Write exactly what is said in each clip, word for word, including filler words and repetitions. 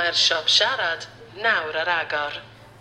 Mae'r siop siarad nawr ar agor.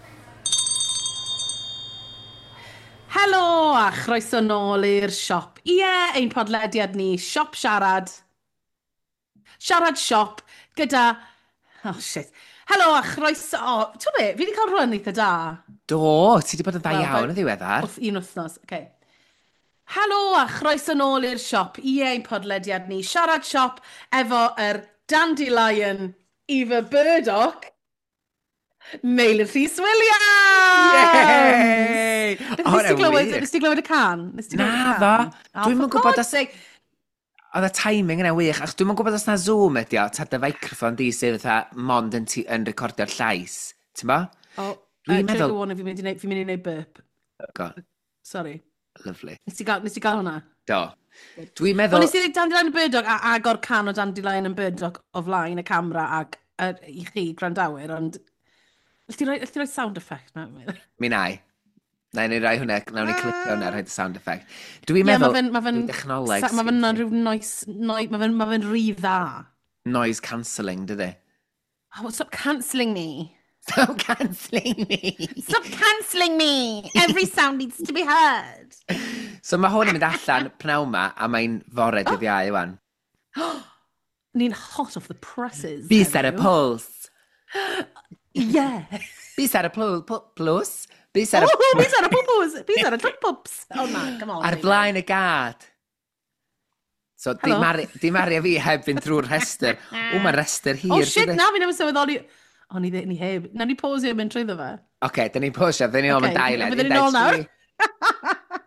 Helo a chroeso nôl i'r siop. Ie, ein podlediad ni, siop siarad. Siarad siop gyda... Oh, shit. Helo a chroeso... O, ti'n be, fi wedi cael rhywun eitha da. Do, ti wedi bod yn dda Wel, iawn fe- yn ddiweddar. Wrth un wythnos, oce. Okay. Helo a chroeso nôl i'r siop. Ie, ein podlediad ni, siarad siop efo yr dandelion Eva Burdock. Meilir Rhys Williams! Yay! Nes ti glywed, nes ti glywed y can? Nes ti glywed y Na can? ddo, Oh, dwi'm for yn gwybod God's os... sake. Oedd y timing yna wych, ach dwi'm yn gwybod os na Zoom ydi o, tad y feicroffon di sydd fatha mond yn, ti- yn recordio'r llais. Ti'n bo? O, Dwi'n uh, meddwl- trigger warning, fi'n mynd i neud, fi'n mynd i neud burp. Go, Sorry. lovely. Nes ti gael, nes ti gael hwnna? Do. Dwi'n Wel, meddwl... nes ti neud Dandelion and Burdock a agor can o Dandelion and Burdock o flaen y camera ag uh, i chi gwrandawyr, ond... Nes ti roi, nes ti roi sound effect mewn? Mi nai. Na i ni rai hwnna, nawn ni clicio hwnna, rhaid y sound effect. Dwi'n Ie, meddwl... ma' fe'n- ma' fe'n- dwi'n dechnoleg. Mae fe'n rhyw noise... Noi, mae fe'n ma fe rhy dda. Noise cancelling, dydy? Oh, stop cancelling me. Stop cancelling me! Stop cancelling me! Every sound needs to be heard. So mae hwn yn mynd allan pnawn ma, a mae'n fore dydd iau wan. Ni'n hot off the presses. Bus ar y heddiw. puls. Yeah. Bus ar y plw- pl- plus. Bus ar y... Oh, bys ar y pwpws! Bys ar y trwpwps! Oh na, come on. Ar David. flaen y gad. So, di Helo. Mari, di Mari a fi heb fynd drwy'r rhestr. O, mae rhestr hir. Oh shit, dydi? na, fi newydd sylweddoli. O, ni, dde- ni heb. Na ni posio mynd trwyddo fe. Oce, dyn ni'n pwysio, dyn ni'n ôl Ocê, yn dailed. fydden Un, ni dau, nôl nawr? tri.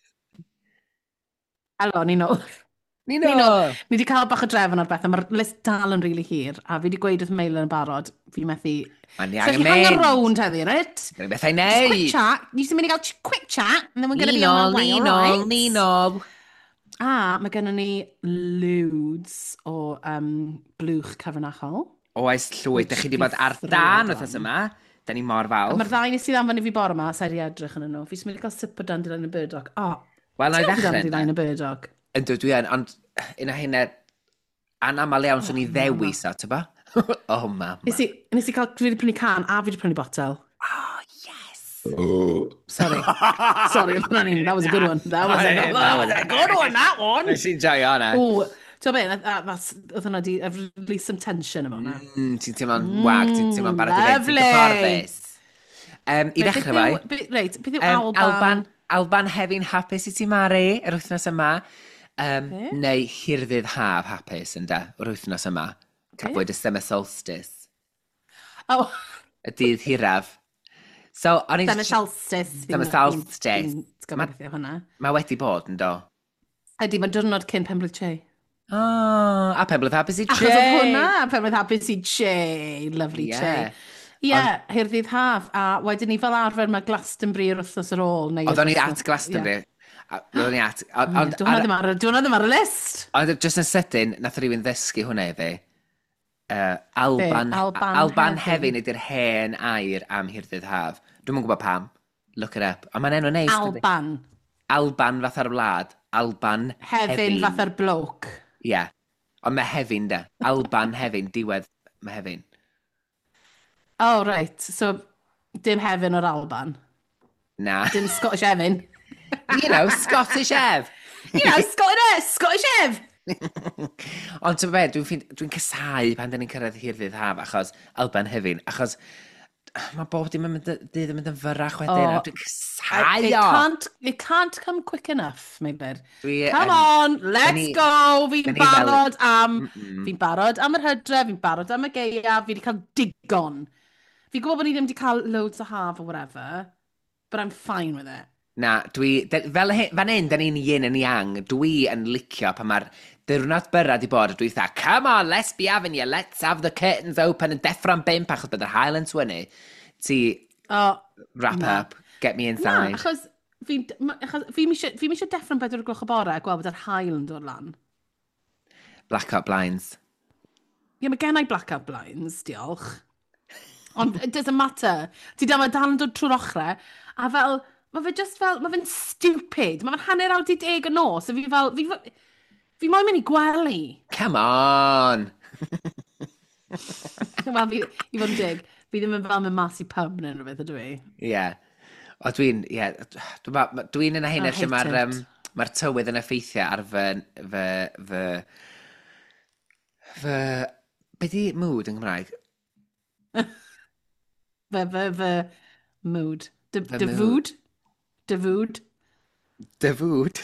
Helo, ni nôl. Ni Ni nôl. nôl. Ni wedi cael bach o drefn ar beth, a mae'r list dal yn rili hir. A fi wedi gweud wrth Meilen yn barod, fi methu... Ma ni So angen chi hang mynd. around heddi, right? Dyn ni'n bethau Just quick neud. chat. Ni sy'n mynd i gael ch- quick chat, and then we're going to Ni be on our nôl, way, ni all nôl, right? ni nôl. A mae gennym ni loads o um, blwch cyfrinachol. Oes llwyd, Which dych chi wedi bod ar fi dan thrilled wythnos am. yma. Dyn ni mor A falch. mae'r ddau nes i ddamfon i fi bore yma, sa'i di edrych yn nhw. Fi sy'n mynd i gael sip o Dandelion and Burdock. O, Wel, na i ti'n ddechrau. Dandelion and Burdock? Yndw, dwi yn, ond un o hynna anamal iawn swn i ddewis o, ty ba? O, mama. Nes i, nes i cael, dwi wedi prynu can a fi wedi prynu botel. Oh, yes. Sorry. Sorry, that was a good one. That was a, that was a good one, that one. Nes i'n joio hwnna. O, ti'n be, oedd hwnna di, I've released some tension yma hwnna. Mm, ti'n teimlo'n wag, ti'n teimlo'n barod i fynd, ti'n lovely. gyfforddus. Um, I ddechrau fai, Beth yw- Reit, beth yw um, Alban? Alban, Alban hefyn hapus i ti Mari yr wythnos yma. Um, Be? neu hirddydd haf hapus yn da, yr wythnos yma. Cafwyd y summer solstice, Oh, y dydd hiraf. So, o'n i... Summer solstice. Summer solstice. Ti'n gwybod beth yw hwnna? Mae wedi bod yn do. Ydy, mae'n diwrnod cyn Pembrith Che. Oh, a Pemblydd hapus i Achos oedd hwnna, Pembrith hapus i Che. Lovely Ie. Che. Ie, hirdydd haf. A wedyn ni fel arfer mae Glastonbury yr wythnos ar ôl. neu Oedden ni wythnos- at Glastonbury. A- Oedden ni at... Ie. Ond Dwi'n hwnna ddim ar- dwi'n hwnna ddim ar y list. Ond just yn sydyn, nath rhywun ddysgu hwnna i fi. Uh, Alban, Be? Alban Alban Hefyn. Hefyn ydy'r hen air am hirddydd haf. Dwi'n mwyn gwybod pam. Look it up. Ond mae'n enw neis. dydi? Alban. Alban fath ar wlad. Alban Hefyn Hefyn. fath ar bloc. Ie. Yeah. Ond mae Hefyn da. Alban Hefyn, diwedd mae Hefyn. Oh, right. So, dim Hefyn o'r Alban. Na. Dim Scottish Hefyn. You know, Scottish Ev. You know, Scottish, Scottish Ev. Ond ti'n be, dwi'n ffind- dwi'n casau pan dyn ni'n cyrraedd hirddydd haf, achos Alban Hefyn, achos mae bob dim yn mynd, dydd yn mynd yn fyrach wedyn, Oh, a dwi'n casau It o. can't, it can't come quick enough, Meibr. Dwi Come yn- on, let's ni- go. Fi'n dyn ni fel- barod am... Mm-mm. Fi'n barod am yr hydre, fi'n barod am y geia, fi wedi cael digon. Fi'n gwybod bod ni ddim wedi cael loads o haf or whatever, but I'm fine with it. Na, dwi, de- fel he- fan hyn, da ni'n yin and yang, dwi yn licio pan mae'r diwrnod byrra di bod, a dwi dda, come on, let's be having you, let's have the curtains open, yn deffro'n bimp, achos bydd yr Highlands wyni. Ti, Oh, wrap na. up, get me na, inside. achos fi'n ma- achos fi eisiau fi eisiau deffro'n bedwar o gloch o bore a gweld bod yr hael yn dod lan. Blackout blinds. Ie, mae gen i blackout blinds, diolch. Ond it doesn't matter. Ti dal, mae dal yn dod trwy'r ochrau, a fel, mae fe just fel, mae fe'n stupid. Mae fe'n hanner awr di deg y nos, a fi fel, fi, fi, fi moyn mynd i gwely. Come on! Wel, fi, i fod yn dig, fi ddim yn fel mynd mas i pub neu rhywbeth ydw i. Ie. O, dwi'n, ie, dwi'n dwi'n yna hyn I lle hate mae'r it. um, mae'r tywydd yn effeithio ar fy, fy, fy, fy, be di mood yn Gymraeg? Fy, fy, fy mood. Dy, Fy dy mood. fwd? Dy fwd? Dy fwd?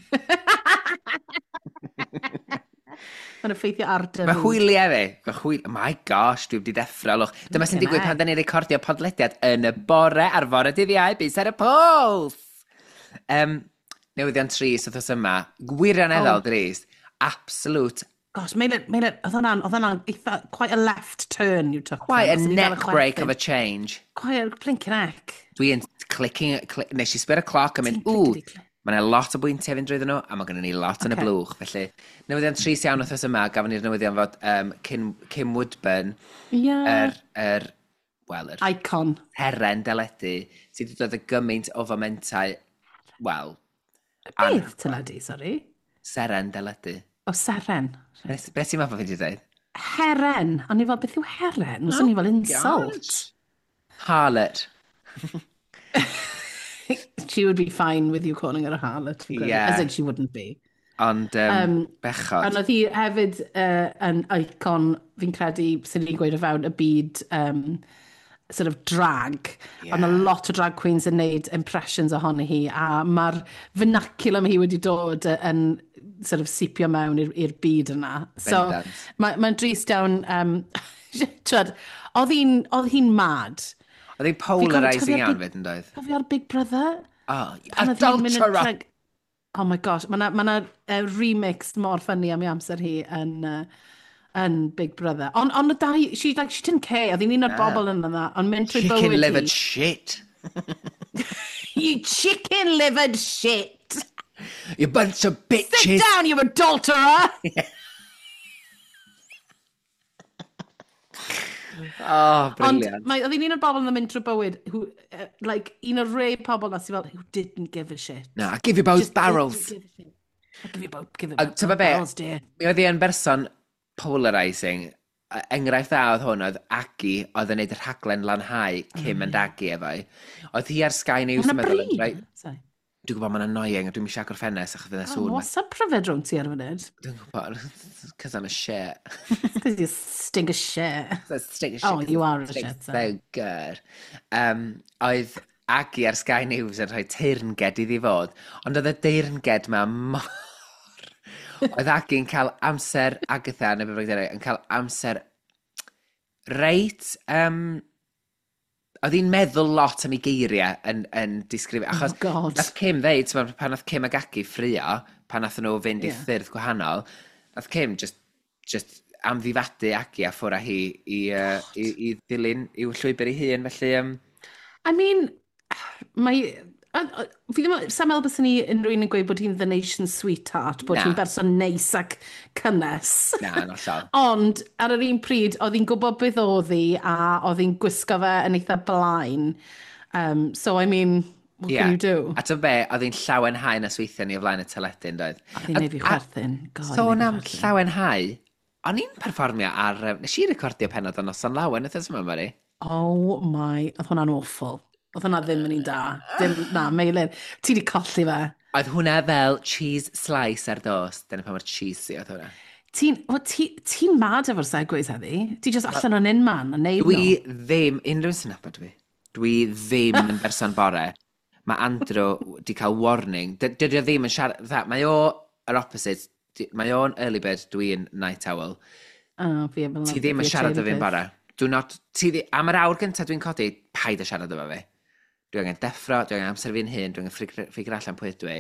Mae'n effeithio ar dy Fy fwd. hwyliau fi. Fy hwyliau. My gosh, dwi wedi deffro. Lwch. Dyma sy'n Fucking digwydd pan heck. da ni'n recordio podlediad yn y bore ar fore dydd Iau, bus ar y pols. Um, newyddion tris wrthos yma. Gwirioneddol Oh. dris. Absolute. Gosh, Meilen, Meilen, oedd hwnna'n, oedd hwnna'n eitha, quite a left turn you took. Quite a then. Os ydi fel neck break chwerthin. of a change. Quite a blinking neck. Dwi'n clicking, click, nes i sbir y cloc a mynd, Ti'n ww, clickety-click. mae yna lot o bwyntiau fynd drwyddyn nhw, a mae gennym ni lot yn y Ocê. blwch. Felly, newyddion tris iawn wrthos yma, gafon ni'r newyddion fod um, Kim, Kim Woodburn, Ie. yr, yr, wel, yr Icon. heren deledu, sydd wedi dod y gymaint o fomentau, wel, Beth teledu, sorry? seren deledu. O, seren. Beth be sy'n meddwl fi wedi dweud? Heren. O'n i fel, beth yw heren? Os o'n i fel insult. Harlot. She would be fine with you calling her a harlot. fi'n credu. Yeah. As in, she wouldn't be. Ond, um, Um, bechod. Ond oedd hi hefyd uh, yn icon, fi'n credu, sy'n ni'n gweud o fewn y byd um, sort of drag. Yeah. Ond a lot o drag queens yn neud impressions ohoni hi, a mae'r vernaculum hi wedi dod yy, yn sort of sipio mewn i'r byd yna. So, Bendant. mae'n ma drist down, um, twyd, oedd hi'n oedd hi'n mad. Oedd hi'n cofio polarising iawn big- fyd yn doedd. Cofio'r Big Brother? Oh, Pan oedd hi'n mynd yn adulterer. drag- Oh my gosh, mae yna ma uh, remix mor ffynnu am ei amser hi yn, uh, yn Big Brother. Ond on y dau, she, like, she didn't care, oedd hi'n un o'r bobl yn yna, ond mynd trwy Chicken bywyd livered hi. shit. You chicken livered shit! You bunch of Sit bitches. down, you adulterer! Oh, Ond brilliant. mae- oedd hi'n un o'r bobl yn mynd trwy bywyd, who, uh, like, un o'r rei pobl na sy'n fel, who didn't give a shit. No, I give you both Just barrels. didn't give a shit. I'll give you both, give you A both t'bo' be? barrels, dear. Mi oedd hi yn berson polarising. A enghraifft dda oedd hwn oedd Agi oedd yn neud y rhaglen lanhau Kim and Agi efo hi. Oedd hi ar Sky News Hwna yn meddwl yn bryd. rhaid. Sorry. Dwi'n gwybod mae'n annoying a dwi'n eisiau agor ffenest achos fydd y sŵn. What's up pryfed rhwng ti ar y funud? Dwi'n gwybod, cos I'm a shit. Because you stink of shit. That's stick of Oh, shit, you 'cause are it a stinks shit, So good. Um, oedd Agi ar Sky News yn rhoi teirnged iddi fod, ond oedd y deirnged ma mor... Oedd Agi'n cael amser, Agatha, neu beth bynnag, yn cael amser reit... Um, oedd hi'n meddwl lot am ei geiriau yn, yn disgrifio. Achos God. nath Kim ddeud, t'mo', pan nath Kim ag Agi ffrio, pan nath nhw fynd i Ie. ffyrdd gwahanol, nath Kim just, just amddifadu Agi a ffwrdd â hi i, uh, i, i ddilyn i'w llwybr ei hun. Felly, um, I mean, mae... a- a- Fi ddim... Sa'n meddwl bys ni unrhyw un yn gweud bod hi'n the nation's sweetheart, bod Na. hi'n berson neis ac cynnes. na, yn allol. Ond ar yr un pryd, oedd hi'n gwybod beth oedd hi a oedd hi'n gwisgo fe yn eitha blaen. Um, so, I mean, what Ie. can you do? A to be, oedd hi'n llawenhau na sweithio ni o flaen y teledu, yn doedd? Oedd hi'n neud fi chwerthin. God, Sôn neud fi am chwerthin. llawenhau, o'n i'n perfformio ar... um, Nes i recordio penod o Noson Lawen, ythys yma, Mari? Oh my, oedd hwnna'n awful. Oedd hwnna ddim yn un da. Dim, na, Meilin, ti di colli fe. Oedd hwnna fel cheese slice ar dos. Dyna pa mor cheesy oedd hwnna. Ti'n o, ti, ti mad efo'r segways heddi? Ti just allan o'n un man a neud Dwi nhw? ddim, unrhyw sy'n nabod fi, dwi ddim yn berson bore. Mae Andrew wedi cael warning. Dy- Dydy o ddim yn siarad... Dda, mae o yr opposite. Di- Mae o'n early bird, dwi'n night owl. Oh, fi efo- Ti ddim fi yn siarad o cheirio fi'n peth. bore. Do not... Ti ddi... Am yr awr gyntaf dwi'n codi, paid o siarad efo fi. Dwi angen deffro, dwi angen amser fi'n hyn, dwi angen ffigr ffigro allan pwy ydw i.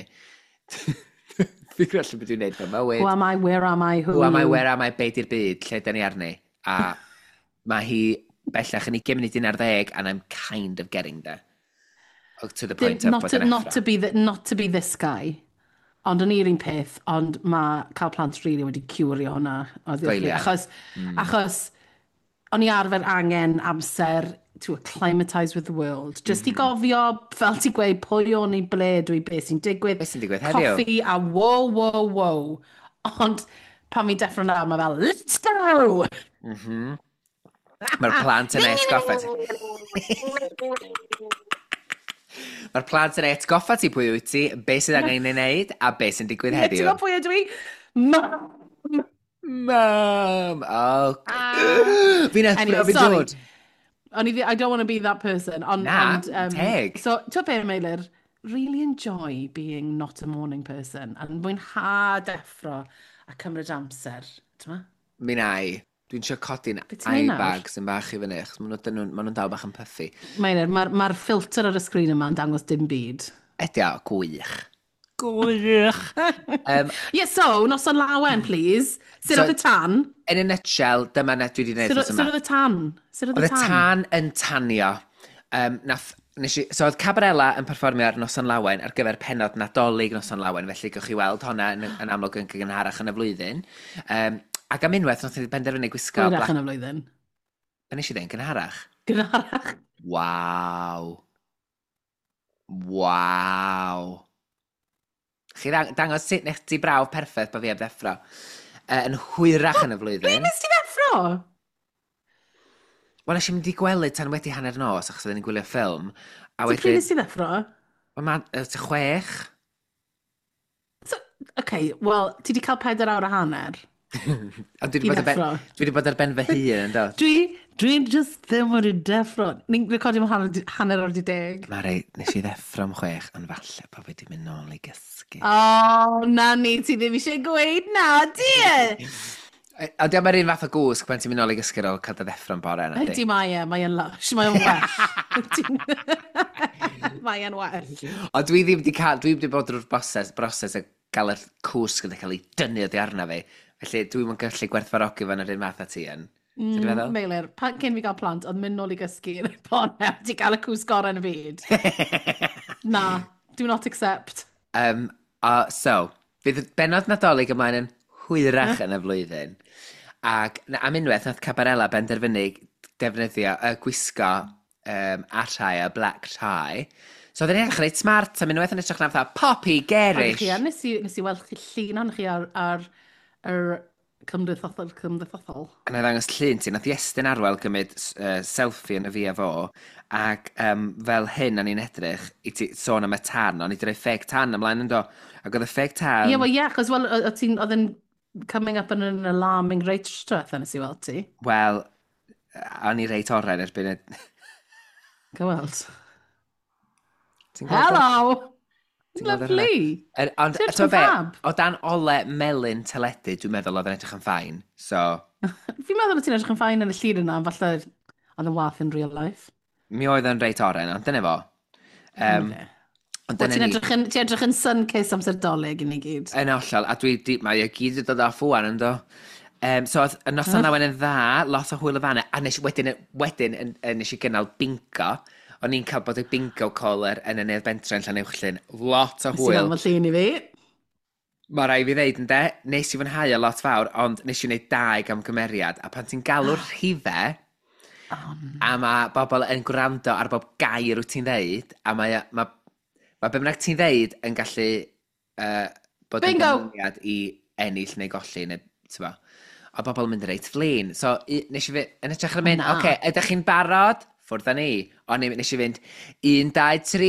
Ffigro allan beth dwi'n neud fy mywyd. Who am I, where am I, who Who am I, you? where am I, be di'r byd, lle dyn ni arni. A mae hi bellach yn ugain munud un ar ddeg, and I'm kind of getting there. O, to the point of Not bod to, yn not, to effro. be the, not to be this guy. Ond o'n i'r un peth, ond mae cael plant rili wedi cwrio hwnna. o ddiolch i. Coelio. Achos, achos o'n i arfer angen amser to acclimatise with the world. Just i gofio, fel ti gweud, pwy o'n i ble dwi, beth sy'n digwydd. Be sy'n digwydd heddiw? Coffi a wow, wow, wow. Ond pan mi deffro na, mae fel, let's go! Mae'r plant yn atgoffa ti. Mae'r plant yn atgoffa ti pwy wyt ti, be sydd angen ei wneud, a be sy'n digwydd Ti'n heddiw. gwybod pwy ydw i? Mam! Mam! Oh. Fi'n Anyway, effro, fi'n sorry. dod. O'n i, I don't want to be that person. On, Na, and, um, teg. So, to be, Meilir, really enjoy being not a morning person. And mwynhad effro a cymryd amser. T'ma? Mi nai. Dwi'n sio codi'n Be ti'n neud nawr? eye-bags yn bach i fyny, achos maen nhw'n ma nhw dal bach yn puffy. Meilir, mae'r ma ffilter ar y sgrin yma yn dangos dim byd. Edia, gwych. Gwych. um, Yeah, so, noson lawen, please. Sut So- oedd y tan? in a nutshell, dyma net dwi wedi gwneud Sut wrth sut yma. oedd y tan? Sut oedd Oedd y y tan? tan yn tanio. Um, nath, nes i, so oedd Cabarella yn perfformio ar Noson Lawen ar gyfer penod Nadolig Noson Lawen, felly gwych chi weld honna yn, yn amlwg yn gynharach yn y flwyddyn. Um, ac am unwaith, nath ni benderfynu gwisgo... Gwyrach black- yn y flwyddyn. Be nes i ddyn, gynharach? Gynharach. Waw. Waw. Chi dang- dangos sut nech ti brawf perffaith pa fi heb ddeffro. Uh, yn hwyrach yn y Ble flwyddyn. nes ti ddeffro? Wel, nes i mynd i gwely tan wedi hanner nos, achos oedden ni'n gwylio ffilm. A So, pryd wedyn, nes ti ddeffro? wel, ma, y chwech. So, okay, wel, ti di cael pedair awr a hanner? Ond dwi I wedi bod ar ben, ddeffro. dwi wedi bod ar ben fy hun, yn dod. Dwi, dwi'n just ddim wedi deffro. Ni'n recordio am hanner, hanner o'r di deg. Mae rei, nes i ddeffro am chwech, ond falle pa wedi mynd nôl i gysgu. O, oh, na ni, ti ddim eisiau gweud na, di? Ond diolch yr un fath o gwsg pan ti'n mynd nôl i gysgu ar ôl cael dy ddeffro yn bore yna, Ydy di. mae e, mae e'n lush, mae e'n well. Mae e'n well. Ond dwi ddim wedi cael, dwi wedi bod drwy'r broses, broses o gael y cwsg wedi cael ei dynnu oddi arna fi. Felly dwi'n mynd gallu gwerthfarogi fan yr un math a ti yn. Mm, Ti'n meddwl? Meilir, pan cyn fi gael plant, oedd mynd nôl i gysgu yn y bonne, ti gael y cws gorau yn y byd. Na, do not accept. Um, uh, so, fydd benod Nadolig ymlaen yn hwyrach yn y flwyddyn. Ac na- am unwaith, nath Cabarella benderfynu defnyddio y gwisgo um, arhau a black tie. So, oedden ni'n edrych yn reit smart, am unwaith yn edrych na fatha poppy, Ac gerish. chi, a nes i, nes i weld chi llun o'n chi ar, ar, ar cymdeithosol, cymdeithosol. A na ddangos llun ti, nath Iestyn Arwel gymryd uh, selfie yn y fi a fo, ac um, fel hyn o'n i'n edrych, i ti sôn am y tan, o'n i wedi rhoi ffeg tan ymlaen yn do. Ac oedd y ffeg tan... Ie, wel, ie, chos, wel, oedd ti'n, oedd yn coming up in an alarming rate strath yn y si weld ti. Wel, o'n i reit oren erbyn y... Go weld. Ti'n gweld o? Hello! Ti'n gweld o Lovely! Er, ond, Ti'n t'mo' edrych yn be, fab. o dan ole melyn teledu, dwi'n meddwl oedd yn edrych yn ffain. So, Fi'n meddwl bod ti'n edrych yn ffain yn y llun yna, falle oedd yn wath in real life. mi oedd yn reit oren, ond dyna fo. Um, Oce. ond Wel, dyna ti'n ni, edrych yn, ti'n edrych yn sun-kiss amser dolyg i ni gyd. yn ollol, a dwi, di, mae o gyd yn dod off wwan yn do. Um, so, oedd y noson lawen yn dda, lot o hwyl y fanna, a nes, wedyn, wedyn yn, yn, nes i gynnal bingo. O'n i'n cael bod y bingo collar yn y nedd bentre yn Llanuwchlyn. Lot o Sy'n hwyl. meddwl llun i fi. Mae rai fi ddeud yn de, nes i fwynhau o lot fawr, ond nes i wneud dau gamgymeriad, a pan ti'n galw'r rhifau, a mae bobl yn gwrando ar bob gair wyt ti'n ddeud, a mae, mae, mae be bynnag ti'n ddeud yn gallu uh, bod yn Bingo! gymeriad i ennill neu golli, neu, ti'n bo. A bobl yn mynd reit flin. So, i, nes i fynd, yn edrych ar y mynd, Na. oce, okay, ydych chi'n barod? Ffwrdd â ni. O, ne- nes i fynd, un, dau, tri.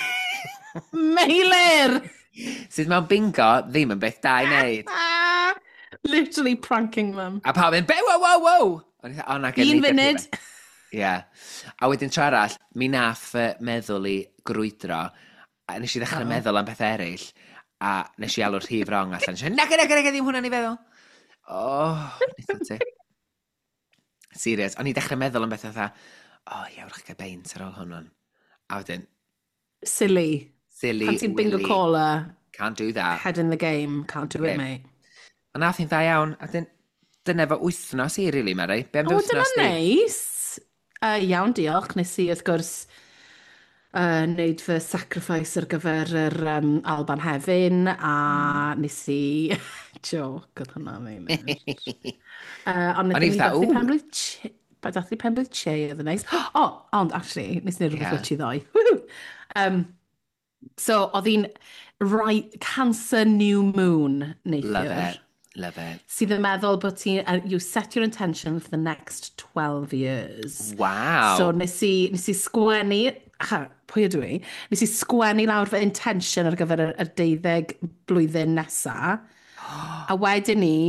Meilir! Sydd mewn bingo, ddim yn beth da i wneud. Ah, literally pranking them. A pawb yn, be, wow, wow, wow! O'n i dda, o, na, gen Un i gyda funud. fi. Ie. A wedyn tro arall, mi nath uh, meddwl i grwydro, a nes i ddechrau meddwl am beth eraill, a nes i alw'r rhif rong allan. Nes i, naga, naga, naga, ddim hwnna'n i feddwl. Oh, neitho ti. Serious, o'n i dechrau meddwl am beth fatha, o, oh, iawr chi'n cael beint ar ôl hwnnw. A wedyn, Silly. silly, Pan ti'n bingo willy, caller, can't do that. head in the game, can't do it, Okay. mate. A nath hi'n dda iawn, a dyn, dyna fo wythnos i, rili, Mary. Be am dy O, dyna wythnos di? neis. Uh, iawn, diolch. Nes i, wrth gwrs, uh, wneud fy sacrifice ar gyfer yr um, Alban Hefyn, a nes i... Joke, oedd hwnna fi. Uh, ond O'n i wnaethon ni fatha, dathlu ww. penblwydd Che. Pa dathlu penblwydd Che, oedd yn neis. O, ond, actually, nes i wneud Ie. rhywbeth wyt ti ddoi. Woohoo! Um, so, oedd hi'n right, Cancer New Moon Love neithiwr. it. Love it. sydd yn meddwl bod ti, uh, you set your intention for the next twelve years. Wow. So nes i, nes i sgwennu, ha, pwy ydw i? Nes i sgwennu lawr fy intention ar gyfer y, y deuddeg blwyddyn nesa. A wedyn ni,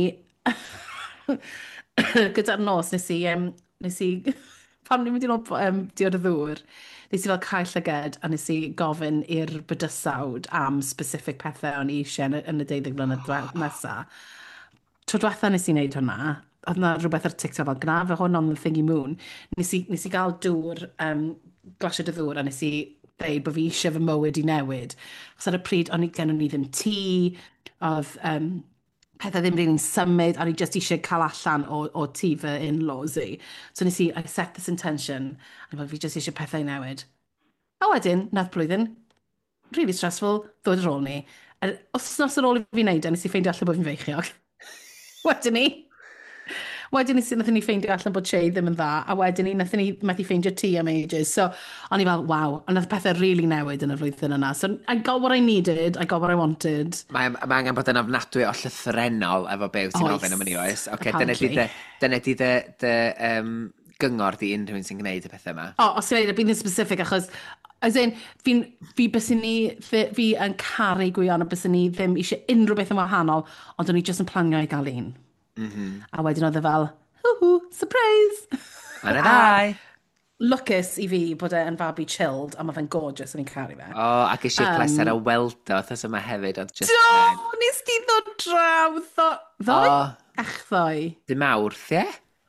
gyda'r nos, nes i, um, nes i, pan ni'n mynd i'n ôl um, diod y ddŵr, nes i fel cael llyged a nes i gofyn i'r bydysawd am specific pethau o'n i eisiau yn, y- yn y deuddeg blynedd dwe- nesa. Tro diwetha nes i wneud hwnna, oedd na rhywbeth ar TikTok fel gna fe hwn on the thingy moon. Nes i, nes i gael dŵr, um, glasiad y ddŵr, a nes i dweud bod fi eisiau fy mywyd i newid. Chos ar y pryd, o'n i gen ni ddim tŷ, oedd um, pethau ddim rili'n symud, a ni just eisiau cael allan o, o tŷ fy in-laws i. So nes i, I set this intention, a fel fi just eisiau pethau i newid. A wedyn, nath blwyddyn, really stressful, ddod ar ôl ni. A Wythnos ar ôl i fi wneud e, nes i ffeindio allan bod fi'n feichiog. Wedyn ni. Wedyn ni, nath ni ffeindio allan bod Che ddim yn dda, a wedyn ni, nath ni methu ffeindio tŷ am ages. So, o'n i fel, waw, a nath pethau really newid yn y flwyddyn yna. So, I got what I needed, I got what I wanted. Mae, mae angen bod yn ofnadwy o llythrenol efo be wyt ti'n Oes. ofyn am yn i oes. Okay, dyna di Apparently. dy, dyna di dy, dy um, gyngor di unrhyw un sy'n gwneud y pethau yma. O, os yw'n bydd yn specific, achos, as in, fi, fi bysyn ni, fi, fi yn caru gwion, a bysyn ni ddim eisiau unrhyw beth yn wahanol, ond o'n i jyst yn planio i gael un. Mm-hmm. A wedyn oedd e fel, hwhw, surprise! Mae'n y ddau. Lwcus i fi bod e'n fabi chilled, a mae fe'n gorgeous, o'n i'n caru fe. O, ac eisiau um, pleser o weld o, thos yma hefyd, oedd just... Do, nes ti ddod draw, ddo, ddoi? O. Ech ddoi. Dim awrth, ie?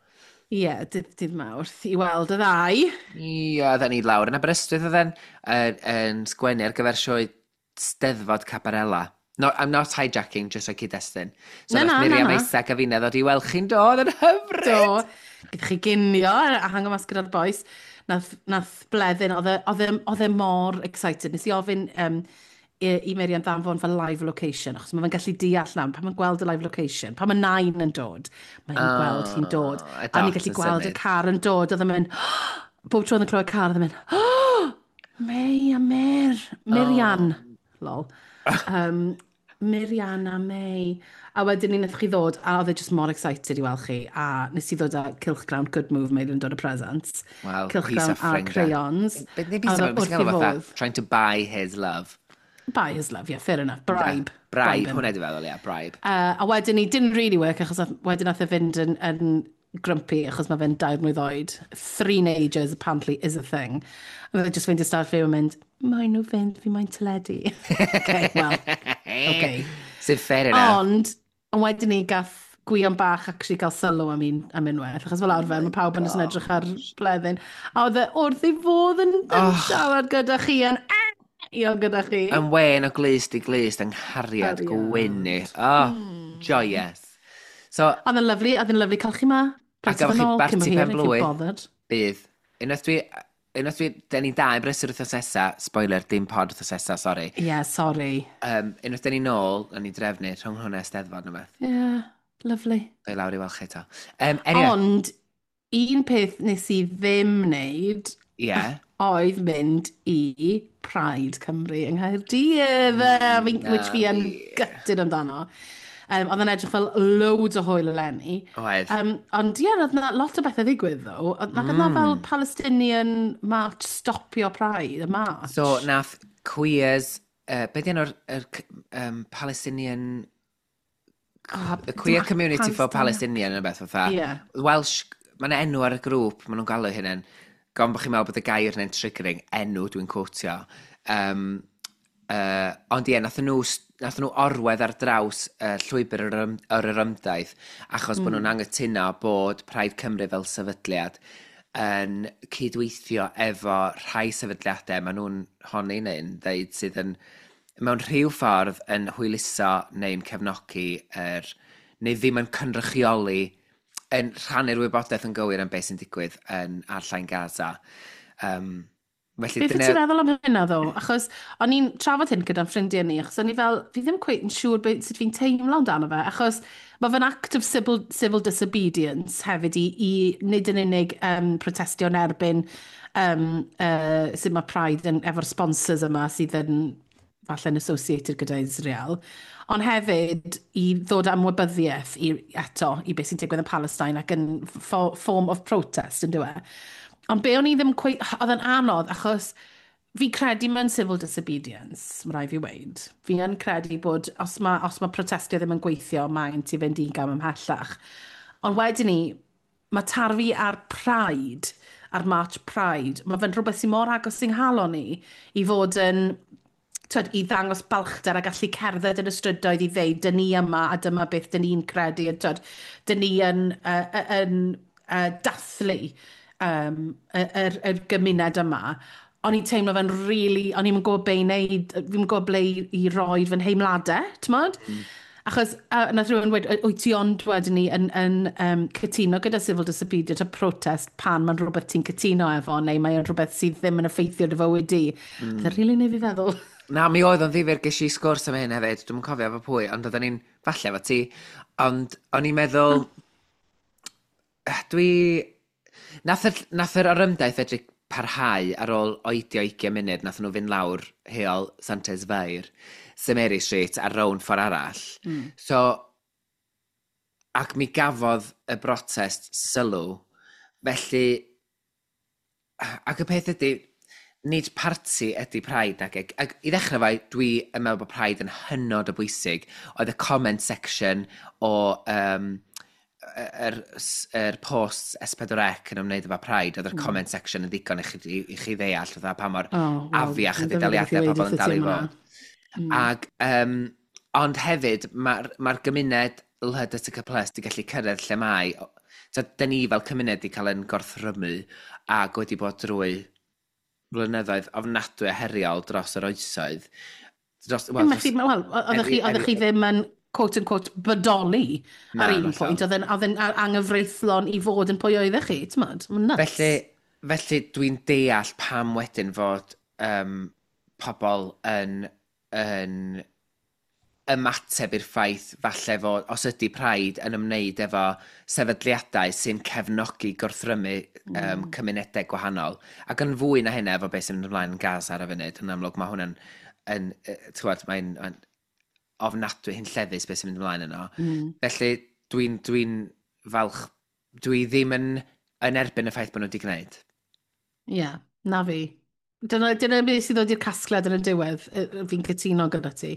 Ie, yeah, dydd dydd mawrth, i weld y ddau. Ie, oedden ni lawr yn Aberystwyth oedden yn, yn sgwennu ar gyfer sioe Steddfod Cabarella. No, I'm not hijacking, just o cyd-destun. So Na, nath na, Miriam na, na. Isaac a fi'n ddod i weld chi'n dod yn hyfryd. Do, gyda chi ginio a hango mas gyda'r boes. Nath, nath bleddyn, oedd e- oedd e- oedd e mor excited. Nes i ofyn um, i, i Miriam ddanfon fel live location, achos mae fe'n gallu deall nawr, pan mae'n gweld y live location, pan mae nain yn dod, mae'n Oh, gweld hi'n dod, y a ni'n dots gallu yn gweld y symud. car yn dod, oedd yn mynd, bob tro oedd yn clywed car, oedd yn mynd, oh, May a Mir, Miriam, lol. Um, Miriam a May. A wedyn ni nath chi ddod, a oedd e just mor excited i weld chi, a nes i ddod â Cylchgrawn Good Move Mail yn dod o presents. Wel, Cylchgrawn piece of a ffrindia. crayons. Beth neu A beth oedd e sy'n wrth gael i fatha, fodd. trying to buy his love. Buy his love, yeah, fair enough. Bribe. Bribe, him. hwnna di feddwl, ie, bribe. Uh, a wedyn ni, didn't really work, achos nath- wedyn nath e fynd yn, yn grumpy, achos mae fe'n dair mlwydd oed. Three-nagers, apparently, is a thing. A mae fe just fynd i start fyw yn mynd, mae nhw fynd, fi mae'n teledu. okay, well, okay. Sy'n fair enough. Ond, ond wedyn ni gath gwion bach actually gael sylw am un, am unwaith, achos fel arfer, mae pawb yn just yn edrych ar bleddyn. A oedd e wrth i fodd yn, yn Oh. siarad gyda chi, yn io gyda chi. Yn wen o glist i glist, yng nghariad Nghariad. gwyni. Oh, joyous. So, A ddyn lyflu, a ddyn lyflu cael chi ma. A gafo chi barti pen-blwy? Bothered. bydd. Unwaith dwi, unwaith dwi, da ni dau brysur wrth sesa, spoiler, dim pod wrth sesa, sori. Yeah, sorry. Um, unwaith da ni nôl, a ni drefnu rhwng hwnna steddfod na beth. Yeah, lovely. Dwi lawr i weld chi to. Um, anyway, Ond, un peth nes i ddim wneud yeah. oedd mynd i Pride Cymru yng Nghaerdydd, mm, which fi yn ie. gutted amdano. Um, oedd yn edrych fel loads o hwyl eleni. Oedd. Um, ond ie, yeah, oedd na lot o bethau ddigwydd, ddo. Oedd na mm. fel Palestinian march stopio Pride, y march. So, nath queers, uh, beth yna o'r er, um, Palestinian, Oh, y queer dim- community for Palestinian. Palestinian yn beth fatha. Ie. Welsh, mae'n enw ar y grŵp, maen nhw'n galw hynny'n, gan bod chi'n meddwl bod y gair yna'n triggering, enw dwi'n quotio. Um, uh, ond ie, nath nhw, nath nhw orwedd ar draws uh, llwybr yr, ym, yr yr ymdaith, achos mm. bod nhw'n angytuno bod Pride Cymru fel sefydliad yn cydweithio efo rhai sefydliadau, maen nhw'n honni neu'n ddeud sydd yn mewn rhyw ffordd yn hwyluso neu'n cefnogi er, neu ddim yn cynrychioli yn rhannu'r wybodaeth yn gywir am beth sy'n digwydd yn Arllain Gaza. Um, felly Beth wyt ti'n meddwl am hynna ddo? Achos o'n i'n trafod hyn gyda'n ffrindiau ni, achos o'n i fel, fi ddim cweith yn siŵr beth sut fi'n teimlo amdano fe, achos mae fe'n act of civil, civil disobedience hefyd i, i nid yn unig um, protestio yn erbyn um, uh, sut mae Pride yn, efo'r sponsors yma sydd yn falle'n associated gyda Israel, ond hefyd i ddod am wybyddiaeth i, eto i beth sy'n digwydd yn Palestine ac yn form of protest yn dweud. Ond be o'n i ddim cweith, oedd yn anodd achos fi credu mewn civil disobedience, mae rai fi weid. Fi yn credu bod os mae, os mae protestio ddim yn gweithio, mae'n ti fynd un gam ymhellach. Ond wedyn ni, mae tarfu ar Pride, ar March Pride, mae fe'n rhywbeth sy'n mor agos sy'n halo ni i fod yn, twyd, i ddangos balchder a gallu cerdded yn y strydoedd i ddeud, dyn ni yma a dyma beth dyn ni'n credu, twyd, dyn ni yn, uh, yn uh, dathlu um, y, y, y gymuned yma. O'n i'n teimlo fe'n really, o'n i'n gwybod be i wneud, fi'n gwybod ble i, i roi fy'n heimladau, ti'n modd? Mm. Achos, uh, nath rhywun wedi, wyt ti ond wedyn ni yn, yn um, cytuno gyda civil disobedience a protest pan mae'n rhywbeth ti'n cytuno efo, neu mae'n rhywbeth sydd ddim yn effeithio dy fywyd di. Mm. Bydd rili neu fi feddwl. Na, mi oedd o'n ddifur ges i sgwrs am hyn hefyd, dwi'n cofio efo pwy, ond oedden ni'n falle efo ti, ond o'n i'n meddwl, mm. dwi, nath yr, nath yr orymdaeth edrych parhau ar ôl oedio ugian munud, nath nhw fynd lawr heol Santes Fair, Mary Street ar rown ffordd arall. Mm. So, ac mi gafodd y brotest sylw, felly, ac y peth ydy, nid parti ydy Pride nag ag, ag i ddechrau fai, dwi yn meddwl bod Pride yn hynod o bwysig. Oedd y comment section o um, yr, yr posts S four C yn ymwneud efo Pride, oedd yr mm. comment section yn ddigon i chi, i, i chi ddeall, oedd pa mor oh, well, afiach ydy daliadau pobl yn dal i fod. Mm. Ag, um, ond hefyd, mae'r ma gymuned L H D C plus di gallu cyrraedd lle mai. So, da ni fel cymuned di cael yn gorthrymu ac wedi bod drwy blynyddoedd ofnadwy a heriol dros yr oesoedd. Dros, wel, well, oeddech chi ddim yn quote-unquote bodoli ar un pwynt, oedd yn anghyfreithlon i fod yn pwy oeddech chi, ti'n modd? Felly, felly dwi'n deall pam wedyn fod um, pobl yn, yn ymateb i'r ffaith falle fod, os ydy Pride yn ymwneud efo sefydliadau sy'n cefnogi gwrthrymu um, mm. cymunedau gwahanol. Ac yn fwy na hynny efo beth sy'n mynd ymlaen yn Gaza ar y funud, yn amlwg mae hwnna'n, yn, twad, mae'n ofnadwy hyn lleddus beth sy'n mynd ymlaen yno. Mm. Felly dwi'n dwi falch, dwi ddim yn, yn erbyn y ffaith bod nhw wedi gwneud. Ie, yeah, na fi. Dyna, dyna beth sydd ddod i'r casgliad yn y diwedd, fi'n cytuno gyda ti.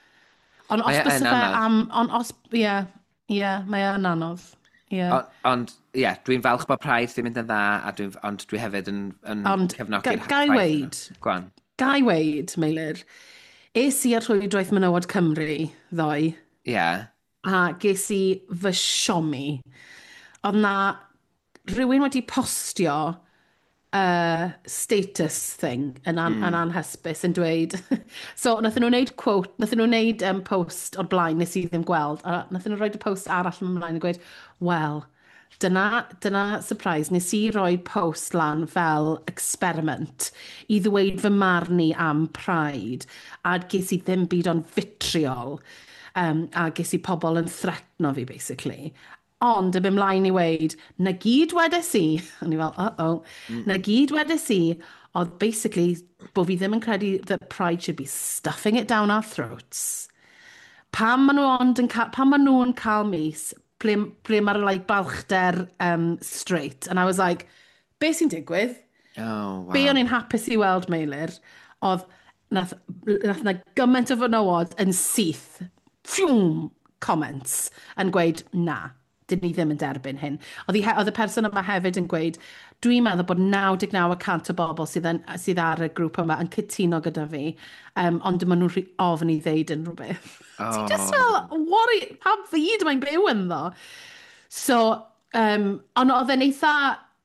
Ond os bys fe am, ond os, ie, yeah, ie, yeah, mae e'n anodd. Yeah. Ond, ie, yeah, dwi'n falch bod Pride ddim yn dda, a dwi, ond dwi hefyd yn, yn cefnogi'r Gai weid, Gwan. Gai weid, Meilir, es i ar rhwydwaith Menywod Cymru, ddoi. Ie. Yeah. A ges i fy siomi. Oedd na rhywun wedi postio uh, status thing yn, an, mm. yn anhysbys yn dweud. So, nath nhw'n wneud quote, nath nhw'n wneud um, post o'r blaen nes i ddim gweld. A nath nhw'n rhoi post arall yn ymlaen yn gweud, wel, dyna, dyna surprise, nes i roi post lan fel experiment i ddweud fy marn i am Pride. A ges i ddim byd o'n fitriol. Um, a ges i pobl yn thretno fi, basically. Ond, ym ymlaen i weid, na gyd wedes i, o'n i fel, uh-oh, mm. na gyd wedes i, oedd basically, bod fi ddim yn credu that Pride should be stuffing it down our throats. Pam maen nhw ond yn cael, pam maen nhw'n cael mis, ple, ple mae'r like, balchder um, straight. And I was like, be sy'n digwydd? Oh, wow. Be o'n i'n hapus i weld, Meilir, oedd, nath, nath na gymaint o fenywod yn syth, ffwm, comments, yn gweud, na. Dyn ni ddim yn derbyn hyn. Oedd, i, oedd y person yma hefyd yn gweud, dwi'n meddwl bod naw deg naw y cant o bobl sydd, yn, sydd ar y grŵp yma yn cytuno gyda fi, um, ond maen nhw'n ofn i ddeud yn rhywbeth. Oh. Ti'n just fel, what i, pa fyd mae'n byw yn ddo? So, um, ond oedd e'n eitha,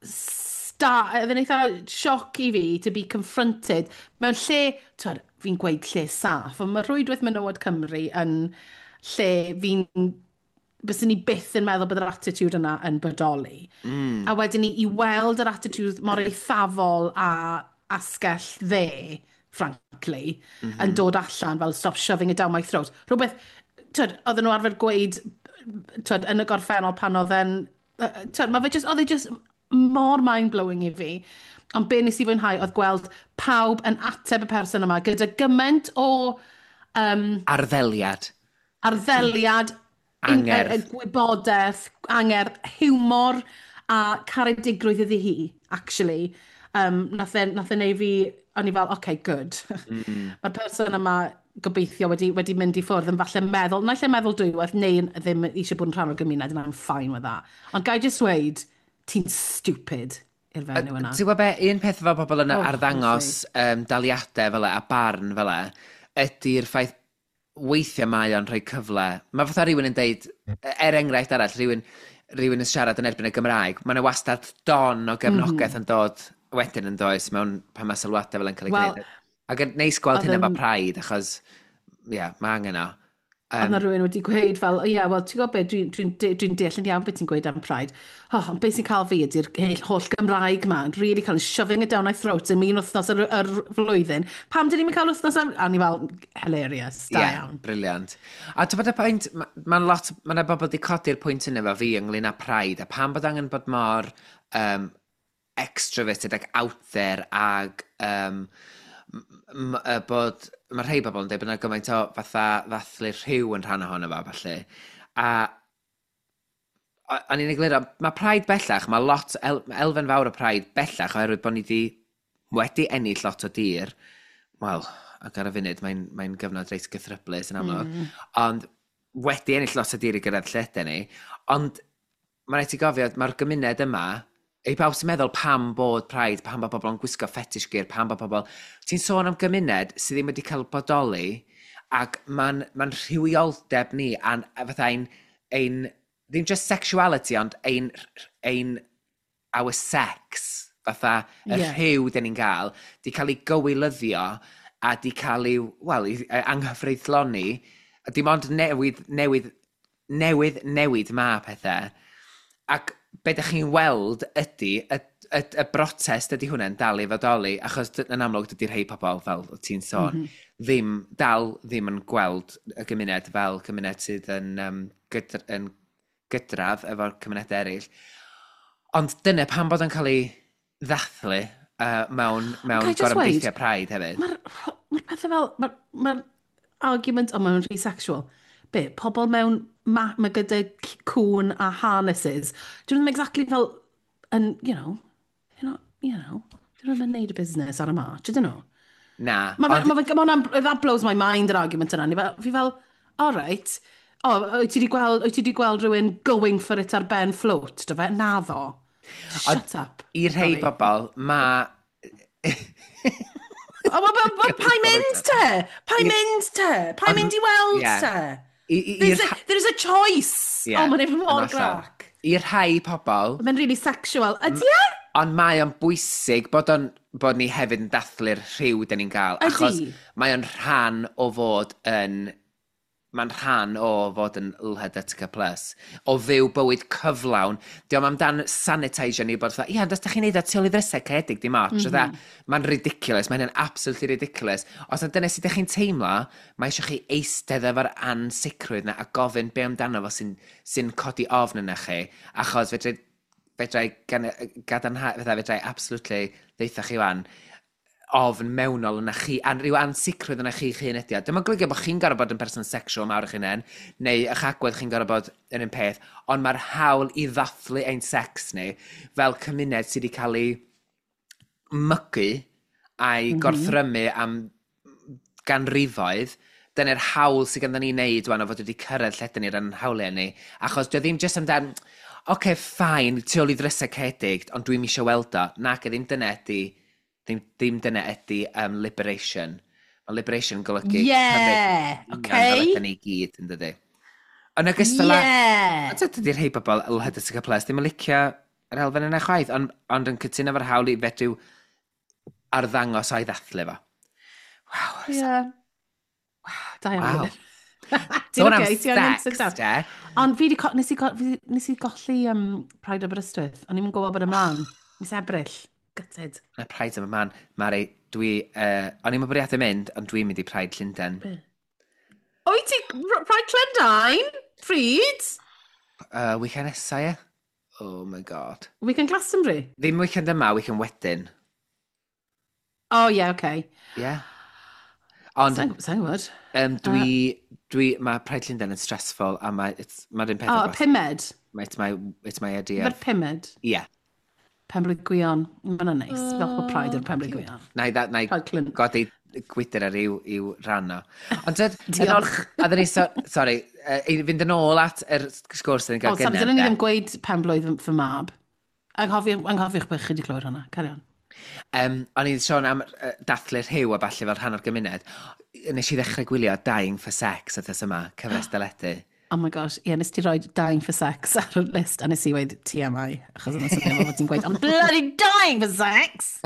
oedd e'n eitha sioc i fi to be confronted mewn lle, twyd, fi'n gweud lle saff, ond mae Rhwydwaith Menywod Cymru yn lle fi'n byswn ni byth yn meddwl bod yr attitude yna yn bodoli. Mm. A wedyn ni i weld yr attitude mor eithafol a asgell dde, frankly, mm -hmm. yn dod allan fel stop shoving it down my throat. Rhywbeth, twyd, oedden nhw arfer gweud twyd, yn y gorffennol pan oedd e'n... Mae fe just, oedd e just mor mind-blowing i fi. Ond be nes i fwynhau oedd gweld pawb yn ateb y person yma gyda gymaint o Um, Arddeliad. arddeliad, Angerdd. un- y- y gwybodaeth, angerdd, hiwmor a caredigrwydd iddi hi, actually. Um, nath e, nath e neud fi, o'n i fel, okay, good. Mm. Mae'r person yma gobeithio wedi, wedi mynd i ffwrdd yn falle meddwl, naill ai meddwl dwywaith, neu ddim eisiau bod yn rhan o'r gymuned, and I'm fine with that. Ond gai just dweud, ti'n stupid i'r fenyw yna. Ti'n gwybod be, un peth efo pobl yn Oh, arddangos um, daliadau fel e, a barn fel e, ydy'r ffaith weithiau mae o'n rhoi cyfle. Mae fatha rhywun yn deud, er enghraifft arall, rhywun, rhywun yn siarad yn erbyn y Gymraeg, mae'n wastad don o gefnogaeth mm. yn dod wedyn yn does mewn pan mae sylwadau fel yn cael ei Wel, gwneud. Ac yn neis gweld oedd hynny yn- efo pride, achos, ie, yeah, mae angen o. Oedd na rhywun wedi gweud fel, ie, wel, ti'n gwybod beth, dwi'n dwi, dwi, dwi deall yn iawn beth ti'n gweud am Pride. Oh, ond beth sy'n cael fi ydy'r he- holl Gymraeg ma, really cael shoving it down my throat yn un wythnos yr, yr flwyddyn. Pam dyn ni'n cael wythnos am... A ni fel, hilarious, da Ie, iawn. briliant. A ti'n bod y pwynt, mae'n ma lot, mae'n bobl wedi codi'r pwynt yna efo fi ynglyn â Pride, a pam bod angen bod mor um, extroverted ac out there ag um, m- m- bod mae rhai bobl yn dweud bod yna gymaint o fatha ddathlu rhyw yn rhan ohono fo, falle. A o'n i'n egluro, mae Pride bellach, mae lot, el, elfen fawr o Pride bellach, oherwydd bod ni wedi, wedi ennill lot o dir. Wel, ac ar y funud, mae'n mae gyfnod reit gythryblus yn amlwg. Mm. Ond wedi ennill lot o dir i gyrraedd lleden ni. Ond mae'n rhaid i gofio, mae'r gymuned yma, ei pawb sy'n meddwl pam bod Pride, pam bod pobl yn gwisgo fetish gear, pam bod pobl... Ti'n sôn am gymuned sydd ddim wedi cael bodoli, ac mae'n ma rhywioldeb ni, a fatha ein, ein, ddim just sexuality, ond ein, ein our sex, fatha y Ie. rhyw dyn ni'n cael, di cael ei gywilyddio, a di cael ei, wel, i- ei anghyfreithloni, a dim ond newid, newid, newydd, newid ma pethau. Ac be ydych chi'n weld ydy, y, y, y brotest ydy hwnna'n dal i fodoli, achos dy- yn amlwg dydy'r rhai pobl, fel o ti'n sôn, mm -hmm. ddim, dal ddim yn gweld y gymuned fel cymuned sydd yn, um, gydr, yn gydradd efo'r cymunedau eraill. Ond dyna pam bod yn cael ei ddathlu uh, mewn, mewn gorymdeithiau Pride hefyd. Mae'r ma pethau fel, mae'r ma argument, o, mae'n rhy sexual. Be, pobl mewn, ma, ma gyda cŵn a harnesses. Dwi'n ddim exactly fel, yn, you know, you know, you know, dwi'n ddim yn neud y busnes ar y march, ydyn nhw? Na. Ma, ond- ma, ma, ma, ma, that blows my mind, yr argument yna. Ni fel- Fi fel, all right, o, wyt ti wedi gweld, wyt ti wedi gweld rhywun going for it ar ben float, do fe? Naddo. Shut up. I rhai Sorry. bobl, mae... O, ma, ma, ma, pa i mynd te? Pa i mynd te? Pa i mynd i weld Ie. te? I- i- There's i'r- a, there's a choice. Ie, Oh, mae'n efo yn mor hollol. grac. I rhai pobl, Mae'n really sexual. Ydy e? ond mae o'n bwysig bod, on, bod ni hefyd yn dathlu'r rhyw dyn ni'n cael. Ydi. Achos mae o'n rhan o fod yn... Mae'n rhan o fod yn L H D T C plus, o fyw bywyd cyflawn. Diolch amdan sanitisio ni bod, ia, ond os da chi'n neud o tu ôl i ddrysau caedig dim ots, mm -hmm. Mae'n ridiculous, mae'n absolutely ridiculous. Os na dyna sydd chi'n teimlo, mae eisiau chi eistedd efo'r ansicrwydd na a gofyn be amdano fo sy'n sy codi ofn yna chi, achos fedrai, fedrai gadarnhau, fedrai absolutely ddeitha chi wan, ofn mewnol yna chi, a rhyw ansicrwydd yna chi chi ynedio. Dyma'n golygu bod chi'n gorau bod yn person sexual mawr eich hunain, neu eich agwedd chi'n gorau bod yn un peth, ond mae'r hawl i ddathlu ein sex ni fel cymuned sydd wedi cael ei mygu a'i mm -hmm. gorthrymu am ganrifoedd, dyna'r hawl sydd ganddyn ni wneud wan o fod wedi cyrraedd lleden ni ran hawliau ni, achos dwi ddim jyst amdan, oce, okay, ffain, tu ôl i ddrysau cedig, ond dwi'n eisiau weld o, nac e ddim dyna ydi, Ddim, ddim dyna ydy um, liberation. Mae liberation yn golygu... Yeah, okay. Fel ni gyd, yn dydi. Ond ogystal â... Yeah. A dydy'r rhai bobl L H D C plus ddim yn licio yr elfen yna chwaith, ond, ond yn cytuno fo'r hawl i fedryw arddangos o'i ddathlu fo. Waw. Yeah. Da iawn. Waw. Ti'n Sôn am okay, ti angen sit down. sex, de? Ond fi 'di co- nes i go- fi- nes i golli um, Pride Aberystwyth. O'n i'n gwybod bod ymlaen. Mis Ebrill. Gutted. Y Pride yma man. Mari, dwi... Uh, o'n i'n bwriad yn mynd, ond dwi'n mynd i Pride Llundain. O'i ti R- Pride Llundain? Pryd? Uh, weekend nesa, ie? Oh my god. Weekend Glastonbury? Ddim weekend yma, weekend wedyn. Oh, yeah, okay. Ie. Yeah. Ond, Sa'n gwybod. um, dwi, dwi, mae Pride Llundain yn stressful, a mae'r ma un peth... O, y pumed. It's my, it's my idea. Fy'r pumed. Ie. Yeah. Penblwydd gwion. Mae'n neis. Fel bod Pride yw'r penblwydd gwion. Na i godi gwydr ar yw, yw rhan o. Ond dyd, Diolch. A dyn ni, so, sorry, uh, i fynd yn ôl at yr sgwrs yn gael gynnar. O, sam, dyn ni ddim gweud penblwydd fy mab. Anghofiwch bych chi wedi clywed hwnna. Carion. Um, o'n i'n sôn am uh, dathlu rhyw a falle fel rhan o'r gymuned. Nes i ddechrau gwylio Dying for Sex at ys yma, cyfres deledu. Oh my gosh, ie, yeah, nes ti roi Dying for Sex ar y list, a nes i weid T M I, achos yna sy'n fod ti'n gweud, I'm bloody dying for sex!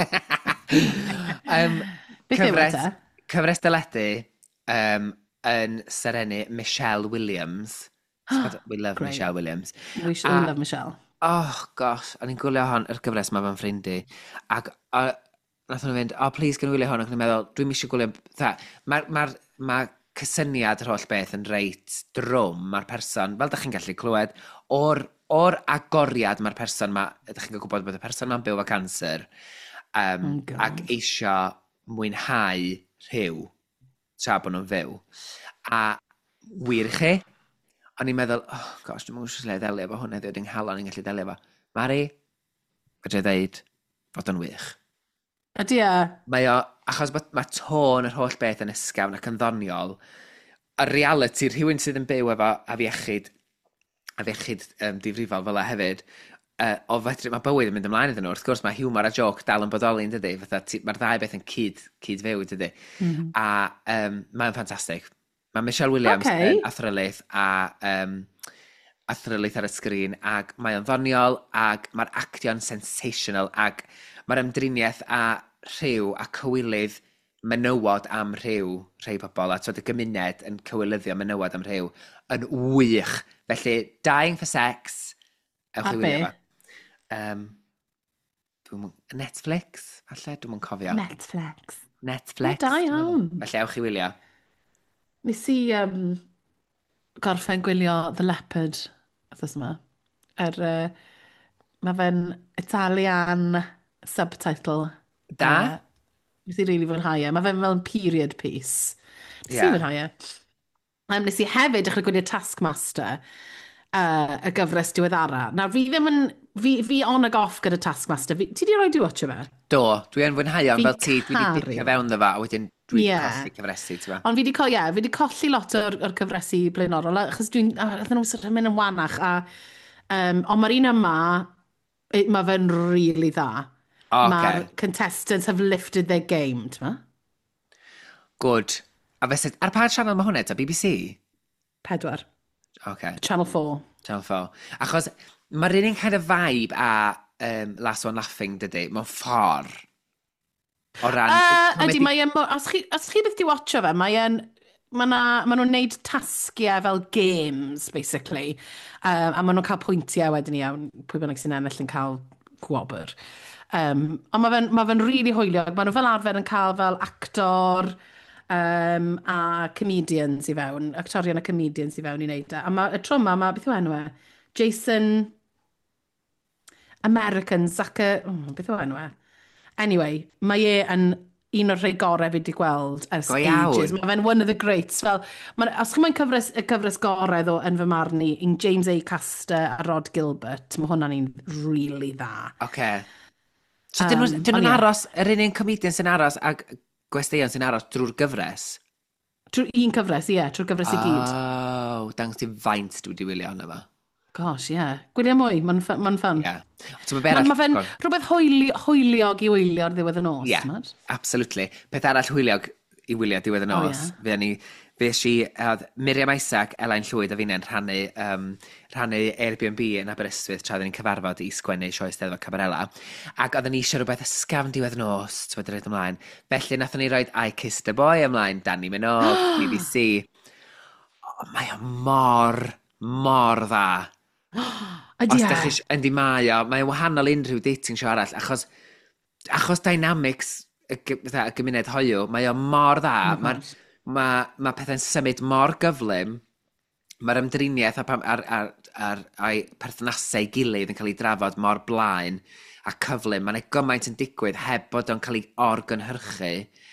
um, Beth yw e? Cyfres deledu um, yn serenu Michelle Williams. We love Great. Michelle Williams. We should a, love Michelle. Oh gosh, o'n i'n gwylio hon, yr gyfres ma fan ffrindi. Ac a, nath nhw'n fynd, oh please gan wylio hon, ac yn meddwl, dwi'n eisiau gwylio... Mae ma, ma cysyniad yr holl beth yn reit drwm, mae'r person, fel ydych chi'n gallu clywed, o'r, or agoriad mae'r person ma, ydych chi'n gwybod bod y person ma'n byw o cancer, um, oh ac eisiau mwynhau rhyw, tra bod nhw'n fyw. A wir i chi, o'n i'n meddwl, oh gosh, dwi'n mwyn siarad delio efo hwnna, dwi'n nghalon i'n gallu delio efo. Mari, gydau ddeud fod o'n wych. Ydy e? Mae o, achos mae tôn yr holl beth yn ysgafn ac yn ddoniol, y reality, rhywun sydd yn byw efo afiechyd, afiechyd um, difrifol fel e hefyd, uh, o fedru, mae bywyd yn mynd ymlaen iddyn nhw. Wrth gwrs, mae humor a joc dal yn bodoli yn dydy, mae'r ddau beth yn cyd, cyd fyw dydy. Mm -hmm. A um, mae'n ffantastig. Mae Michelle Williams okay. yn athrolydd a um, athrolydd ar y sgrin, ac mae'n ddoniol, ac mae'r actio'n sensational, ac mae'r ymdriniaeth a rhyw a cywilydd menywod am rhyw, rhai pobl, a twyd y gymuned yn cywilyddio menywod am rhyw, yn wych. Felly, Dying for Sex, ewch i wylio fa. Um, Netflix, falle, dwi'n mwyn cofio. Netflix. Netflix. Da iawn. Felly, ewch i wylio. Nes i um, gorffen gwylio The Leopard, wrthos yma. Er, uh, mae fe'n Italian subtitle. Da? Uh, nes i rili fwynhau e. Mae fe'n fel period piece. Nes yeah. i fwynhau e. Um, nes i hefyd dechrau gwylio Taskmaster, uh, y gyfres diweddara. Nawr, fi ddim yn... Fi, fi on ag off gyda Taskmaster. Fi, ti di roi di watch o fe? Do, dwi'n fwynhau o'n fel ti. Dwi wedi dipio fewn ddo fa, a wedyn dwi'n yeah. colli cyfresu, ti fa. Ond fi di, co, yeah, fi di colli lot o'r, or cyfresu blaenorol, achos dwi'n... Ydyn nhw'n sort of mynd yn wanach, a... Um, ond mae'r un yma, mae fe'n really dda. Okay. Mae'r contestants have lifted their game, ti ma? Good. A fesydd, ar pa channel mae hwnna, ta B B C? Pedwar. Okay. Channel four. Channel four. Achos mae'r un kind of vibe a um, Last One Laughing, dydy, mewn ffordd. O ran... Uh, ydy, mae e'n... Os chi, os chi beth di watcho fe, mae e'n... Mae nhw'n neud tasgiau fel games, basically. Um, a maen nhw'n cael pwyntiau wedyn i iawn, pwy bynnag sy'n ennill yn cael gwobr. Um, ond mae fe'n ma fe really hwyliog. Maen nhw fel arfer yn cael fel actor um, a comedians i fewn, actorion a comedians i fewn i wneud e. A mae y tro yma, mae beth yw enw e? Jason American, Zaka... Oh, beth yw enw e? Anyway, mae e yn un o'r rhai gorau fi wedi gweld ers ages. Mae fe'n one of the greats. Fel, ma, os chi'n mynd cyfres, y cyfres gorau ddo yn fy marn i, in James A. Caster a Rod Gilbert, mae hwnna'n un really dda. Oce. So um, dyn nhw'n yeah. aros, yr un un comedian sy'n aros ac gwesteion sy'n aros drwy'r gyfres? Drwy un cyfres, ie, yeah, drwy'r gyfres oh, i gyd. Oh, dangos ti faint dwi wedi wylio hwnna fa. Gosh, ie. Yeah. Gwylio mwy, mae'n ma ffyn. Ie. Yeah. Mae'n ma fe'n rhywbeth hwyli, hwyliog i wylio ar ddiwedd y nos. Ie, yeah, absolutely. Peth arall hwyliog i wylio ar diwedd y nos. Oh, yeah. Fe ni, fe si, uh, Miriam Isaac, Elain Llwyd a fi'n rhannu, um, rhannu Airbnb yn Aberystwyth tra oedden ni'n cyfarfod i sgwennu sioe Steddfod Cabarella. Ac oedden ni eisiau rhywbeth ysgafn diwedd y nos, ti'n wedi rhaid ymlaen. Felly, nathon ni roed I Kissed a Boy ymlaen, Danny Minogue, B B C. Oh, mae o mor, mor dda. Ydy Os ydych chi yn di mae o, mae'n wahanol unrhyw dating show arall, achos, achos dynamics y, y gymuned hoiw, mae o mor dda, oh mae ma, ma pethau'n symud mor gyflym, mae'r ymdriniaeth ar, ar, ar, ar, ar perthnasau gilydd yn cael ei drafod mor blaen a cyflym, mae'n gymaint yn digwydd heb bod o'n cael ei orgynhyrchu.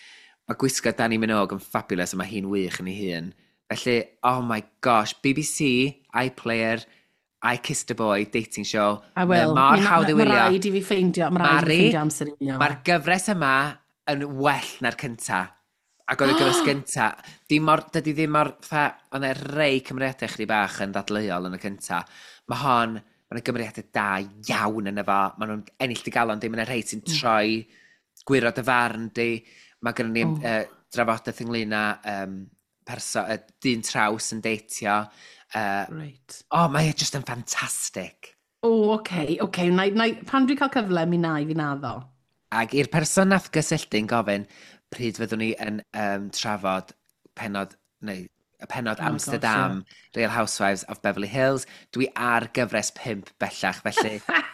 Mae gwisgo Dani Minogue yn fabulous a mae hi'n wych yn ei hun. Felly, oh my gosh, B B C, iPlayer, I Kissed a Boy, dating show. I will. Mae'r hawdd i Mae wylio. rhaid i fi ffeindio, mae rhaid i fi ffeindio amser i wylio. Mae'r gyfres yma yn well na'r cynta. Ac oedd y gyfres gynta. Di mor, dydy ddim mor, fa, oedd e rei cymeriadau chdi bach yn dadleuol yn y cynta. Mae hon, mae'n gymeriadau da iawn yn efo. Mae nhw'n ennill di galon, di, mae'n rhai sy'n troi gwirod y farn, di. Mae gen ni oh. uh, drafodaeth ynglyn â um, perso, uh, dyn traws yn deitio. Uh, right. Oh, mae e just yn ffantastig. O, oh, oce, okay, oce. Okay. Na, na, pan dwi'n cael cyfle, mi na i fi naddo. Ac i'r person nath gysylltu'n gofyn, pryd fyddwn ni yn um, trafod penod, neu y penod oh Amsterdam, gosh, yeah. Real Housewives of Beverly Hills, dwi ar gyfres pimp bellach, felly...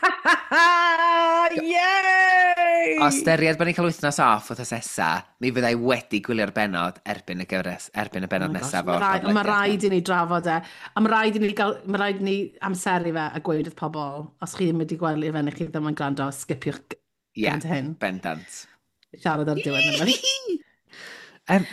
Yay! O styried bod ni'n cael wythnos off wythnos nesa, mi fyddai wedi gwylio'r benod erbyn y gyfres, erbyn y benod oh nesaf. Mae rhaid i ni drafod e. A mae rhaid i ni, gael, mae rhaid i ni amseru fe a gweud wrth pobl, os chi ddim wedi gweld i fe, neu chi ddim yn gwrando, skipiwch yeah, hyn. Bendant. Siarad ar diwedd yma. Um,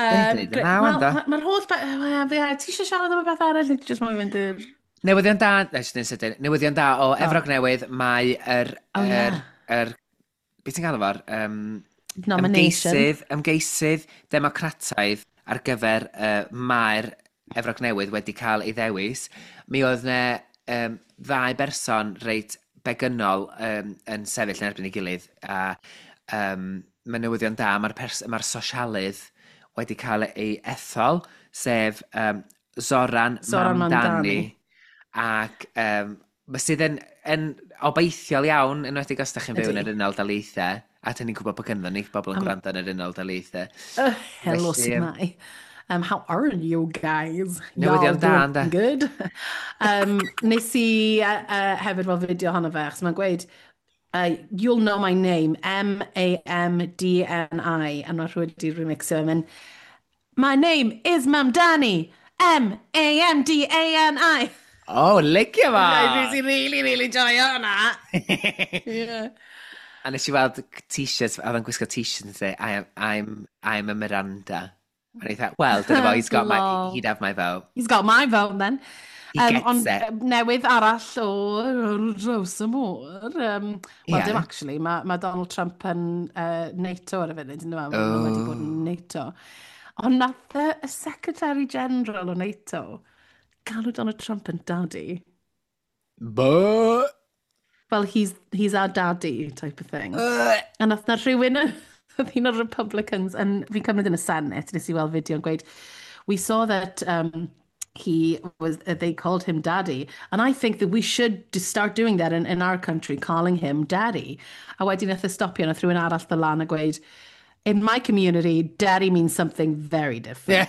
Mae'r holl... Ti eisiau siarad am y beth arall? Ti jyst moyn fynd i'r... Newyddion da, newyddion da o Efrog Newydd, mae yr... Oh, yeah. Beth ti'n gael efo'r... Um, Nomination. Ymgeisydd, ymgeisydd democrataidd ar gyfer uh, mae'r Efrog Newydd wedi cael ei ddewis. Mi oedd yna um, ddau berson reit begynol um, yn sefyll yn erbyn ei gilydd. A um, mae newyddion da, mae'r ma sosialydd wedi cael ei ethol, sef um, Zoran, Zoran Mandani. Ac um, sydd yn, yn obeithiol iawn, yn wedi os da chi'n byw yn yr unol daleithau, a dyn ni'n gwybod bod gynno ni bobl yn um, gwrando yn yr unol daleithau. Uh, hello, Smai. Um, how are you guys? Newyddion da, anda. Good. um, nes i uh, uh, hefyd fel fideo honno fe, achos mae'n gweud, Uh, you'll know my name, M A M D N I, and not wedi remixio him. My name is Mamdani, M A M D A N I. Oh, licio fa! Dwi'n really, really joio hwnna. Yeah. A nes i weld t-shirts, a fe'n gwisgo t-shirts yn say, I am, I'm, I'm a Miranda. And I thought, well, dyna fo, he's got my, he'd have my vote. He's got my vote, then. He um, gets on, it. Newydd arall o Rose y Môr. Um, Wel, yeah. dim actually, mae ma Donald Trump yn uh, NATO ar y funud, yn dweud, oh. wedi bod yn NATO. Ond nath y Secretary General o NATO galw Donald Trump yn daddy. But... Well, he's, he's our daddy type of thing. Uh. A nath na rhywun, oedd un o'r Republicans, yn fi'n cymryd yn y Senate, nes i weld fideo yn gweud, we saw that... Um, he was uh, they called him daddy, and I think that we should start doing that in, in our country, calling him daddy. A wedyn nath e stopio na rhywun arall the lan a gweud, in my community daddy means something very different.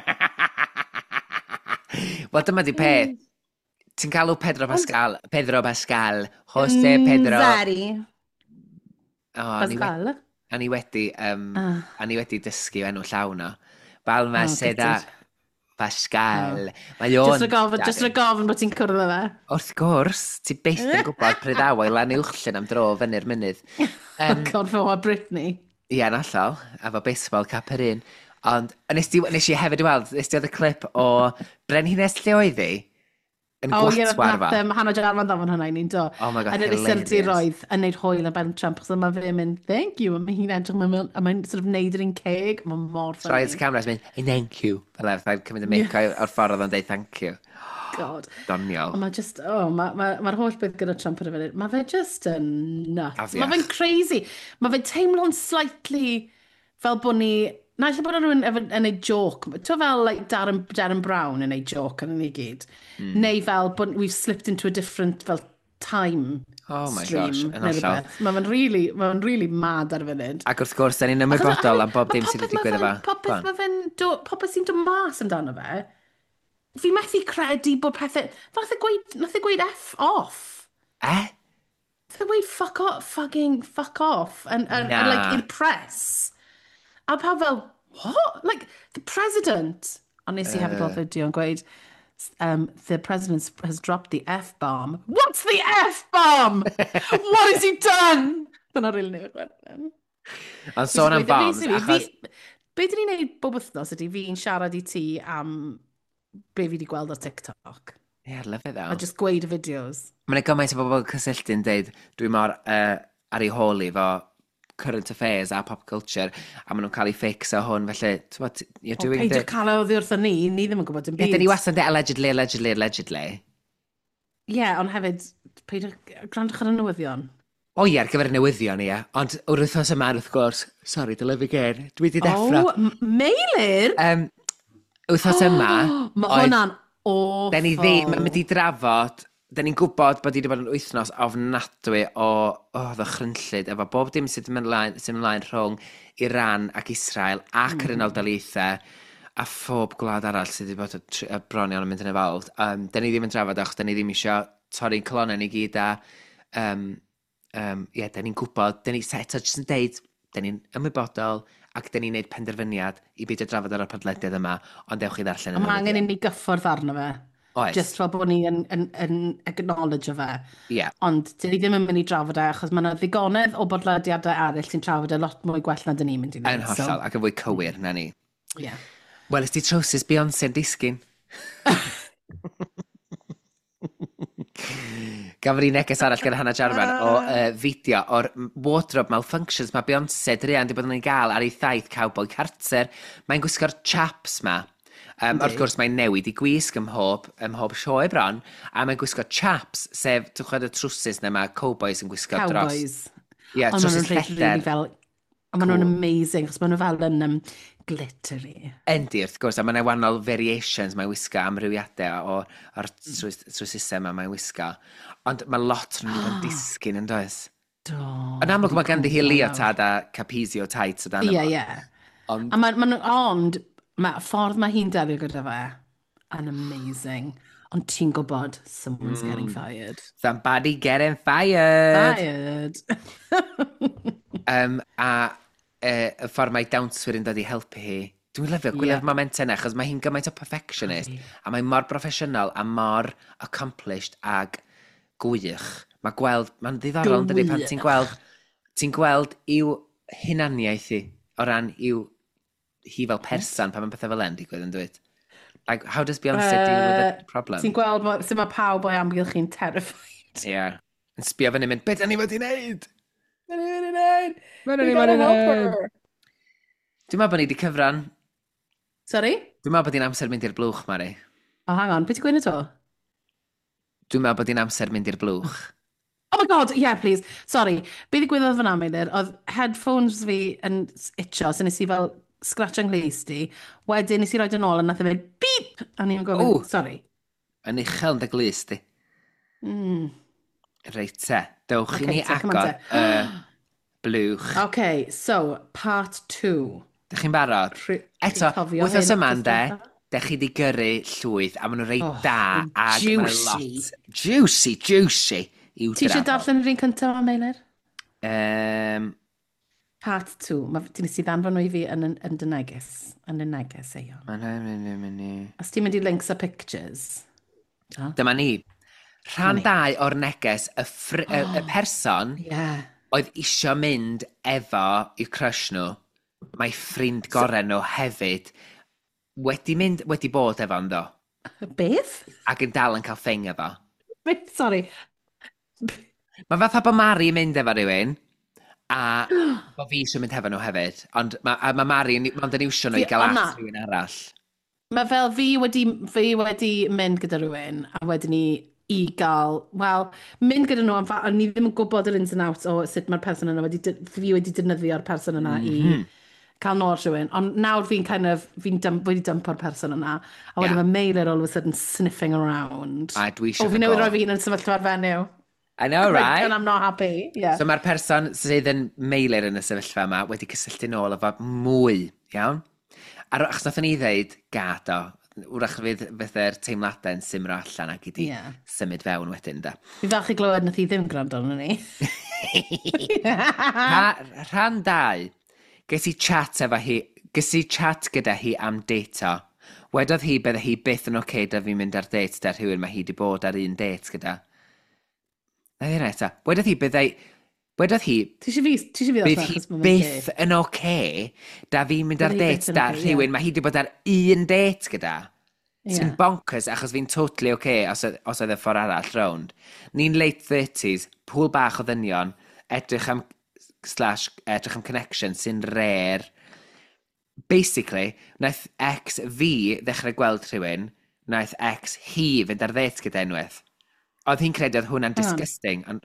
Wel, dyma di peth. Ti'n galw Pedro Pascal, Pedro Pascal, Jose Pedro... Zari. Oh, Pascal. A ni wedi, um, uh. a ni wedi dysgu enw llawn o. Balma oh, Seda... Pascal. Oh. Just rhaid gofyn, just rhaid gofyn bod ti'n cwrdd o fe. Wrth gwrs, ti byth yn gwybod pryd awa i lan uwchlyn am dro fyny'r mynydd. Um, God, fo a Britney. Ie, yn allol, a fo baseball cap yr un. Ond nes, di, nes i hefyd i weld, nes di oedd y clip o Brenhines lle oedd hi? Yn oh, gwatwar fa. O, ie, Hannah Jarman ddofyn hwnna i ni'n do. Oh my god, hilarious. A dyn ni roedd yn neud hwyl yn Ben Trump, achos mae fe'n mynd, thank you, a mae hi'n edrych, a mae'n sort of neud yr un ceg, mae'n mor ffynnu. Troi'r cameras, mynd, thank you. Fel ef, fe'n cymryd y mic o'r ffordd o'n deud thank you. God. Doniol. Mae just, oh, mae'r ma, ma holl beth gyda Trump ar y funud, mae fe just yn nuts. Mae fe'n crazy. Mae fe'n teimlo'n slightly fel bod ni... Na, eisiau bod rhywun yn ei joke. To fel like Darren, Darren Brown yn ei joke yn ei gyd. Mm. Neu fel bod we've slipped into a different fel time oh my stream. Gosh, yn allal. Mae fe'n really, ma really mad ar y funud. Ac wrth gwrs, da ni'n ymwybodol am bob dim sydd wedi digwydd efo. Popeth mae fe'n, popeth sy'n dod mas amdano fe. Fi methu credu bod pethau... Nath e gweud, nath e gweud F off. Eh? Nath e gweud fuck off, fucking fuck off. And, and, and like impress. A pa fel, what? Like, the president... Ond nes i hefyd weld fideo yn gweud, um, the president has dropped the F-bomb. What's the F-bomb? What has he done? Dyna rili newid wedyn. Ond sôn am bombs, achos... be dyn ni'n neud bob wythnos ydy fi'n siarad i ti am be fi wedi gweld ar TikTok. Ie, yeah, love it A though. just gweud y fideos. Mae'n gymaint o bobl cysylltu'n dweud, dwi mor uh, ar ei holi fo current affairs a pop culture, a maen nhw'n cael ei fix o hwn, felly, ti'n bod, you're O, doing peidio the... cael o oddi wrthyn ni, ni ddim yn gwybod yn Ie, byd. dyn ni wastad yn allegedly, allegedly, allegedly. Ie, yeah, ond hefyd, peidio grandwch ar y newyddion. O ie, ar gyfer y newyddion, ie. Ond wrth wythnos yma, wrth gwrs, sorry, dy lyfu gen, dwi wedi deffro. O, m- Meilir! Um, wythnos yma... Mae oedd- hwnna'n awful. Da ni ddim yn mynd i drafod, da ni'n gwybod bod wedi bod yn wythnos ofnadwy o, o ddo chrynchlyd, efo bob dim sydd yn ymlaen, sydd yn ymlaen rhwng Iran ac Israel ac yr Unol Daleithiau a phob gwlad arall sydd wedi bod y, y bron iawn yn mynd yn efold. Um, da ni ddim yn drafod achos da ni ddim eisiau torri'n colonnau ni gyd a um, um, yeah, da ni'n gwybod, da ni set o jyst yn deud, da ni'n ymwybodol ac da ni'n neud penderfyniad i beidio drafod ar y podlediad yma, ond dewch i ddarllen Mae angen i ni gyffwrdd arno fe. Oes. Just fel bod ni yn, yn, yn acknowledge o fe. Ie. Ond dyn ni ddim yn mynd i drafod e, achos mae yna ddigonedd o bodlediadau eraill sy'n trafod e lot mwy gwell na dyn ni'n mynd i Yn wneud. hollol, ac yn fwy cywir na ni. Yeah. Wel, ysdi trowsus Beyoncé'n disgyn. Gafon ni neges arall gan Hannah Jarman o uh, fideo o'r wardrobe malfunctions mae Beyoncé drian di bod yn ei gael ar ei thaith Cowboy Carter. Mae'n gwisgo'r chaps ma. Um, wrth gwrs mae'n newid i gwisg ym mhob, ym mhob sioe bron, a mae'n gwisgo chaps, sef, dwi'n chwed y trwsus na mae cowboys yn gwisgo dros. Cowboys. Ie, yeah, Ond maen trwsus nhw'n rhaid lleder. really fel... Ond maen nhw'n amazing, achos maen nhw fel yn um, glittery. Endi, wrth gwrs, a mae'n wahanol variations mae'n wisgo amrywiadau o, o'r trwsusau yma mae'n wisgo. Ond mae lot yn yn disgyn yn does. Do. Yn amlwg mae ganddi hi leotard a capizio tights o dan Ie, yma. ie. Ond A ma, ma, ond, mae ffordd mae hi'n delio gyda fe yn amazing. Ond ti'n gwybod, someone's mm. getting fired. somebody getting fired. Fired. um, a uh, y ffordd mae dawnswyr yn dod i helpu hi. Dwi'n lyfio gwylio'r Ie. moment yna, achos mae hi'n gymaint o perfectionist, a mae'n mor proffesiynol a mor accomplished ag gwych. Mae gweld, mae'n ddiddorol yn dydi pan ti'n gweld, ti'n gweld i'w hunaniaeth hi, o ran i'w hi fel person, pan mae'n bethau fel e'n digwydd yn dweud. Like, how does Beyoncé uh, deal with the problem? Ti'n gweld mo- sut mae pawb o'i amgylch chi'n terrified. Ie. Yeah. Yn sbio fyny mynd, beth da ni fod i wneud? Be ni wedi wneud? Be da We ni gotta fod i help wneud? her. Dwi'n meddwl bod ni wedi cyfran. Sorry? Dwi'n meddwl bod hi'n amser mynd i'r blwch, Mari. Oh, hang on, beth ti'n gwneud eto? Dwi'n meddwl bod hi'n amser mynd i'r blwch. Oh my god, yeah, please. Sorry. Be ddigwyddodd fyna, Meilir? Oedd headphones fi yn itcho, so nes i fel scratch yng nghlys di. Wedyn nes i roed yn ôl, a nath e fynd beep! A ni'n gofyn, Ww. sorry. Yn uchel yn dy glus di. Mm. Reit te. Dewch i Okay, ni te, come on, agor te. y blwch. Okay, so, part two. Dych chi'n barod? Rhi- Eto, chi'n cofio wythnos hyn yma wythnos ynde, diwetha? dech chi di gyrru llwyth, a maen nhw'n reit Oh, da, ag maen nhw juicy. lot. Juicy, juicy. I'w Ti eisiau drafod. darllen yr un cyntaf yma, Meilir? Um, Part two. Mae ti nes i ddanfon nhw i fi yn, yn, yn dy neges. Yn y neges, eio. Os ti'n mynd i links a pictures. Dyma ni. Rhan dau o'r neges, y, ffr- y, y person Yeah. oedd isio mynd efo i'w crush nhw, mae ffrind gorau nhw hefyd, wedi mynd, wedi bod efo ynddo, Beth? ac yn dal yn cael ffeng efo. Beth? Sorry. Mae fatha bod Mari yn mynd efo rhywun, a bod fi eisiau mynd efo nhw hefyd, ond mae ma Mari, ond yn iwsio nhw i Fi- gael o, na. at rhywun arall. Mae fel fi wedi, fi wedi mynd gyda rhywun, a wedyn ni i gael, wel, mynd gyda nhw, ond fa- ond ni ddim yn gwybod yr ins and outs o sut mae'r person yna wedi, dy- fi wedi defnyddio'r person yna mm -hmm. i cael nôl rhywun. Ond nawr fi'n kind of, fi'n dym, wedi dympa'r person yna, a wedyn Yeah. mae Meilir all of a sudden sniffing around. A dwi eisiau O, fi newydd go. roi fi yn sefyllfa ar fenyw. I know, right? And I'm not happy. Yeah. So mae'r person sydd yn meilir yn y sefyllfa yma wedi cysylltu nôl efo mwy, iawn? A ro- achos nath ni ddeud, gad o, wrach fydd fyddai'r teimladau yn simro allan ac i di Ie. symud fewn wedyn da. Fi falch i glywed nath i ddim gwrando arno ni. Ra- Rhan dau, ges i chat efo hi, ges i chat gyda hi am deito. Wedodd hi bydde hi byth yn oce okay da fi mynd ar date da rhywun mae hi wedi bod ar un date gyda. Na ddi'n eto. Wedodd hi byddai Wedodd hi, Ti eisiau fi, ti eisiau fi bydd ddod hi achos mae'n byth yn oce okay, da fi mynd ar Bydd hi det byth yn da ocê, ie. rhywun, mae hi wedi bod ar un det gyda. Sy'n Ie. bonkers, achos fi'n totally oce okay, os, oedd- os oedd y ffordd arall rownd. Ni'n late thirties, pŵl bach o ddynion, edrych am, slash, edrych am connection sy'n rare. Basically, wnaeth ex fi ddechrau gweld rhywun, wnaeth ex hi fynd ar det gyda unwaith. Oedd hi'n credu oedd hwnna'n disgusting, ond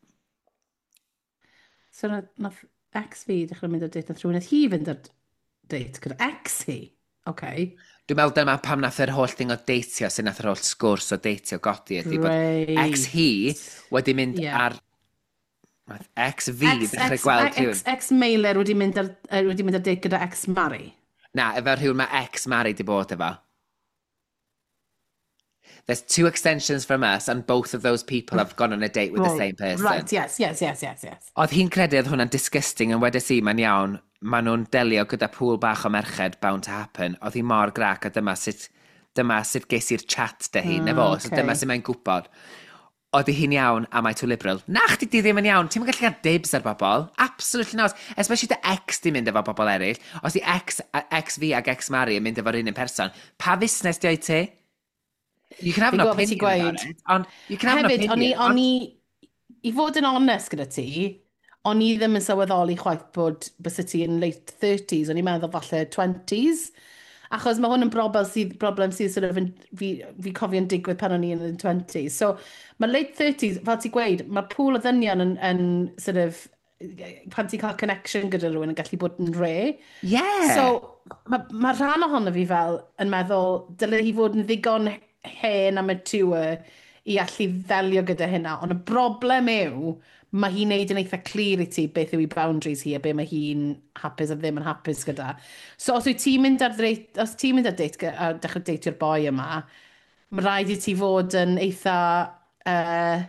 So na- nath ex fi dechrau mynd ar date nath rhywun nath hi fynd ar date gyda ex hi. Okay. dwi'n meddwl dyma pam nath yr holl thing o deitio sy'n nath yr holl sgwrs o deitio godi ydy bod Right. ex hi wedi mynd Ie. ar nath ex fi Ex, ddechrau ex, gweld ex, rhywun. ex Meiler wedi mynd ar, uh, wedi mynd ar date gyda ex Mari. Na, efo rhywun mae ex Mari di bod efo. There's two extensions from us and both of those people have gone on a date with the same person. Right, yes, yes, yes, yes, yes. Oedd hi'n credu oedd hwnna'n disgusting yn wedes i, mae'n iawn, maen nhw'n delio gyda pŵl bach o merched bound to happen. Oedd hi mor grac a dyma sut, dyma sut ges i'r chat dy hun, efo, so okay. dyma sut mae'n gwybod. Oedd hi'n iawn, am I too liberal? Na, chdi di ddim yn iawn, ti'n gallu cael dibs ar bobl. Absolutely not. Especially dy ex di mynd efo bobl eraill. Os di ex, ex fi ag ex Mari yn mynd efo'r un yn person, pa fusnes di oed ti? You can have Fi'n an gwybod beth opinion ti'n about gweud. it, ond you can have an Hefyd, o'n i, opinion. o'n ond- i, i fod yn honest gyda ti, o'n i ddim yn sylweddoli chwaith bod bys ti yn late thirties, o'n i'n meddwl falle twenties, achos mae hwn yn broblem sydd, problem sydd sort of yn, fi, fi cofio'n digwydd pan o'n i yn y twenties. So, mae late thirties, fel ti'n gweud, mae pŵl o ddynion yn, yn sort of, pan ti'n cael connection gyda rhywun yn gallu bod yn re. Yeah. So, mae ma rhan ohono fi fel yn meddwl, dyle hi fod yn ddigon hen a mature i allu ddelio gyda hynna. Ond y broblem yw, mae hi'n neud yn eitha clir i ti beth yw i boundaries hi a be mae hi'n hapus a ddim yn hapus gyda. So os wyt ti'n mynd ar date, os ti'n mynd ar date a dechrau deitio'r boi yma, mae rhaid i ti fod yn eitha... Uh,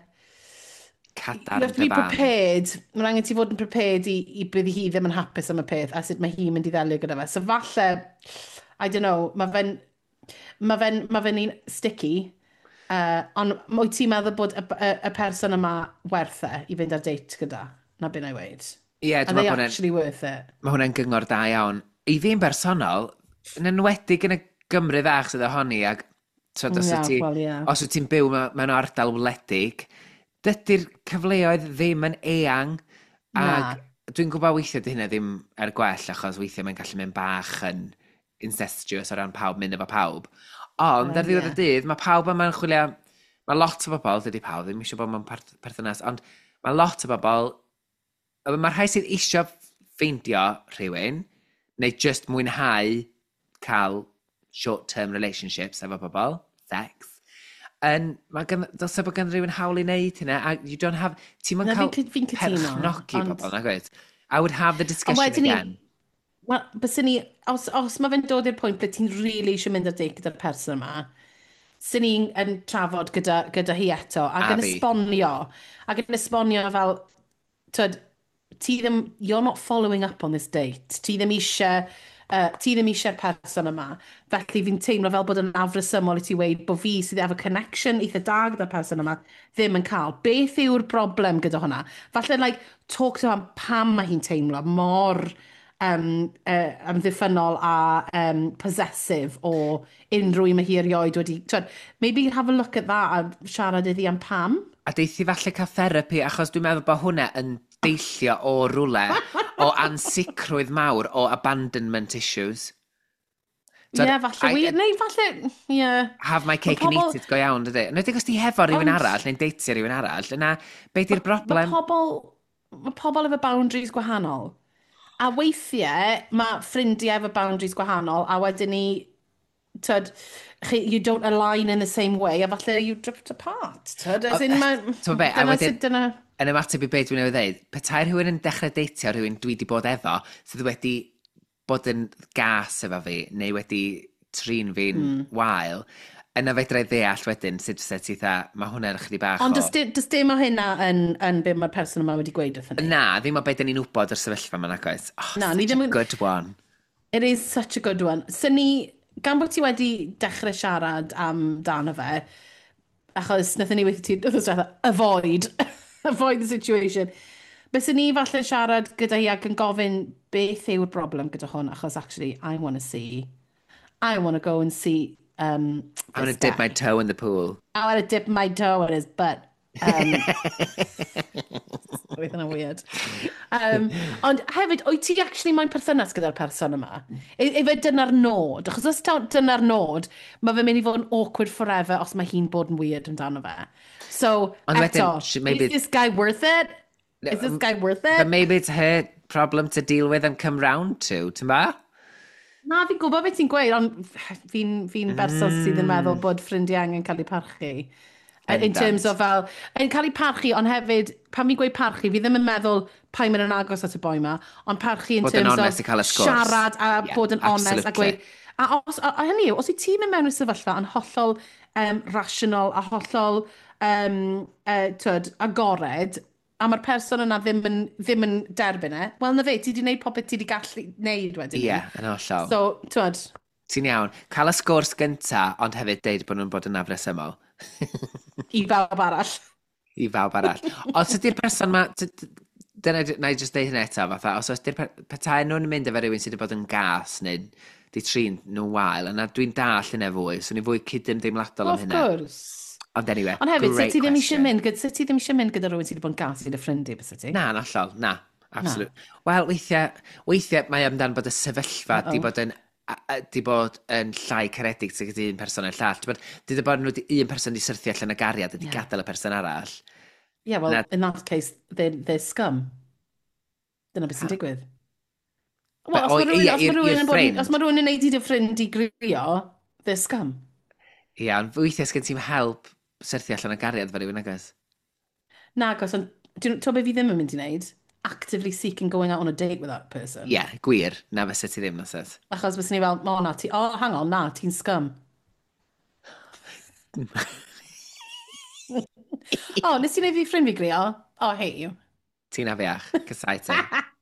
Cadar you have to be dy fam. prepared. Mae angen ti fod yn prepared i, i bydd hi ddim yn hapus am y peth a sut mae hi'n mynd i ddelio gyda fe. So falle, I don't know, mae fe'n mae fe'n ma fe un sticky, uh, ond wyt ti'n meddwl bod y, y, y person yma werth e i fynd ar date gyda? Na byn ei weid. Ie, Are dwi'n they meddwl bod actually worth it? Mae hwnna'n gyngor da iawn. I fi'n bersonol, yn enwedig yn y Gymru fach sydd ohoni, ac twyd, os Ie, wyt ti, wel, ie. os wyt ti'n byw me- mewn ardal wledig, dydy'r cyfleoedd ddim yn eang, ac dwi'n gwybod weithiau dy hynna ddim er gwell, achos weithiau mae'n gallu mynd bach yn incestuous o ran pawb mynd efo pawb. Ond, ar ddiwedd y dydd, mae pawb yma'n chwilio, mae lot o bobl, dydy pawb ddim eisiau bod mewn perth- perthynas, ond mae lot o bobl, mae rhai sydd eisiau ffeindio rhywun, neu just mwynhau cael short-term relationships efo bobl, sex, yn, mae gan, dylse bod gan rhywun hawl i wneud hynna, a you don't have, ti'n mynd Na, cael fi'n cy- fi'n cytuno, perchnogi ond- bobl, na gweud. I would have the discussion wedyn ni- again. Wel, bysyn ni, os, os mae fe'n dod i'r pwynt ble ti'n really eisiau mynd ar date gyda'r person yma, sy'n ni'n yn trafod gyda, gyda hi eto, ac A yn fi. esbonio, ac yn esbonio fel, tyd, ti ddim, you're not following up on this date, ti ddim eisiau, uh, ti ddim eisiau'r person yma, felly fi'n teimlo fel bod yn afresymol i ti weid bod fi sydd efo connection eitha da gyda'r person yma, ddim yn cael. Beth yw'r broblem gyda hwnna? Falle, like, talk to am pam mae hi'n teimlo mor um, uh, amddiffynol a um, possessive o unrhyw un mae hi erioed wedi... Twyd, maybe have a look at that a siarad iddi am pam. A deithi falle cael therapi, achos dwi'n meddwl bod hwnna yn deillio o rwle, o ansicrwydd mawr, o abandonment issues. Ie, yeah, falle wir. Neu falle, ie. Yeah. Have my cake Ma' and pobl- eat it go iawn, dydy. Nid os ti hefo rhywun Ond- arall, neu'n deitio rhywun arall, yna, beth yw'r Mae broblem? pobl, ma' pobl efo boundaries gwahanol. A weithiau, mae ffrindiau efo boundaries gwahanol, a wedyn ni, tyd, chi, you don't align in the same way, a falle you drift apart, tyd. As in, ma... T'mo' be, a dyna wedyn- sut dyna... Yn ymateb i beth dwi'n ei ddweud, petai rhywun yn dechrau deitio rhywun dwi wedi bod efo, sydd wedi bod yn gas efo fi, neu wedi trin fi'n mm. wael, yna fedra i ddeall wedyn sut fysa ti dda, mae hwnna'n chydig bach Ond o... does di- does dim o hynna yn, yn be mae'r person yma wedi gweud wrthyn ni. Na, ddim o beth da ni'n wybod o'r sefyllfa yma nag oes. Oh, Na, such ni ddim a yn- good one. It is such a good one. So ni, gan bod ti wedi dechrau siarad am dan o fe, achos nathon ni wedi ti, wrth ddweud, avoid, avoid the situation. Bys ni falle siarad gyda hi ac yn gofyn beth yw'r broblem gyda hwn, achos actually, I want to see, I want to go and see um, I'm going this to dip guy. my toe in the pool. I want to dip my toe in his butt. Um, Oedd yna weird. Um, ond hefyd, wyt ti actually mae'n perthynas gyda'r person yma? Efe dyna'r nod? Achos os taw dyna'r nod, mae fe mynd i fod yn awkward forever os mae hi'n bod yn weird amdano fe. So, Ond wedyn, eto, she- maybe- is this guy worth it? Is this guy worth But it? maybe it's her problem to deal with and come round to, ti'n ba? Na, fi'n gwybod beth ti'n gweud, ond fi'n fi berson sydd yn meddwl bod ffrindiau angen cael eu parchu. In Bendant. terms of fel, yn cael eu parchu, ond hefyd, pan fi'n gweud parchu, fi ddim yn meddwl pa i'n mynd yn agos at y boi ma, ond parchu in Bod yn terms onest of i cael y sgwrs. siarad a Yeah, bod yn honest a absolutely. gweud. A, os, a, a hynny yw, os wyt ti'n mynd mewn i sefyllfa yn hollol um, rasional a hollol um, uh, twyd, agored, a mae'r person yna ddim yn, ddim yn derbyn e, wel na fe, ti wedi gwneud popeth ti wedi gallu wneud wedyn. Ie, yeah, yn hollol. So, twyd, Ti'n iawn. Cael y sgwrs gynta, ond hefyd deud bod nhw'n bod yn afresymol. i bawb arall. I fawb arall. Os ydy'r person ma... t- t- Dyna, na i just deud hynny eto, fatha, os ydy'r pe- petai nhw'n mynd efo rhywun sydd wedi bod yn gas neu di trin nhw'n wael, yna dwi'n dall hynny fwy, so ni'n fwy cyd-ymdeimladol am Of hynna. course. Ond anyway, Ond hefyd, great sut ti ddim eisiau question. mynd, gyda- sut ti ddim eisiau mynd gyda rhywun sydd wedi bod yn gas i'r ffrindiau, bys ti? Na, yn hollol, na. Absolute. Wel, weithiau, weithiau mae amdan bod y sefyllfa di bod yn a- a- di bod yn llai caredig sydd gyda un person yn llall. Di bod, di bod nhw di, un person di syrthio allan y gariad a di gadael y person arall. Yeah, well, Na- in that case, they're, they're scum. Dyna beth sy'n digwydd. Wel, But, os o, mae rhywun, ie, os mae i'r- rhywun, i'r yn bod yn- ffrind. os mae rhywun yn neud i dy ffrind i grio, they're scum. Ia, ond weithiau sgen ti'n help syrthio allan y gariad fe rhywun agos. Na, gos, ond, do you know beth fi ddim yn mynd i wneud? Actively seeking going out on a date with that person. Ie, yeah, gwir, na fysa ti ddim na seth. Achos bys ni fel, o na, ti, oh, hang on, na, ti'n scum. O, nes ti'n neud fi ffrind fi grio? Oh, I hate you. Ti'n afiach, cysau ti.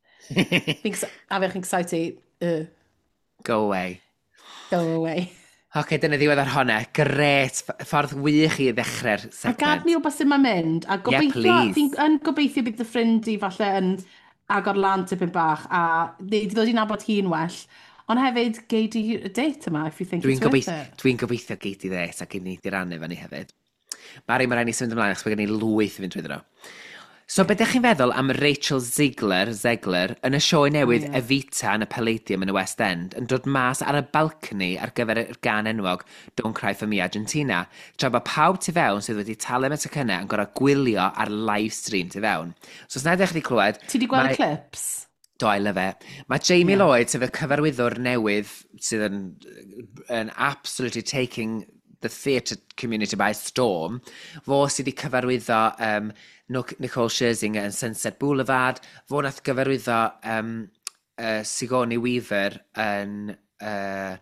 Fi'n ex- afiach yn excited. Uh, Go away. go away. Oce, okay, dyna ddiwedd ar hwnna. Gret, ff- ffordd wych i ddechrau'r A gad segment. ni o beth sy'n ma'n mynd. A gobeithio, please. fi'n yn gobeithio bydd dy ffrind i falle yn agor lan tipyn bach a di ddod i nabod hi'n well. Ond hefyd, gei di y date yma, if you think Dwi'n it's worth gobeithio, it. dwi gobeithio gei di ddes ac i ni di rannu fan ni hefyd. Mari, mae rhaid ni symud ymlaen, achos mae gen i lwyth i fynd trwy ddro. So, beth ydych chi'n feddwl am Rachel Ziegler, Zegler, yn y sioe newydd oh, yeah. Evita yn y Palladium yn y West End, yn dod mas ar y balcony ar gyfer y gan enwog Don't Cry For Me Argentina, tra bod pawb tu fewn sydd wedi talu am y tocynnau yn gorau gwylio ar live stream tu fewn. So, os na ydych chi wedi clywed... Ti di gweld mae- y clips? Do, I love it. Mae Jamie yeah. Lloyd, sef y cyfarwyddwr newydd, sydd yn, yn absolutely taking the theatre community by storm, fo sydd wedi cyfarwyddo um, Nicole Scherzinger yn Sunset Boulevard, fo nath gyfarwyddo um, uh, Sigourney Weaver yn uh,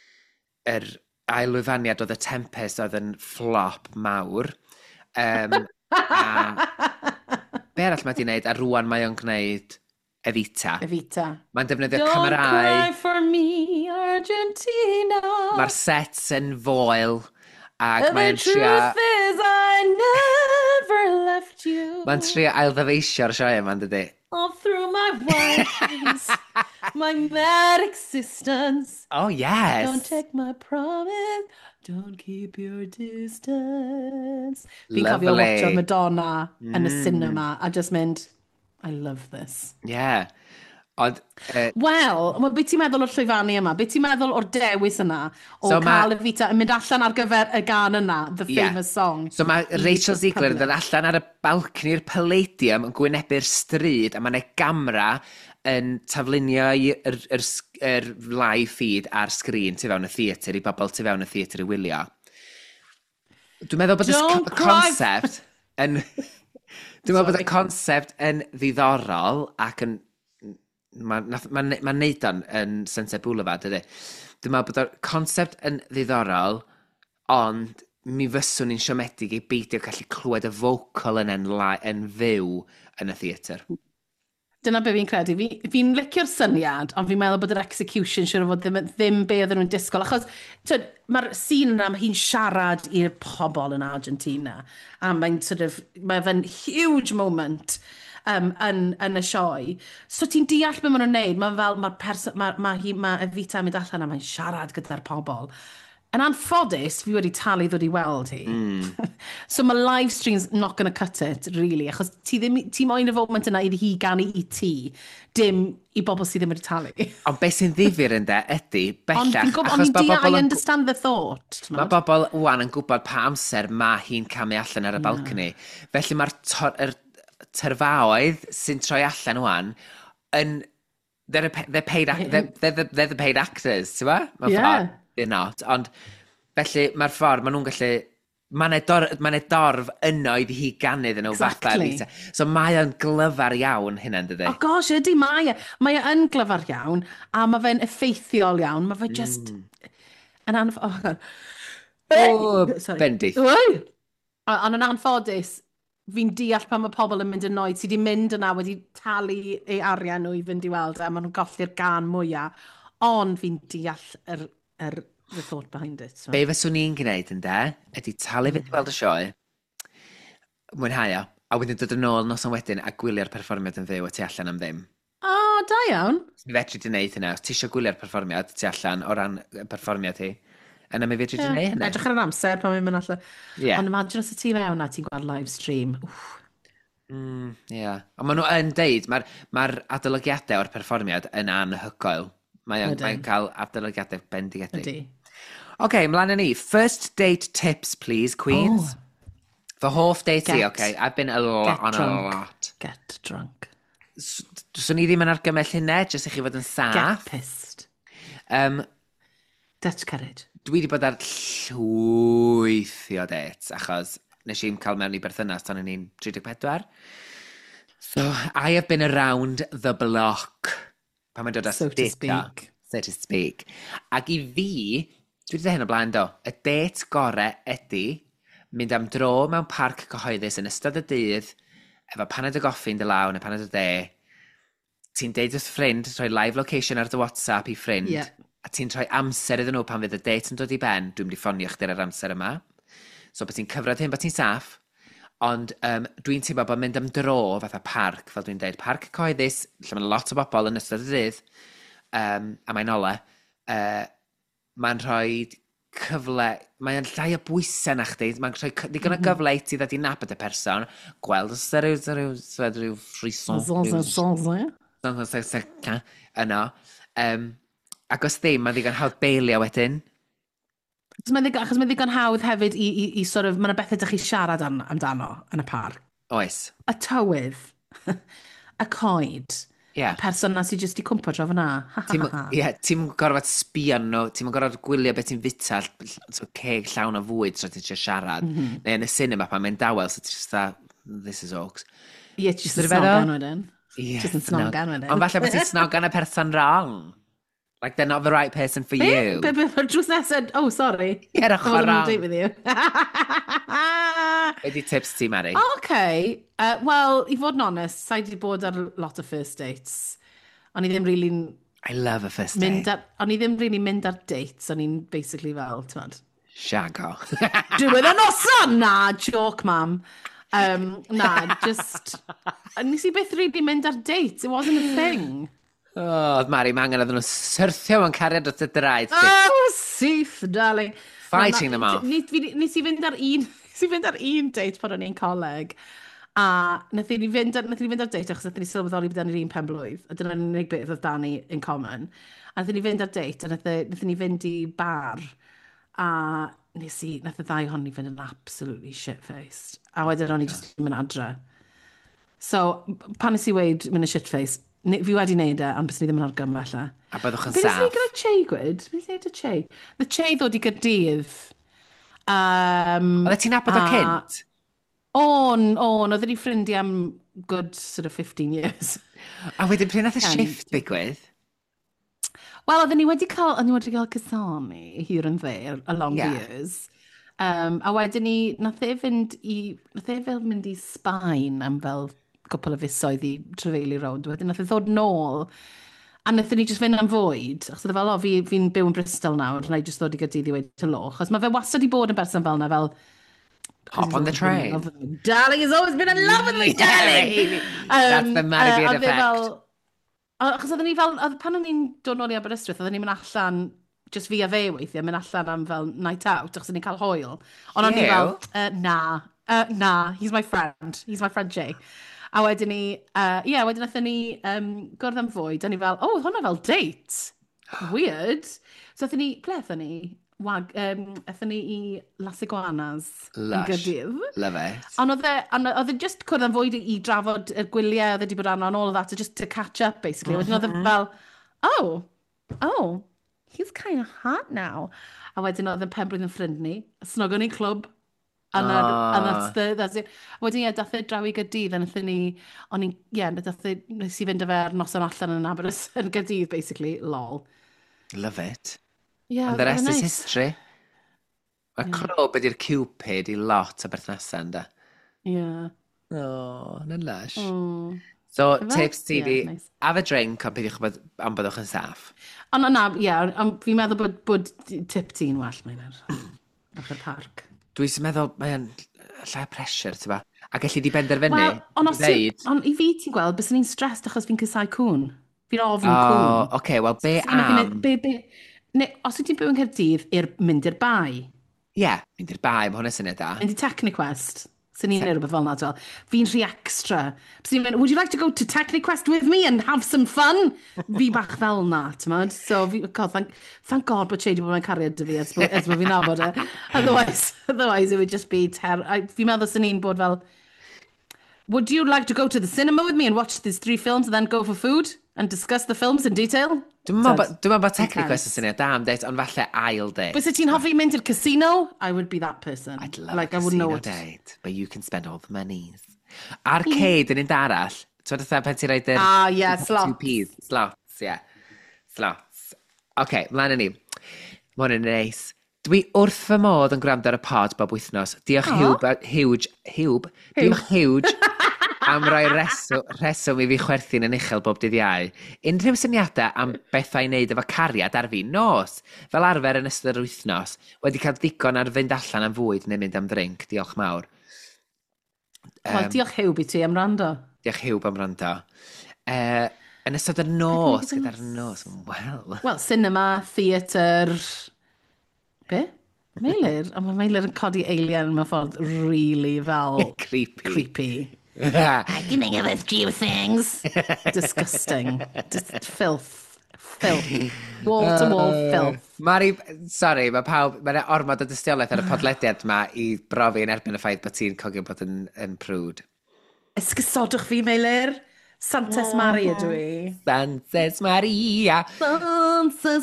yr ail wyfaniad oedd y Tempest oedd yn flop mawr. Um, a be arall mae di wneud, a rwan mae o'n gwneud Evita. Evita. Mae'n defnyddio Don't camerau. cry for me, Argentina. Mae'r sets yn foel. Ac The mae'n trio... truth is I never left you. Mae'n trio ailddyfeisio'r sioe yma, dydy. All through my wife my mad existence. Oh, yes. Don't take my promise. Don't keep your distance. Fi'n cofio Lovely. watcho Madonna yn y cinema a just mynd, I love this. Yeah. Ond, uh, Wel, ma- beth ti'n meddwl o'r llwyfannu yma? Beth ti'n meddwl o'r dewis yna o So ma- cael y fita yn mynd allan ar gyfer y gan yna, the Yeah. famous song? so mae i Rachel Ziegler yn public? dod allan ar y balcony'r Palladium yn gwynebu'r stryd a mae'n gamera yn taflunio i'r yr, yr, yr live feed ar sgrin tu fewn y theatr i bobl tu fewn y theatr i wylio. Dwi'n meddwl bod y Don't sc- cry. concept yn... Dwi'n meddwl bod y concept yn ddiddorol ac yn... Mae'n ma, ma, ma neud o'n yn Sunset Boulevard, ydy. Dwi'n meddwl bod y concept yn ddiddorol, ond mi fyswn ni'n siomedig i beidio gallu clywed y vocal yn, yn, yn fyw yn y theatr. Dyna be fi'n credu. Fi, fi'n licio'r syniad, ond fi'n meddwl bod yr execution siwr o fod ddim, ddim be oedden nhw'n disgwyl. Achos mae'r scene yna, mae hi'n siarad i'r pobl yn Argentina. A mae'n sort of, mae fe'n huge moment. um, yn, yn y sioe. So ti'n deall beth maen nhw'n neud. Mae fel, mae'r person, mae, mae, hi, mae Evita yn mynd allan a mae'n siarad gyda'r pobl. Yn anffodus, fi wedi talu ddod i weld hi. Mm. So mae live streams not going to cut it, really. Achos ti, ddim, ti moyn y foment yna iddi hi gan i ti, dim i bobl sydd ddim wedi talu. Ond beth sy'n ddifur yn de ydy, bellach... Ond fi'n gwybod, ond i'n dia, I understand the thought. Mae bobl wwan yn gwybod pa amser mae hi'n camu allan ar y balcony. Yeah. Felly mae'r er, terfaoedd sy'n troi allan wwan yn... They're, they're, paid, they're, they're, they're the paid actors, ti'n ba? Yeah. They're not. Ond felly mae'r ffordd, maen nhw'n gallu... Mae'n ma dorf yno iddi hi ganu ddyn nhw exactly. fatha. So mae o'n glyfar iawn hynna'n dydy. Oh gosh, ydy mae. Mae o'n glyfar iawn, a mae fe'n effeithiol iawn. Mae fe just... Mm. Yn anff... Oh, god. Oh, bendith. Ond yn anffodus, fi'n deall pan mae pobl yn mynd yn oed, sydd wedi mynd yna wedi talu ei arian nhw i fynd i weld, a maen nhw'n golli'r gan mwyaf. Ond fi'n deall yr, yr, the thought behind it. So. Be fyswn ni'n gwneud yn de, ydy talu fynd i weld y sioe, mwynhau o, a wedyn dod yn ôl nos yn wedyn a gwylio'r perfformiad yn fyw a ti allan am ddim. O, oh, da iawn. Ni fedri di wneud hynna, os ti eisiau gwylio'r perfformiad ti allan o ran y perfformiad ti, yna mi fedri di yeah. wneud hynna. Edrych ar yr amser pan mi'n mynd allan. Yeah. Ond imagine os y ti mewn a ti'n gweld live stream. Mm, yeah. Ond maen nhw yn deud, mae'r ma adolygiadau o'r perfformiad yn anhygoel. Mae'n mae cael adolygiadau bendigedig. Ydy. OK, mlaen ni. First date tips, please, Queens. Oh. For hoff date ti, OK. I've been a lot on drunk. a lot. Get drunk. Swn i ddim yn argymell hynna, jyst i chi fod yn saff. Get pissed. Um, Dutch courage. Dwi wedi bod ar llwyth o dates, achos nes i'n cael mewn i berthynas tan ni'n tri deg pedwar. So, I have been around the block. Pan mae'n dod â so to speak. So to speak. Ac i fi, dwi wedi dweud hyn o blaen do, y date gore ydy mynd am dro mewn parc cyhoeddus yn ystod y dydd, efo paned y goffi'n dy law neu paned y de, ti'n deud wrth ffrind, rhoi live location ar dy WhatsApp i ffrind, yeah. a ti'n rhoi amser iddyn nhw pan fydd y date yn dod i ben, dwi'n mynd i ffonio chdi'r ar amser yma. So, bod ti'n cyfrod hyn, bod ti'n saff, ond um, dwi'n teimlo bod mynd am dro fatha parc, fel dwi'n deud, parc cyhoeddus, lle mae'n lot o bobl yn ystod y dydd, um, a mae'n ole, uh, mae'n rhoi cyfle, mae'n llai o bwysau na chdi, mae'n rhoi digon o gyfle i ti ddod i nabod y person, gweld os ydy rhyw, rhyw ffrison, yno, um, ac os ddim, mae'n ddigon hawdd beilio wedyn. Achos mae'n ddigon hawdd hefyd i, i, i sort of, mae'n bethau ydych chi siarad am, amdano yn y parc. Oes. Y tywydd, y coed, yeah. y person na sy'n jyst i cwmpo dro fyna. Ie, ti'n gorfod sbio nhw, ti'n gorfod gwylio beth ti'n fita, so ceg llawn o fwyd so ti'n siarad. Mm -hmm. Neu yn y cinema pan mae'n dawel, so ti'n just that, this is oaks. Ie, yeah, just yn snog wedyn. Just yn snog wedyn. Ond falle bod ti'n snog gan y person wrong. Like, they're not the right person for you. Be, be, be, drws nesaf, oh, sorry. Ie, rach o wrong. With you. Be di tips ti, Mary? OK. Uh, Wel, i fod yn honest, sa'i wedi bod ar lot o first dates. O'n i ddim really... I love a first date. Ar, o'n i ddim really mynd ar dates, o'n i'n basically fel, ti'n fawr. Shago. Diwedd y noson! Na, joke, mam. Um, na, just... Nes i beth really mynd ar dates, it wasn't a thing. Oh, Mari, mae angen iddyn nhw syrthio mewn cariad at y draed. Oh, syth, darling. Fighting them off. Nes i fynd ar un, nes i fynd ar un date pan o'n i'n coleg. A nath ni fynd ar, nath ni fynd ar date achos nath ni sylweddoli bod ni'r un pen blwydd. A dyna'n unig beth oedd Dani in common. A nath ni fynd ar date a nath, nath ni fynd i bar. A nes i, nath y ddau hon ni fynd yn absolutely shit-faced. A wedyn o'n i just mynd adre. So, pan nes i weid mynd yn shit-faced, fi wedi wneud e, ond bys ni ddim yn argym felly. A byddwch yn saff. Be nes ni gyda Che gwyd? Be nes ni gyda Che? The Che ddod i Gaerdydd. Um, Oedd ti'n nabod o cynt? On, on. Oedd wedi ffrindiau am good sort of fifteen years. A wedyn pryd nath y shift digwydd? Wel, oedd ni wedi cael, oedd ni wedi cael cysami here and there along yeah. the years. Um, a wedyn ni, nath e fynd i, nath e fel mynd i Sbaen am fel cwpl o fusoedd i Trefeili Road. Wedyn nath e ddod nôl, a nath ni just fynd am fwyd. Achos oedd e fel, o, fi'n fi byw yn Bristol nawr, na i just ddod i Gaerdydd i wedi ty loch. Achos mae fe wastad i bod yn berson fel na, fel Hop on the train. Darling has always been in love with me, darling! That's the Mary Beard uh, oedd e effect. Fel, achos oedden ni fel, oedd pan o'n i'n dod nôl i Aberystwyth, oedden ni'n mynd allan, just fi a fe weithiau, mynd allan am fel night out, achos oedden ni'n cael hwyl. Ond o'n i fel, uh, na, uh, na, he's my friend, he's my friend Jay. A wedyn ni, uh, yeah, wedyn oedden ni um, gwrdd am fwyd, a ni fel, oh, hwnna fel date. Weird. So oedden ni, ble oedden ni? Wag, um, oedden ni i Las Iguanas. Lush. Gydydd. Love it. Ond oedd e, oedd e just cwrdd am fwyd i drafod y gwyliau, oedd e wedi bod arno, and all of that, just to catch up, basically. Mm -hmm. Wedyn oedd e fel, oh, oh, he's kind of hot now. A wedyn oedd e'n penblwydd yn ffrind ni, snogon ni clwb, and, oh. and that's, the, that's it. Wedyn, ie, dath e draw i Gaerdydd, a nathon ni, o'n i, ie, dath e, nes i fynd â fe ar noson allan yn Aberystwyth, yn Gaerdydd, basically, lol. Love it. Yeah, and the rest nice. is history. Mae yeah. clwb ydy'r Cupid i lot o berthnasau, ynddo? Yeah. Oh, na'n lush. Oh. So, tips ti fi, yeah, nice. Have a drink, ond peidiwch bod, am byddwch yn saff. Ond na, ie, yeah, fi'n meddwl bod, bod tip ti'n well, mae'n ar, ar y parc. Dwi'n meddwl, mae'n llai pressure, ti ba? A gelli di benderfynu, well, ond on, i fi ti'n gweld, bys ni'n stressed achos fi'n cysau cwn. Fi'n ofyn oh, cwn. O, oce, okay, wel, be am... Be, be, ne, os wyt ti'n byw yn Caerdydd, mynd i'r bai. Ie, yeah, mynd i'r bai, mae hwnna syniad da. Mynd i Techniquest. Sy'n ni'n neud rhywbeth fel na, fi'n rhy extra. Sy'n ni'n would you like to go to Techniquest with me and have some fun? Fi bach fel na, ti'n modd? So, fi, God, thank, thank God bod Shady bod mae'n cariad dy fi, as bod fi'n nabod e. Otherwise, otherwise, it would just be ter... Fi'n meddwl sy'n ni'n bod fel... Would you like to go to the cinema with me and watch these three films and then go for food? And discuss the films in detail? Dwi'n meddwl bod Techniquest yn syniad da am date, ond falle ail date. But ti'n hoffi mynd i'r casino? I would be that person. I'd love like, a I casino know date, but you can spend all the monies. Arcade yn un darall. Ti'n meddwl pan ti'n rhaid yr... Ah, yeah, slots. Two P's. Slots, yeah. Slots. OK, mlaen ni. Mae'n yn neis. Dwi wrth fy modd yn gwrando ar y pod bob wythnos. Diolch Hugh, huge, Hugh, diolch huge am roi reswm, reswm i fi chwerthu'n yn uchel bob dydd Iau. Unrhyw syniadau am bethau i wneud efo cariad ar fi nos, fel arfer yn ystod yr wythnos, wedi cael digon ar fynd allan am fwyd neu mynd am drink. Diolch mawr. Um, Wel, diolch Hugh i ti am rando. Diolch Hugh am rando. Uh, yn ystod yr nos, gyda'r nos, wel. Wel, cinema, theatr... Be? Meilir? O, mae Meilir yn codi alien mewn ffordd really fel... Creepy. Creepy. I can think of a few things. Disgusting. Just filth. Filth. Wall to wall filth. Mari, sorry, mae pawb, mae'n ormod o dystiolaeth ar y podlediad yma i brofi yn erbyn y ffaith bod ti'n cogio bod yn, yn prwd. Esgysodwch fi, Meilir. Santes Maria dwi. Santes Maria. Santes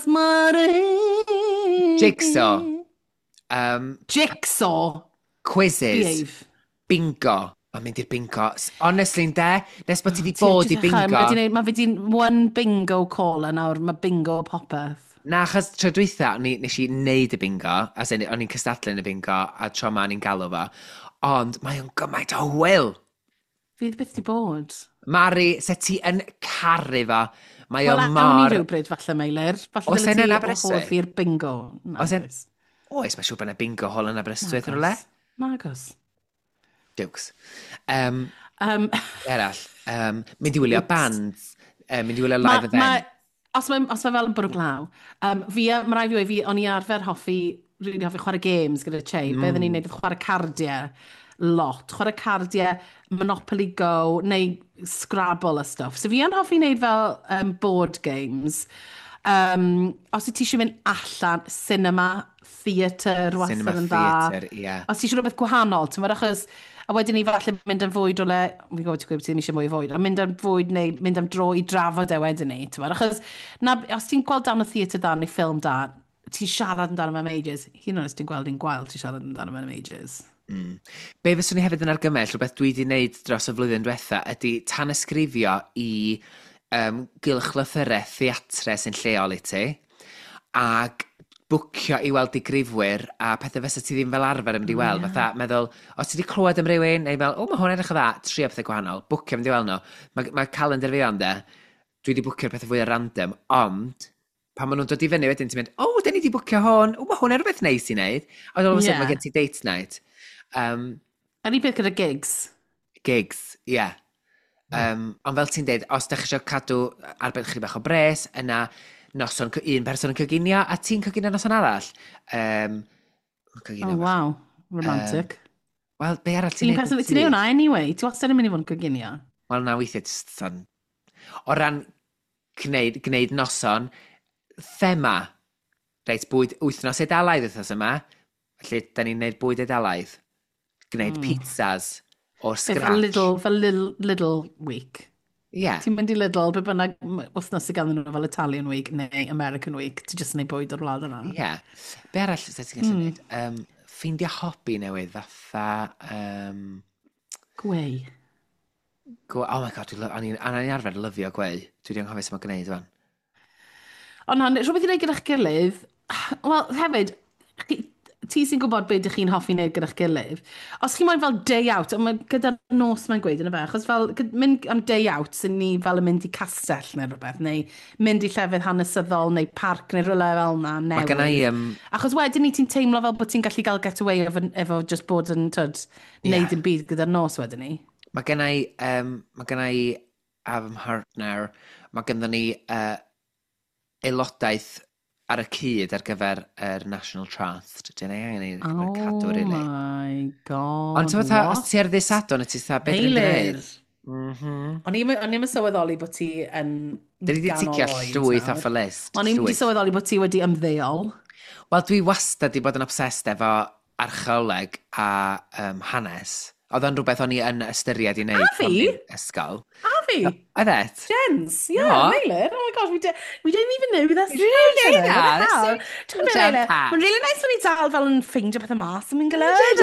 Maria. Jigsaw. Um, Jigsaw. Quizzes. Behave. Bingo. Mae'n mynd i'r bingo. Honestly, nde? Nes bod ti wedi bod i bingo. Mae fe di'n one bingo call a nawr mae bingo popeth. Na, achos tro dwytha, nes i wneud y bingo, as in, o'n i'n cystadlu yn y bingo, a tro ma ni'n galw fo. Ond mae o'n gymaint o hwyl. Fi wedi beth di bod. Mari, se ti yn caru fo. Mae well, o mor... Wel, awn i rhywbryd falle, Meilir. Os yna yn Aberystwyth? Hoff i'r bingo. Os yna... Oes, mae siŵr bod yna bingo hol yn Aberystwyth yn rhywle? Nagos. Jokes. Um, um, erall, um, mynd i wylio bands, um, mynd i wylio live event. Ma, os mae ma fel yn bwrw glaw, um, fi, mae rai fi o'i fi, o'n i arfer hoffi, really hoffi chwarae games gyda Che. Mm. Be oedden ni'n neud chwarae cardiau lot. Chwarae cardiau, Monopoly Go, neu Scrabble a stuff. So fi yn hoffi wneud fel um, board games. Um, os ti eisiau mynd allan, cinema, theatr, cinema, wastad yn dda. Theatr, yeah. Os ti eisiau rhywbeth gwahanol, ti'n meddwl, achos... A wedyn ni falle mynd am fwyd o le, fi'n gwybod ti'n gwybod ti ddim eisiau mwy o fwyd, a mynd am fwyd neu mynd am dro i drafod e wedyn ni, ti'n meddwl, achos na, os ti'n gweld dan y theatr da neu ffilm da, ti'n siarad amdano am ages, hyn o'n os ti'n gweld i'n gwael, ti'n siarad amdano am ages. Mm. Be fyswn ni hefyd yn argymell, rhywbeth dwi wedi wneud dros y flwyddyn diwetha, ydy tan ysgrifio i um, gylchlythyrau theatre sy'n lleol i ti, ag bwcio i weld digrifwyr a pethau fysa ti ddim fel arfer yn mynd i weld. Yeah. Fatha, meddwl, os ti wedi clywed am rywun, neu fel, o, mae hwn edrych o dda, trio pethau gwahanol, bwcio mynd i weld nhw. Mae ma calendar fi ond e, dwi wedi bwcio'r pethau fwy o random, ond, pan maen nhw'n dod i fyny wedyn, ti'n mynd, o, da ni wedi bwcio hwn, o, mae hwn yn rhywbeth neis i wneud. Ond all of a sudden, mae gen ti date night. Um, Yr un peth gyda gigs. gigs, ie. Yeah. Um, ond fel ti'n dweud, os da chi eisiau cadw arbed chi bach o bres, yna noson un person yn coginio, a ti'n coginio noson arall. Um, oh, wow. Romantic. Um, Wel, be arall ti'n neud? Ti'n neud hwnna anyway. Ti wastad yn mynd i fod yn coginio. Wel, na weithiau, son. O ran gwneud, gwneud noson, thema. Reit, bwyd wythnos Eidalaidd wythnos yma. Felly, da ni'n neud bwyd Eidalaidd. Gwneud mm. pizzas o'r scratch. Fel little, fel little, little week. Ie. Yeah. Ti'n mynd i Lidl, be bynnag wythnos i ganddyn nhw fel Italian Week neu American Week. Ti'n just neud bwyd o'r wlad yna. Ie. Yeah. Be arall sy'n ti'n gallu gwneud? Um, Ffeindio hobby newydd fatha... Um... Gwei. Gwe... Oh my god, o'n i'n arfer lyfio gwei. Dwi wedi anghofio sut mae'n gwneud fan. Ond na, rhywbeth i wneud gyda'ch gilydd... Wel, hefyd, ti sy'n gwybod beth ydych chi'n hoffi wneud gyda'ch gilydd. Os chi'n mynd fel day out, ond gyda'r nos mae'n gweud yn y fe, achos fel mynd am day out sy'n ni fel yn mynd i castell neu rhywbeth, neu mynd i llefydd hanesyddol, neu parc, neu rhywle fel na, newydd. Mae gynna i... Um... Achos wedyn ni ti'n teimlo fel bod ti'n gallu cael get away efo, efo just bod yn tyd, neud yn byd gyda'r nos wedyn ni. Mae gynna i... Um, mae gynna i... Af ymhartner, mae gynna ni uh, aelodaeth ar y cyd ar gyfer yr National Trust. Dyna i angen i oh cadw rili. Oh my god. Ond ti'n meddwl, os ti ar ddisadon, ti sa beth yn gwneud? O'n i'n mynd sylweddoli bod ti yn... Dyn ni wedi ticio llwyth off y list. O'n i'n mynd sylweddoli bod ti wedi ymddeol. Wel, dwi wastad wedi bod yn obsessed efo archeoleg a um, hanes. Oedd o'n rhywbeth o'n i yn ystyried i wneud. A fi? Ysgol. A fi? A ddet? Jens, yeah, no. Meilir. Oh my gosh, we, did, we didn't even know that's true. Really nice. Mae'n really nice when i dal fel yn ffeindio pethau mas. Yn gylyd.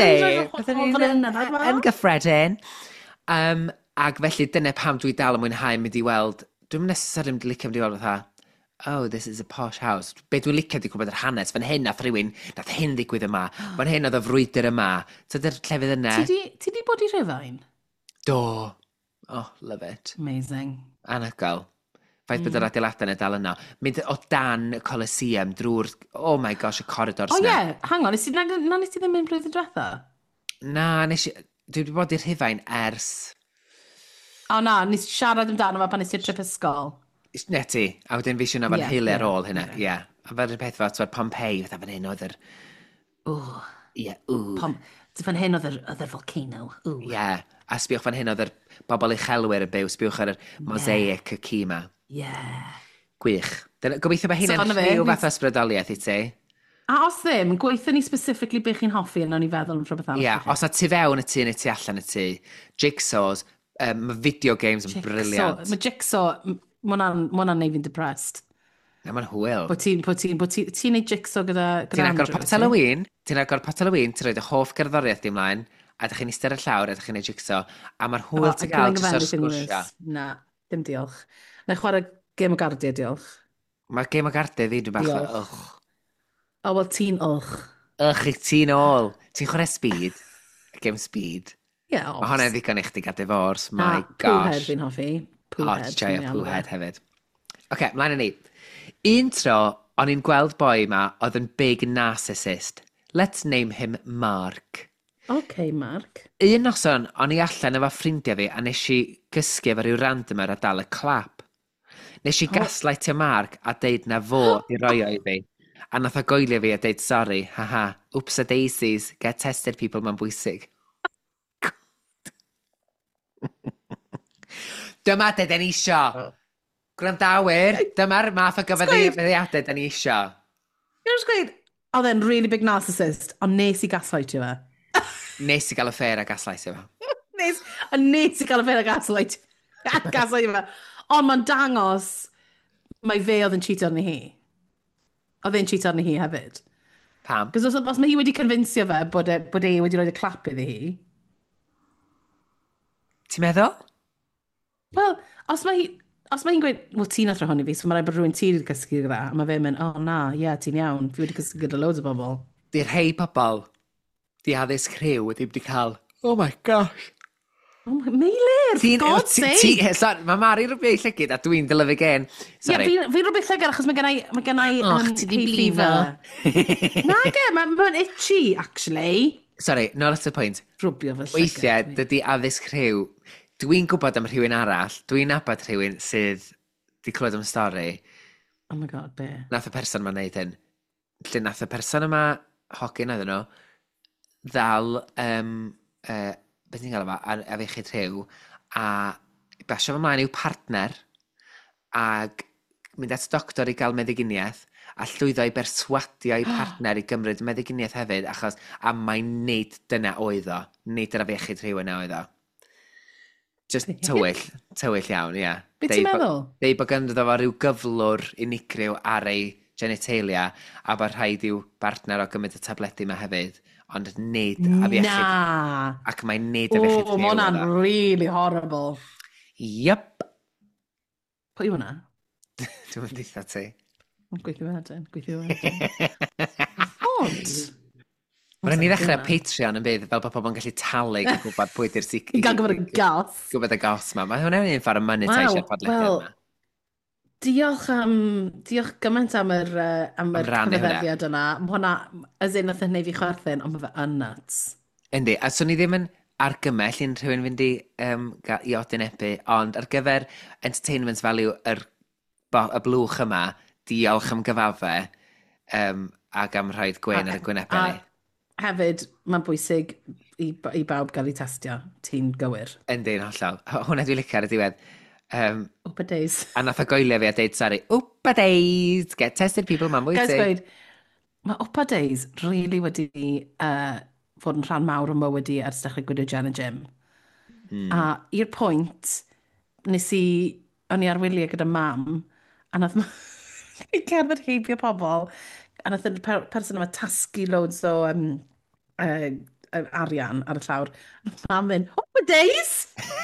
Yn gyffredin. Um, ag felly, dyna pam dwi dal yn mwynhau mynd i weld. Dwi'n necessarily mynd i licio mynd i weld fatha, oh, this is a posh house. Be dwi'n licio di gwybod yr hanes. Fan hyn nath rhywun, nath hyn ddigwydd yma. Fan hyn oedd y frwydr yma. So dy'r llefydd yna. Ti di bod i Rhyfain? Do. Oh, love it. Amazing. Anhygoel. Faith mm. bod yr adeiladau yna dal yna. Mynd o dan y Colosseum drwy'r, oh my gosh, y corridors oh, yna. Oh ie, yeah. hang on, nes ti, na, na nes ti ddim yn blwyddyn diwetha? Na, nes i, dwi wedi bod i'r Rhyfain ers... O oh, na, nes i siarad amdano fa pan nes i'r trip ysgol. Ne ti, a wedyn fi eisiau na fan yeah, heili yeah, ar ôl hynna, ie. Yeah. Yeah. A fe'r peth fel, Pompeii, fatha fan hyn oedd yr... Ww. Ie, ww. Fan hyn oedd yr volcano, ww. Ie, yeah. A sbiwch fan hyn oedd yr bobl uchelwyr yn byw, sbiwch ar y mosaic y ci ma. Ie. Yeah. Gwych. Gobeithio bod hynny'n so, rhyw fath ysbrydoliaeth i ti. A os ddim, gweithio ni specifically beth chi'n hoffi yn o'n i feddwl yn rhywbeth arall. Ie, yeah, os na tu fewn y tu neu tu allan y tu, jigsaws, um, mae video games yn briliant. Mae jigsaw... Mae'n neud fi'n depressed. Na, mae'n hwyl. Bod ti'n ti, ti neud jigsaw gyda, gyda Ti'n agor pot Halloween, ti'n agor pot Halloween, ti'n rhoi dy hoff gerddoriaeth di ymlaen, a ydych chi'n eistedd ar y llawr, a ydych chi'n neud jigsaw, a mae'r hwyl oh, ti'n gael jyst o'r sgwrsio. Na, dim diolch. Na chwarae gêm o gardiau, diolch. Mae gêm o gardiau fi, dwi'n bach o ych. O, wel, ti'n ych. Ych, i ti'n ôl. Ti'n chwarae speed, gêm speed. Ie, yeah, Mae hwnna'n ddigon i chdi gael divorce, my gosh. Poohead fi'n hoffi. Poohead. O, joio Poohead hefyd. Oce, mlaen i ni. Un tro, o'n i'n gweld boi ma oedd yn big narcissist. Let's name him Mark. OK, Mark. Un noson, o'n i allan efo ffrindiau fi a nes i gysgu efo ryw randomer a dal y clap. Nes i gaslightio Mark a deud na fo i roi o i fi. A nath o goelio fi a deud sorry, haha, oops a daisies, get tested people ma'n bwysig. Dyma de da ni isio. Gwrandawyr, dyma'r math o gyfaddiadau da ni isio. You're just gweud, oedd e'n really big narcissist, ond nes i gaslightio fe. Nes i gael y ffer a gaslightio fe. nes, a nes i gael y ffer a gaslightio, gaslightio fe. Ond mae'n dangos mae fe oedd yn cheat arni hi. Oedd e'n cheat arni hi hefyd. Pam? Cos os, os mae hi wedi convincio fe bod e, bod e wedi rhoi y clap iddi hi. Ti'n meddwl? Wel, os mae hi... Os mae hi'n gweud, wel ti'n athro honni fi, so mae rai bod rhywun ti wedi cysgu gyda, a mae fe'n mynd, oh na, ie, yeah, ti'n iawn, fi wedi cysgu gyda loads o bobl. Di'r rhai pobl, di addysg rhyw wedi wedi cael, oh my gosh. Oh my, Meilir, for God's sake. Sorry, mae Mari rhywbeth llygyd, a dwi'n dylyfu gen. Sorry. Ie, fi rhywbeth llygyd, achos mae gennau... Mae gennau... Och, ti di blifo. Na, ge, mae'n itchy, actually. Sorry, nôl at y pwynt. Rwbio fy Weithiau, llygad. dydy addysg rhyw, dwi'n gwybod am rhywun arall, dwi'n nabod rhywun sydd di clywed am stori, Oh my god, be? nath y person yma'n neud hyn. Lle nath y person yma, hogyn oedden nhw, ddal, um, uh, beth ni'n gael yma, a fi chyd rhyw, a basio fy mlaen i'w partner, ag mynd at doctor i gael meddyginiaeth, a llwyddo i berswadio i partner i gymryd meddyginiaeth hefyd, achos a mae'n neud dyna oedd o, neud yr afiechyd rhyw yna oedd o. Just tywyll, tywyll iawn, ia. Be ti'n meddwl? Dei bod ganddo fo rhyw gyflwr unigryw ar ei genitalia, a bod rhaid i'w partner o gymryd y tabledi yma hefyd, ond neud afiechyd. Na! Ac mae'n neud afiechyd O, rhyw ma oedd hwnna'n o. really horrible. Yep. Pwy yw hwnna? Dwi'n mynd eitha ti. Gweithio fe ydyn, gweithio fe ydyn. Ond! Mae'n ni ddechrau Patreon yn bydd, fel bod pobl yn gallu talu i gwybod pwy di'r sic... I gael gyfer y gas. Gwybod y gas ma. Mae hwnna'n un ffordd o monetiseio'r podlediad wel, yma. Diolch am, diolch gymaint am yr, uh, am yr rannu hwnna. cyfyddiad yna. Mae hwnna, as in, nath yn neud fi chwerthin, ond mae fe yn nuts. Yndi, a swn i ddim yn argymell un rhywun fynd i, um, ga- i odynebu, ond ar gyfer entertainment value yr, bo- y blwch yma, diolch am gyfafe, um, ac am rhaid gwen ar y gwynebau ni. Hefyd, mae'n bwysig i, i bawb gael ei testio. Ti'n gywir. Yndi, yn hollol. Hwna dwi'n licio ar y diwedd. Um, Opa days. a nath o goelio fi a deud, sorry, Opa days, get tested people, ma'n Guys, bwysig. gweud, mae Opa days really wedi uh, fod yn rhan mawr o mywyd i ers dechrau gwylio Jen y Gym. Mm. A i'r pwynt, nes i, o'n i ar wyliau gyda mam, a nath i cerdded heibio pobl, a nath y per person yma tasgu loads o um, uh, uh, arian ar y llawr. A nath mam mynd, Opa days!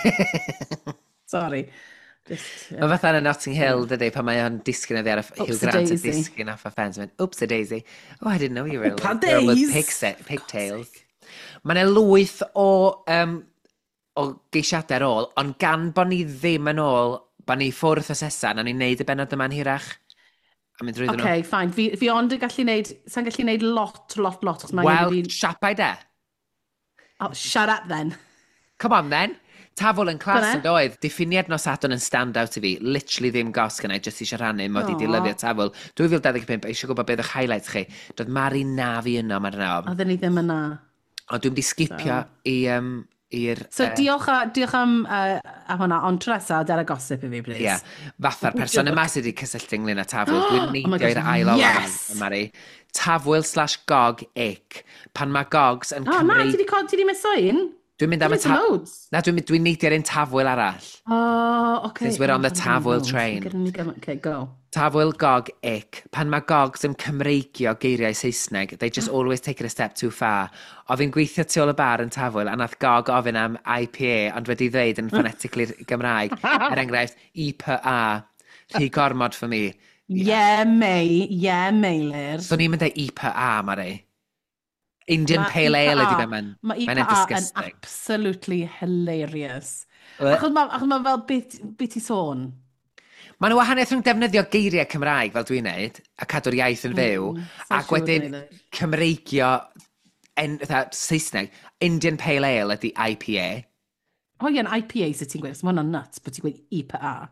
Sorry. Just, Mae fatha yn y Notting Hill, dydy, pan mae o'n disgyn oddi ar y Hugh Oops-a Grant yn daisy. disgyn off a fence, mynd, oops a daisy. Oh, I didn't know you were a Oopa little girl with days. pig pigtails. Mae'n lwyth o, um, o geisiadau ar ôl, ond gan bod ni ddim yn ôl, bod ni ffwrdd o sesa, na ni'n neud y benod yma'n hirach. A mynd drwyddyn OK, fine. Fi, fi ond yn gallu neud, sa'n gallu neud lot, lot, lot. nhw. Wel, siapau de. Oh, shut up then. Come on then. Tafwyl yn clas Dyna. yn doedd. Diffiniad nos Sadwrn yn stand out i fi. Literally ddim gos gynnau, jyst eisiau rhannu, mod i di Aw. lyfio Tafwyl. dwy fil dau ddeg pump, eisiau gwybod beth o'ch highlights chi. Doedd Mari na fi yno, mae'r nawr. Oedden ni ddim yna. Ond dwi'n di sgipio i, um, i'r... So yy, diolch, a, diolch am, uh, am hwnna, ond tro nesa, dara gosip i fi, please. Ie, fatha'r person yma sydd wedi cysylltu ynglyn â Tafwyl. Dwi'n Oh my neidio i'r God, ail ola yes! fan, Mari. Tafwyl slash gog ic. Pan mae gogs yn Oh, na, Cymru... ti di, co- ti di miso un? Dwi'n mynd am y Ti di ta... miso loads? Na, dwi'n dwi'n neidio'r un Tafwyl arall. Oh, OK. Because we're on the Oh, Tafwyl no. train. Gyda ni gyma- OK, go. Tafwyl gog ic. Pan mae gogs yn Cymreigio geiriau Saesneg, they just always take it a step too far. O fi'n gweithio tu ôl y bar yn Tafwyl, a nath gog ofyn am I P A, ond wedi dweud yn phonetically Gymraeg. Er enghraifft, I P A. Rhy gormod for me. Yeah, May. Yeah, Meilir. So ni'n mynd ei I P A, Mari. Indian Ma' Pale Ale I P A ydi be ma'n... Mae I Mae'n P A yn disgusting. absolutely hilarious. Yy. Achos mae ma fel beth be ti sôn. Mae'n wahaniaeth rhwng defnyddio geiriau Cymraeg fel dwi'n neud, a cadw'r iaith yn fyw, sa'n ac siŵr wedyn Meilir. Cymreigio en, fatha, Saesneg. Indian Pale Ale ydi I P A. O ie, yn I P A sydd ti'n gweud, so mae hwnna'n nuts, bod ti'n gweud I P A.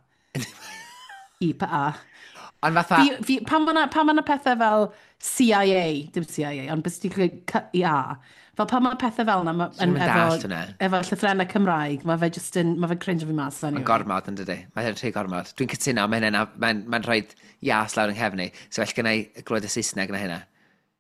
I P A. Ond fatha... Fi, fi, pan mae yna pethau fel C I A, dim C I A, ond beth ti'n gweud C I A, fel pan mae pethau fel yna, ma- Swn i'm yn- yn efo, dallt hwnna. efo llythrennau Cymraeg, mae fe just yn, mae fe cringe fi mas. Mae'n gormod yn dydy. Mae'n rhy gormod. Dwi'n cytuno, mae'n ma mae'n ma rhoi ias lawr yng nghefni. Soell gynnau glwyd y Saesneg na hynna.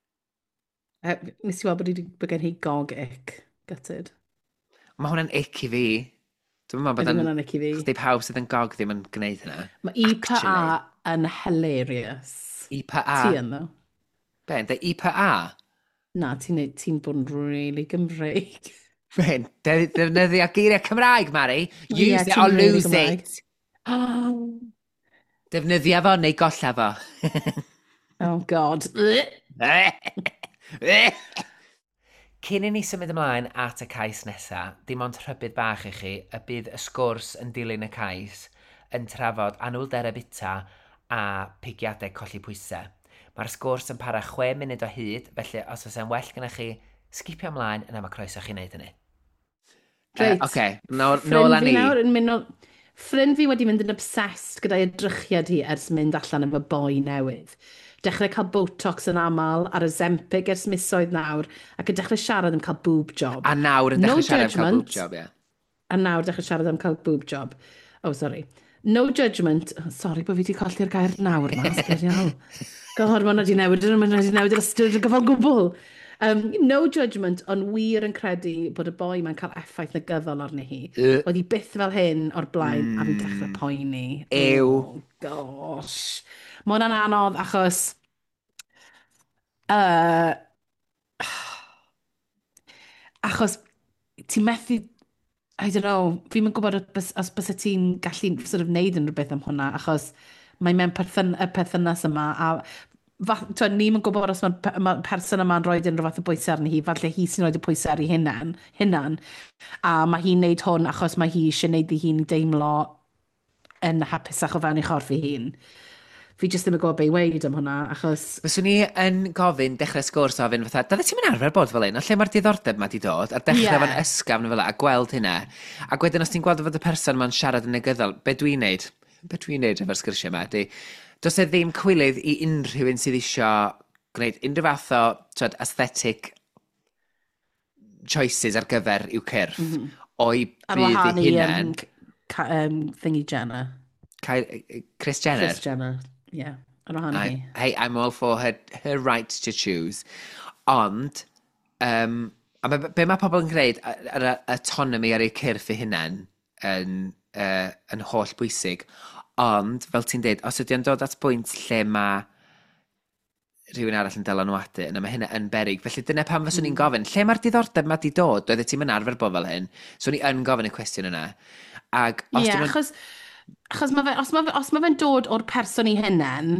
Uh, nes i weld bod i wedi bod gen hi gog ic, gutted. Mae hwnna'n ic i fi. Dwi'n meddwl bod Ydy yn... hwnna'n ic i fi. Chdi pawb sydd yn gog ddim yn gwneud hynna. Mae I P A Actually. yn hilarious. I P A. Ti yn ddo? Ben, dy I P A. Na, ti'n ti bod yn really Gymreig. Ben, de- defnyddio geiriau Cymraeg, Mari. Use Ie, it ti'n or really lose Gymraeg. it. Oh, Defnyddio fo neu golla fo. oh God. Cyn i ni symud ymlaen at y cais nesaf, dim ond rhybydd bach i chi, y bydd y sgwrs yn dilyn y cais yn trafod anwylderau bita a pigiadau colli pwysau. Mae'r sgwrs yn para chwe munud o hyd, felly os oes e'n well gyda chi Skipio ymlaen, yna mae croeso chi wneud hynny. Reit. Uh, Oce, nôl Ffrind â fi ni. nawr yn mynd o... Ffrind fi wedi mynd yn obsessed gyda'i edrychiad hi ers mynd allan efo boi newydd. Dechrau cael Botox yn aml ar y Zempic ers misoedd nawr ac yn dechrau siarad am cael boob job. A nawr yn No dechrau siarad am cael judgement. boob job, ie. A nawr dechrau siarad am cael boob job. Oh, sorry. No judgement. Oh, sorry bod fi wedi colli'r gair nawr yma. Sgwyddiol. God, mae'n wedi newid. Mae'n wedi newid yr ystyr y gyfal gwbl. Um, no judgement, ond wir yn credu bod y boi mae'n cael effaith negyddol arni hi. Yy. Oedd hi byth fel hyn o'r blaen, a fi'n dechrau poeni. Ew. Oh, gosh. Mae hwnna'n anodd achos... Uh, achos ti'n methu... I don't know, fi'n mynd gwybod os, os bys ti'n gallu sort of neud yn rhywbeth am hwnna, achos mae mewn perthyn, y perthynas yma, a twyd, ni'n mynd gwybod os mae'r ma person yma'n rhoi yn rhywbeth o bwysau arni hi, falle hi sy'n rhoi y bwysau ar ei hunan, hunan, a mae hi'n neud hwn achos mae hi eisiau neud i hi'n deimlo yn hapusach o fewn ei chorff ei hun. Fi jyst ddim yn gwybod be i weid am hwnna, achos... Fyswn ni yn gofyn, dechrau sgwrs ofyn fatha, dydde ti'n mynd arfer bod fel un, o lle mae'r diddordeb ma di dod, a dechrau Ie. fan ysgafn fel a gweld hynna. Ac wedyn os ti'n gweld fod y person ma'n siarad yn negyddol, be dwi'n neud? Be dwi'n neud efo'r sgyrsiau yma? Di, does e ddim cwilydd i unrhyw un sydd eisiau gwneud unrhyw fath o twed, aesthetic choices ar gyfer i'w cyrff, mm -hmm. o'i Ar bydd wahân ei i hunan. um, um, thingy Jenner. Ky- Chris Jenner? Chris Jenner, yeah. Ar wahân i. I, hey, I'm all for her, her right to choose. Ond, um, a be, be mae pobl yn gwneud, yr autonomy ar eu cyrff eu hunain yn, uh, yn holl bwysig. Ond, fel ti'n dweud, os ydy o'n dod at bwynt lle mae rhywun arall yn dylanwadu, yna mae hynna yn berig. Felly dyna pam fyswn ni'n gofyn, lle mae'r diddordeb ma di dod? Doedd ti'n mynd arfer bod fel hyn? So ni yn gofyn y cwestiwn yna. Ac os Ie, yeah, ma... achos, achos ma fe, os mae fe, ma fe'n dod o'r person i hynny,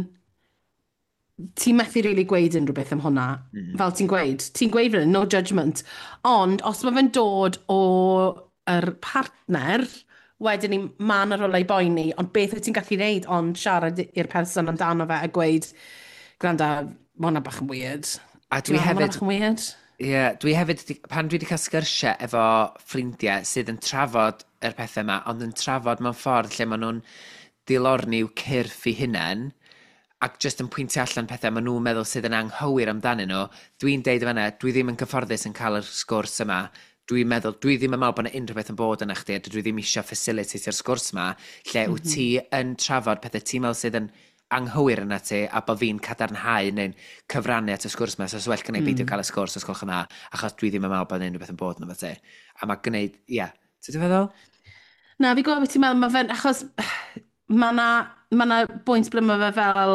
ti'n methu rili really gweud unrhyw beth am hwnna. Mm. Fel ti'n gweud. Ti'n gweud fel no judgement. Ond, os mae fe'n dod o'r partner, wedyn ni man ar ôl ei boeni, ond beth wyt ti'n gallu gwneud, ond siarad i'r person amdano fe a gweud, gwranda, mae hwnna bach yn weird. A dwi hefyd... Mae hwnna bach yn weird. Ie, yeah, dwi hefyd, pan dwi wedi cael sgyrsiau efo ffrindiau sydd yn trafod yr pethau yma, ond yn trafod mewn ffordd lle maen nhw'n dilorni i'w cyrff i hunain, ac jyst yn pwyntio allan pethau maen nhw'n meddwl sydd yn anghywir amdanyn nhw, dwi'n deud efo yna, dwi ddim yn cyfforddus yn cael yr sgwrs yma, dwi'n meddwl, dwi ddim yn meddwl bod yna unrhyw beth yn bod yna chdi, a dwi ddim eisiau facilitatio'r sgwrs yma, lle mm -hmm. wyt ti yn trafod pethau ti'n meddwl sydd yn anghywir yna ti, a bod fi'n cadarnhau neu'n cyfrannu at y sgwrs yma, so well gynnau mm. beidio cael y sgwrs os gwelwch yna, achos dwi ddim yn meddwl bod yna unrhyw beth yn bod yna fe ti. A mae gwneud, ia, yeah. Ti'n feddwl? Na, fi gwybod beth ti'n meddwl, mae fe'n, achos mae yna ma bwynt ble mae fe fel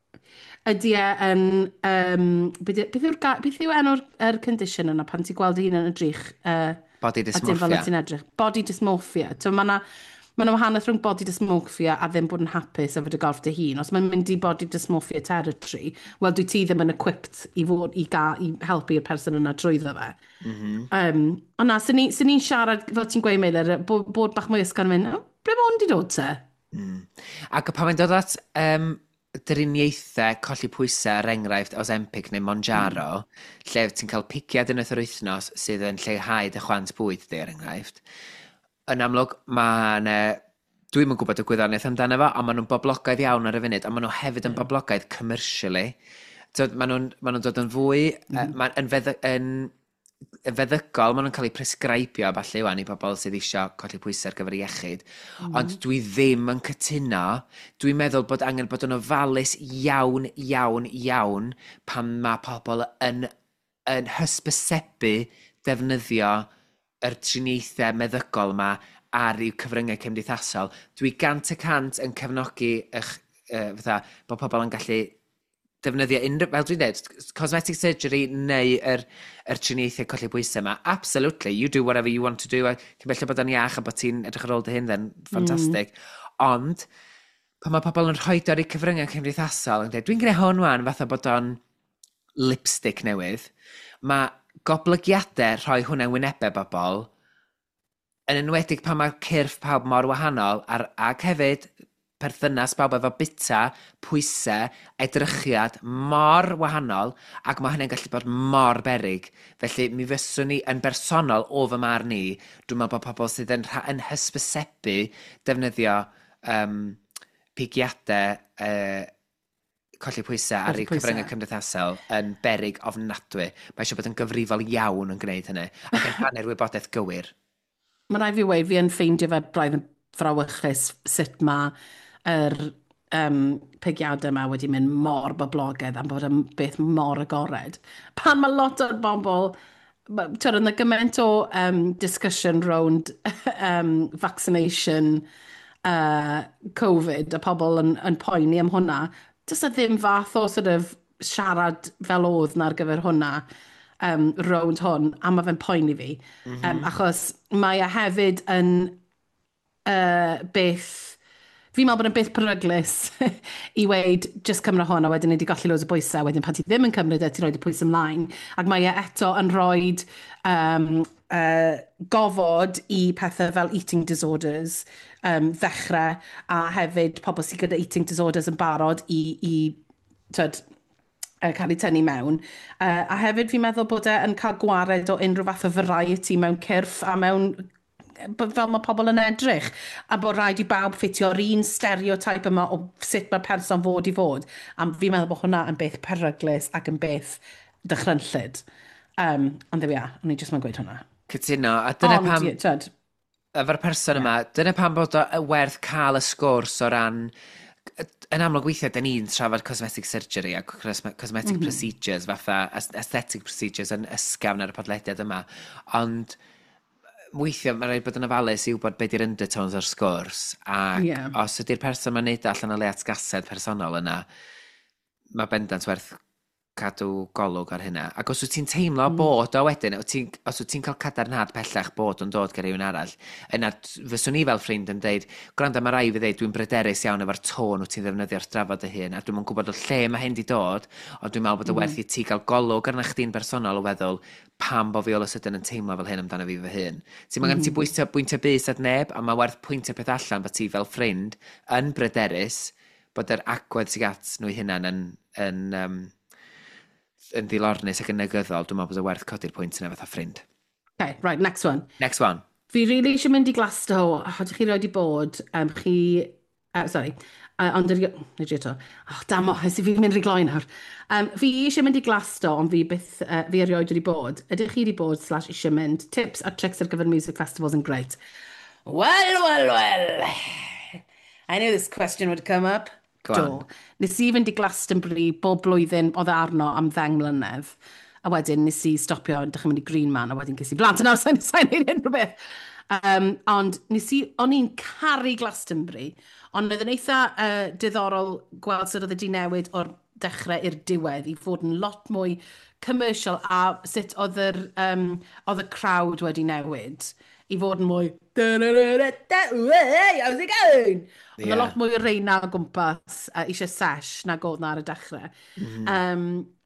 ydy e yn, um, beth yw enw'r er condition yna pan ti'n gweld un yn edrych? Uh, body dysmorphia. Body dysmorphia. So mae yna Mae yna wahaniaeth rhwng body dysmorphia a ddim bod yn hapus efo dy gorff dy hun. Os mae'n mynd i body dysmorphia territory, wel dwi ti ddim yn equipped i, fod, i, ga, i helpu i'r person yna drwyddo fe. Mm -hmm. um, ond na, sy'n ni'n ni siarad, fel ti'n gweud Meilir, bod, bod bach mwy ysgan mynd, oh, ble mae hwn di dod te? Mm. Ac pan mae'n dod at um, driniaethau colli pwysau er enghraifft o Zempic neu Monjaro, mm. lle ti'n cael pigiad yn yr wythnos sydd yn lleihau dy chwant bwyd di er enghraifft, yn amlwg, mae'n... Dwi'n yn gwybod y gwyddoniaeth amdano fo, a maen nhw'n boblogaidd iawn ar y funud, a maen nhw hefyd yn boblogaidd commercially. So, maen nhw'n ma nhw dod yn fwy... Mm. Uh, ma, yn, feddy, yn, yn feddygol, maen nhw'n cael eu presgraibio falle iwan i bobl sydd eisiau colli pwysau ar gyfer iechyd. Mm. Ond dwi ddim yn cytuno. Dwi'n meddwl bod angen bod yn ofalus iawn, iawn, iawn pan mae pobl yn, yn hysbysebu defnyddio yr triniaethau meddygol yma ar i'w cyfryngau cymdeithasol. Dwi gant y cant yn cefnogi eich, uh, fatha, bod pobl yn gallu defnyddio unrhyw, fel dwi'n dweud, cosmetic surgery neu yr, yr triniaethau colli bwysau yma. Absolutely, you do whatever you want to do. Cymellio bod yn iach a bod ti'n edrych ar ôl dy hyn, then ffantastig. Mm. Ond, pan mae pobl yn rhoi ar eu cyfryngau cymdeithasol, dwi'n gwneud hwn wan fatha bod o'n lipstick newydd, mae goblygiadau rhoi hwnna'n wynebau bobl, yn enwedig pan mae'r cyrff pawb mor wahanol, ar, ac hefyd, perthynas bawb efo bita, pwysau, edrychiad mor wahanol, ac mae hynny'n gallu bod mor berig. Felly, mi fyswn ni yn bersonol o fy marn ni, dwi'n meddwl bod pobl sydd yn, yn hysbysebu defnyddio um, pigiadau uh, colli pwysau ar ei cyfryngau cymdeithasol yn berig ofnadwy. Mae eisiau bod yn gyfrifol iawn yn gwneud hynny, ac yn rhannu'r wybodaeth gywir. Mae rai fi weid, fi yn ffeindio fe braidd yn frawychus sut mae yr um, pigiadau yma wedi mynd mor boblogaidd am bod yn beth mor agored. Pan mae lot o'r bobl, twyd, yn y gymaint o um, discussion round um, vaccination, uh, Covid, a pobl yn, yn poeni am hwnna, jyst y ddim fath o sort of siarad fel oedd na ar gyfer hwnna um, round hwn, a mae fe'n poeni fi. Mm -hmm. um, achos mae e hefyd yn uh, beth, fi'n meddwl bod yn beth peryglus i weid just cymryd hwn a wedyn ni wedi golli loads o bwysau, wedyn pan ti ddim yn cymryd e, ti roed y pwys ymlaen. Ac mae e eto yn rhoi um, uh, gofod i pethau fel eating disorders um, ddechrau, a hefyd pobl sydd gyda eating disorders yn barod i, i tyd, uh, cael ei tynnu mewn. Uh, a hefyd fi'n meddwl bod e yn cael gwared o unrhyw fath o variety mewn cyrff a mewn fel mae pobl yn edrych, a bod rhaid i bawb ffitio'r un stereotype yma o sut mae'r person fod i fod. A fi'n meddwl bod hwnna yn beth peryglus ac yn beth dychrynllyd. Um, ond dde fi a, o'n i jyst ma'n gweud hwnna. Cytuno, a dyna Ond, pam... Tyd, efo'r person yma, dyna pam bod o werth cael y sgwrs o ran... Yn amlwg weithiau, da ni'n trafod cosmetic surgery a cosmetic mm -hmm. procedures, fatha aesthetic procedures yn ysgafn ar y podlediad yma. Ond weithiau, mae'n rhaid bod yn ofalus i wybod beth yw'r undertones o'r sgwrs. Ac yeah. os ydy'r person mae'n neud allan o le atgasedd personol yna, mae bendant werth cadw golwg ar hynna. Ac os wyt ti'n teimlo mm. bod o wedyn, ti, os wyt ti'n cael cadarnhad pellach bod yn dod gyda rhywun arall, yna fyswn ni fel ffrind yn dweud, gwrando mae rai fi dweud, dwi'n bryderus iawn efo'r tôn wyt ti'n ddefnyddio'r drafod y hyn, a dwi'n mwyn gwybod o lle mae hyn di dod, ond dwi'n meddwl bod y werth i ti gael golwg arna chdi'n bersonol o feddwl pam bo fi o sydyn yn teimlo fel hyn amdano fi fy hyn. Ti'n mm. ti bwyntio, bwyntio bus at neb, a mae werth pwyntio peth allan bod ti fel ffrind yn bryderus bod yr agwedd sy'n at nhw hynna'n yn, yn, um, yn ddilornus ac yn negyddol, dwi'n meddwl bod y werth codi'r pwynt yna fatha ffrind. Okay, right, next one. Next one. Fi really eisiau mynd i Glasgow, ydych chi roed i bod, um, chi, uh, sorry, uh, ond yr, nid eto, oh, dam o, ys i fi'n mynd rhy gloi nawr. Um, fi eisiau mynd i Glasgow, ond fi byth, uh, fi erioed wedi bod. Ydych chi wedi bod, slash eisiau mynd, tips a tricks ar gyfer music festivals yn great. Well, well, well. I knew this question would come up. Do. Nes i fynd i Glastonbury bob blwyddyn oedd arno am ddeng mlynedd. A wedyn nes i stopio yn dechrau mynd i Green Man, a wedyn ges i blant yn awr sa'n sa'n neud unrhyw beth. Um, ond nes i, o'n i'n caru Glastonbury, ond oedd yn eitha uh, diddorol gweld sut oedd wedi newid o'r dechrau i'r diwedd i fod yn lot mwy commercial, a sut oedd yr, um, oedd y crowd wedi newid i fod yn mwy how's it going? Oedd yeah. lot mwy o reina o gwmpas a eisiau sesh na god na ar y dechrau. Mm. Um,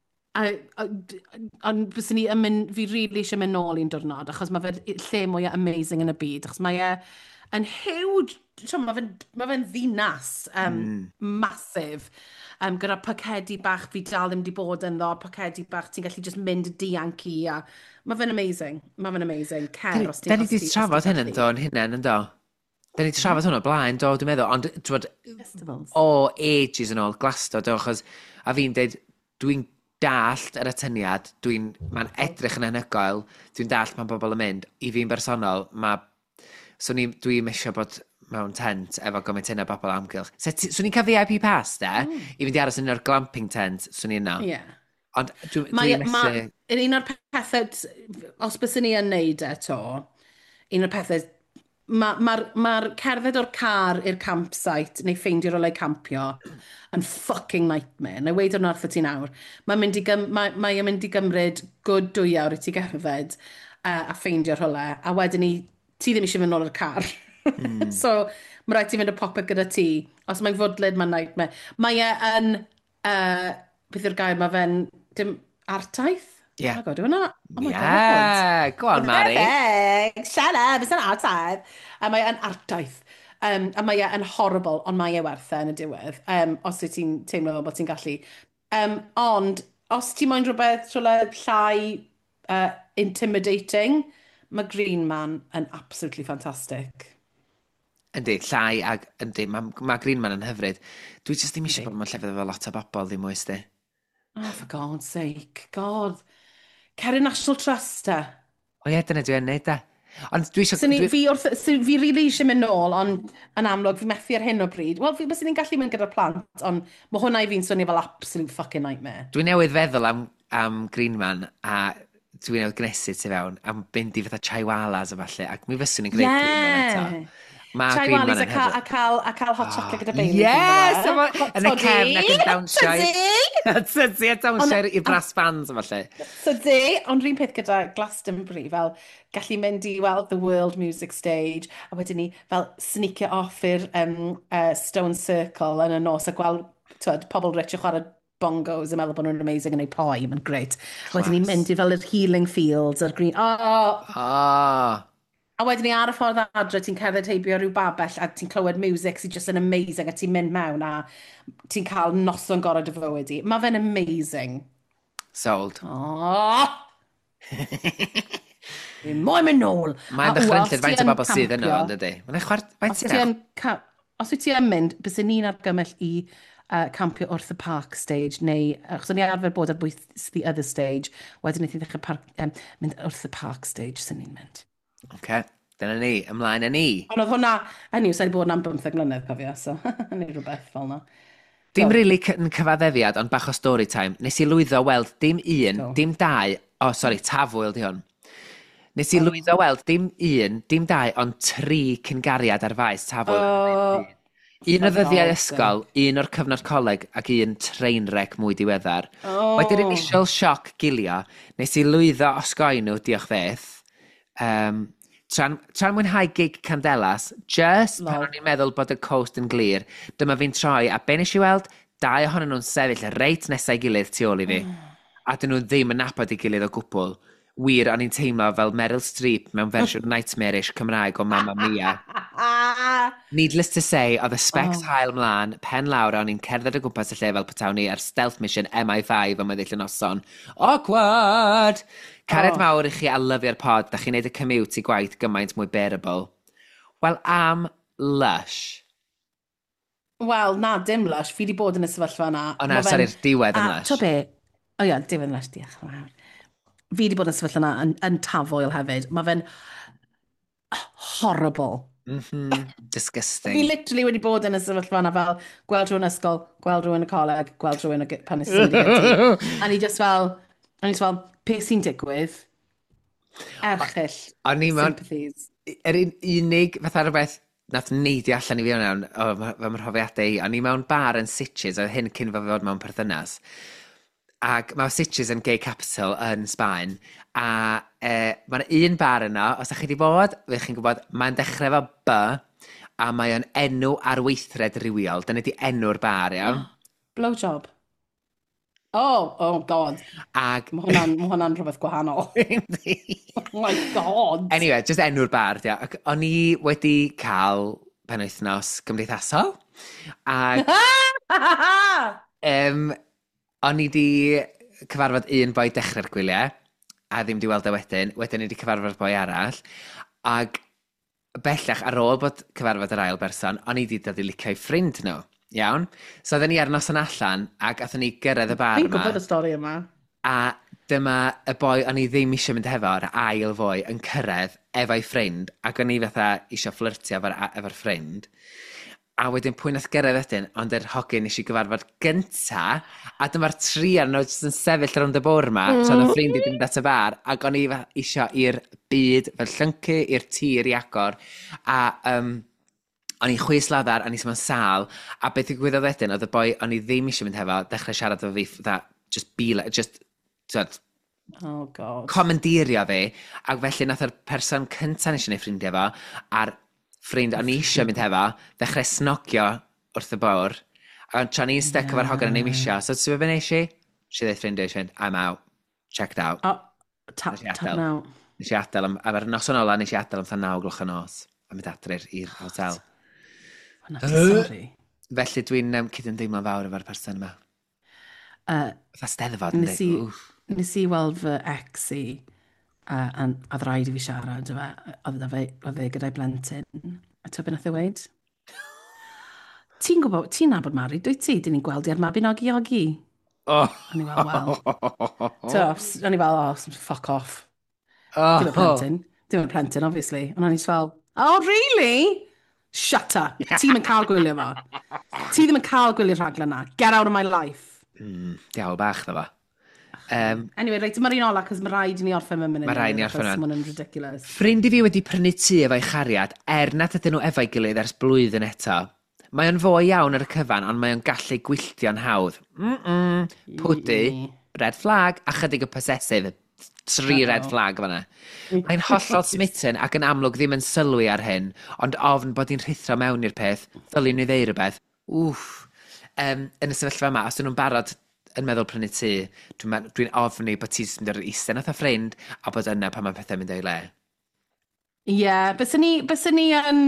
ond bys ni yn mynd, fi rili really eisiau mynd nôl i'n diwrnod, achos mae fe lle mwy amazing yn y byd, achos mae e yn huge, mae fe'n ma fe ddinas um, mm. massive, um, gyda pocedi bach fi dal ddim wedi bod yn ddo, pocedi bach ti'n gallu just mynd dianc i, a mae fe'n amazing, mae fe'n amazing. Cer os ti'n... Da ni wedi trafod hyn yn do, yn hynny yn do. Da ni wedi trafod hwn o blaen, do, dwi'n meddwl, ond twod, o ages yn ôl, Glasgow, do, achos, a fi'n dweud, dwi'n dallt yr atyniad, dwi'n, mae'n edrych yn anhygoel, dwi'n dallt pan bobl yn mynd, i fi'n bersonol, mae, so ni, dwi'n eisiau bod mewn tent efo gymaint hynna bobl amgylch. So, so ni'n cael V I P pass, de, mm. i fynd i aros yn o'r glamping tent, so ni'n na. Ie. Yeah. Ond dwi'n dwi methu... Yn un o'r pethau, os bys ni yn neud eto, un o'r pethau, mae'r ma, ma cerdded o'r car i'r campsite, neu ffeindio rolau campio, yn fucking nightmare. Na weid o'n wrth ti nawr. Mae'n mynd, mae, mae mynd i gymryd good dwy awr i ti gerdded uh, a ffeindio rolau, a wedyn ni, ti ddim eisiau mynd nôl o'r car. Mm. So, mae rhaid ti fynd y popeth gyda ti. Os mae'n fodlyd, mae'n nightmare. Mae e yn, uh, beth yw'r gair, mae fe'n, dim artaith? Yeah. Oh my god, dwi'n not. Oh my yeah, god. Go on, Mari. Perfect. Shut up, it's an artaith. A mae yn artaith. Um, a mae e yn horrible, ond mae e werth e yn y diwedd, um, os wyt ti'n teimlo fel bod ti'n gallu. Um, ond, os ti'n moyn rhywbeth rhywle llai uh, intimidating, mae Green Man yn absolutely fantastic. Yndi, llai, ag yndi, mae ma Green Man yn hyfryd. Dwi jyst ddim eisiau Yndi. bod mewn llefydd efo lot o bobl ddim oes di. Oh, for God's sake. God. Cer i National Trust e. O ie, dyna dwi yn neud da. Ond dwi eisiau... Sy'n ni, Dwi... fi, wrth, sy, fi really eisiau mynd nôl, ond yn amlwg, fi methu ar hyn o bryd. Wel, fi bys ni'n gallu mynd gyda'r plant, ond mae hwnna i fi'n swnio fel absolute fucking nightmare. Dwi newydd feddwl am, am Green Man, a dwi newydd gnesu ti fewn, am fynd i fatha chaiwalas a falle, ac mi fyswn i'n gwneud Green Man eto. Ma Chai Green Man Wallis a yn cael, a hyfryd. cael, a cael hot chocolate gyda baileys. Yes! ynddo fe? Yn y cefn ac yn dawnsio. Tyddi! Tyddi a dawnsio i brass bands a falle. Tyddi, ond rhywun peth gyda Glastonbury, fel gallu mynd i weld the World Music Stage, a wedyn ni fel sneakio off i'r um, uh, Stone Circle yn y nos, a gweld twyd, pobl rich yn chwarae bongos, yn meddwl bod nhw'n amazing yn ei poi, mae'n greit. Wedyn ni mynd i fel yr Healing Fields, a'r Green... Oh, Oh. A wedyn ni ar y ffordd adre, ti'n cerdded heibio rhyw babell a ti'n clywed music sy'n just yn amazing a ti'n mynd mewn a ti'n cael noson gorau dy fywyd i. Mae fe'n amazing. Sold. Oh! Moyn mynd nôl. Mae'n dychrynllid faint o bobl sydd yno, ond ydy. Mae'n chwart... Faint sydd yno? Os wyt ti yn mynd, bys ni'n argymell i uh, campio wrth y park stage, neu, achos o'n i arfer bod ar bwys the other stage, wedyn ni ti'n ddechrau park, um, mynd wrth y park stage, sy'n ni'n mynd. Oce, okay. Dyna ni, ymlaen â ni. Ond oedd hwnna, hynny yw, sa'i bod yn am bymtheg mlynedd, cofio, so hynny rhywbeth fel yna. Dim so. Really yn cyfaddefiad, ond bach o story time. Nes i lwyddo weld dim un, so. dim dau, o, oh, sori, tafwyl di hwn. Nes i oh. lwyddo weld dim un, dim dau, ond tri cyngariad ar faes tafwyl. Oh. Un o ddyddiau ysgol, un o'r cyfnod coleg, ac un trainrec mwy diweddar. Oh. Wedi'r initial shock gilio, nes i lwyddo osgoi nhw, diolch beth. Um, tra'n, tra'n mwynhau gig Candelas, just no. pan o'n i'n meddwl bod y coast yn glir, dyma fi'n troi, a be nes i weld, dau ohonyn nhw'n sefyll reit nesau gilydd tu ôl i fi. Mm. A dyn nhw ddim yn nabod i gilydd o gwbl. Wir, o'n i'n teimlo fel Meryl Streep mewn fersiwn nightmare-ish Cymraeg o Mamma Mia. Needless to say, oedd y specs oh. hael mlaen, pen lawr, o'n i'n cerdded o gwmpas y lle fel petawn ni ar stealth mission M I five am weddill y noson. Awkward! Cared oh. mawr i chi a lyfio'r pod, da chi'n neud y commute i gwaith gymaint mwy bearable. Wel, am Lush. Wel, na, dim Lush. Fi di bod yn y sefyllfa yna. O na, sori'r diwedd yn Lush. A, to be? O ia, diwedd yn Lush, diolch yn fawr. Fi di bod yn sefyllfa yna yn, yn tafwyl hefyd. Mae fe'n horrible. Mm-hmm. Disgusting. Fi literally wedi bod yn y sefyllfa yna fel gweld rhywun ysgol, gweld rhywun y coleg, gweld rhywun y pan ysgol wedi gyda. A ni just fel, a ni just fel, pe sy'n digwydd? Erchill. O'n i mewn... Sympathies. Yr un, unig, fatha rhywbeth, nath neidio allan i fi o'n iawn, o, fy mhrofiadau i, o'n i mewn bar yn Sitges, oedd hyn cyn fo fod mewn perthynas. Ac mae Sitges yn gay capital yn Sbaen, a e, mae'n un bar yno, os ydych chi wedi bod, fe chi'n gwybod, mae'n dechrau efo B, a mae o'n enw ar weithred rywiol. Dyna di enw'r bar, iawn. Blowjob. Oh, oh god. Ag... Mae hwnna'n ma hwnna rhywbeth gwahanol. Oh my god. Anyway, just enw'r bar, dia. Ac o'n i wedi cael penwythnos gymdeithasol. Ag... um, o'n i wedi cyfarfod un boi dechrau'r gwyliau, a ddim wedi weld y wedyn. Wedyn ni wedi cyfarfod boi arall. Ag bellach ar ôl bod cyfarfod yr ail berson, o'n i wedi dod i licio'i ffrind nhw. Iawn? So oedden ni ar noson allan, ac athyn ni gyrraedd y bar yma. Fi'n gwybod y stori yma. A dyma y boi o'n i ddim eisiau mynd hefo, yr ail foi, yn cyrraedd efo'i ffrind, ac o'n i fatha eisiau fflirtio efo'r efo ffrind. A wedyn pwy nath gyrraedd ydyn, ond yr hogyn eisiau gyfarfod gynta, a dyma'r tri arno jyst yn sefyll rownd y bwr yma, mm. so oedd y ffrind i ddim dat y bar, ac o'n i eisiau i'r byd fel llyncu, i'r tir i agor, a... Um, o'n i'n chwys laddar, o'n i ddim yn sal, a beth i gwyddoedd wedyn, oedd y boi o'n i ddim eisiau mynd hefo, dechrau siarad efo fi, that, just be like, just, just, oh god, comendirio fi, ac felly nath yr person cyntaf nes i neud ffrindiau efo, a'r ffrind o'n i eisiau mynd hefo, dechrau snogio wrth y bawr, a tra ni'n stec efo'r hogan yn ei misio, so ti'n fe nes i? Si ddeud ffrindiau, eisiau, I'm out, checked out. Oh, tap, tap now. Nes i adael, a ar noson ola nes i adael am tha naw gloch y nos, a mynd adre'r i'r hotel. Hwna, sorry. Felly dwi'n um, cyd yn deimlo fawr efo'r person yma. Uh, Fatha steddfod yn nes, i, dweud. nes i weld fy ex i, uh, a oedd rhaid i fi siarad, yma, oedd fe, oedd fe gyda'i blentyn. A ti'n beth nath e weid? Ti'n gwybod, ti'n nabod Mari, dwi ti, dyn ni'n gweld i ar Mabinogi Ogi. Oh. O'n i fel, wel. O'n i fel, oh, fuck off. Oh. Dim y plentyn. Dim y plentyn, obviously. Ond o'n i fel, oh, really? Shut up. Ti ddim yn cael gwylio fo. Ti ddim yn cael gwylio rhaglen na. Get out of my life. Mm, diawl bach dda fo. Um, anyway, reit, mae'r un ola, cos mae rhaid i ni orffen mewn munud. Mae rhaid ni orffen mewn. Mae'n ridiculous. Ffrind i fi wedi prynu tŷ efo'i chariad, er nad ydyn nhw efo'i gilydd ers blwyddyn eto. Mae o'n fo iawn ar y cyfan, ond mae o'n gallu gwylltio'n hawdd. Mm-mm, pwdi, red flag, a chydig y possessive. Tri red flag fanna. Mae'n hollol smitten ac yn amlwg ddim yn sylwi ar hyn, ond ofn bod hi'n rhithro mewn i'r peth, ddylun ni ddeu rhywbeth. Wff. Um, yn y sefyllfa yma, os ydyn nhw'n barod yn meddwl prynu tŷ, dwi'n dwi ofni bod ti'n mynd ar isen oedd a ffrind, a bod yna pan mae pethau mynd o'i le. Ie, yeah, bysyn ni, bysyn ni yn...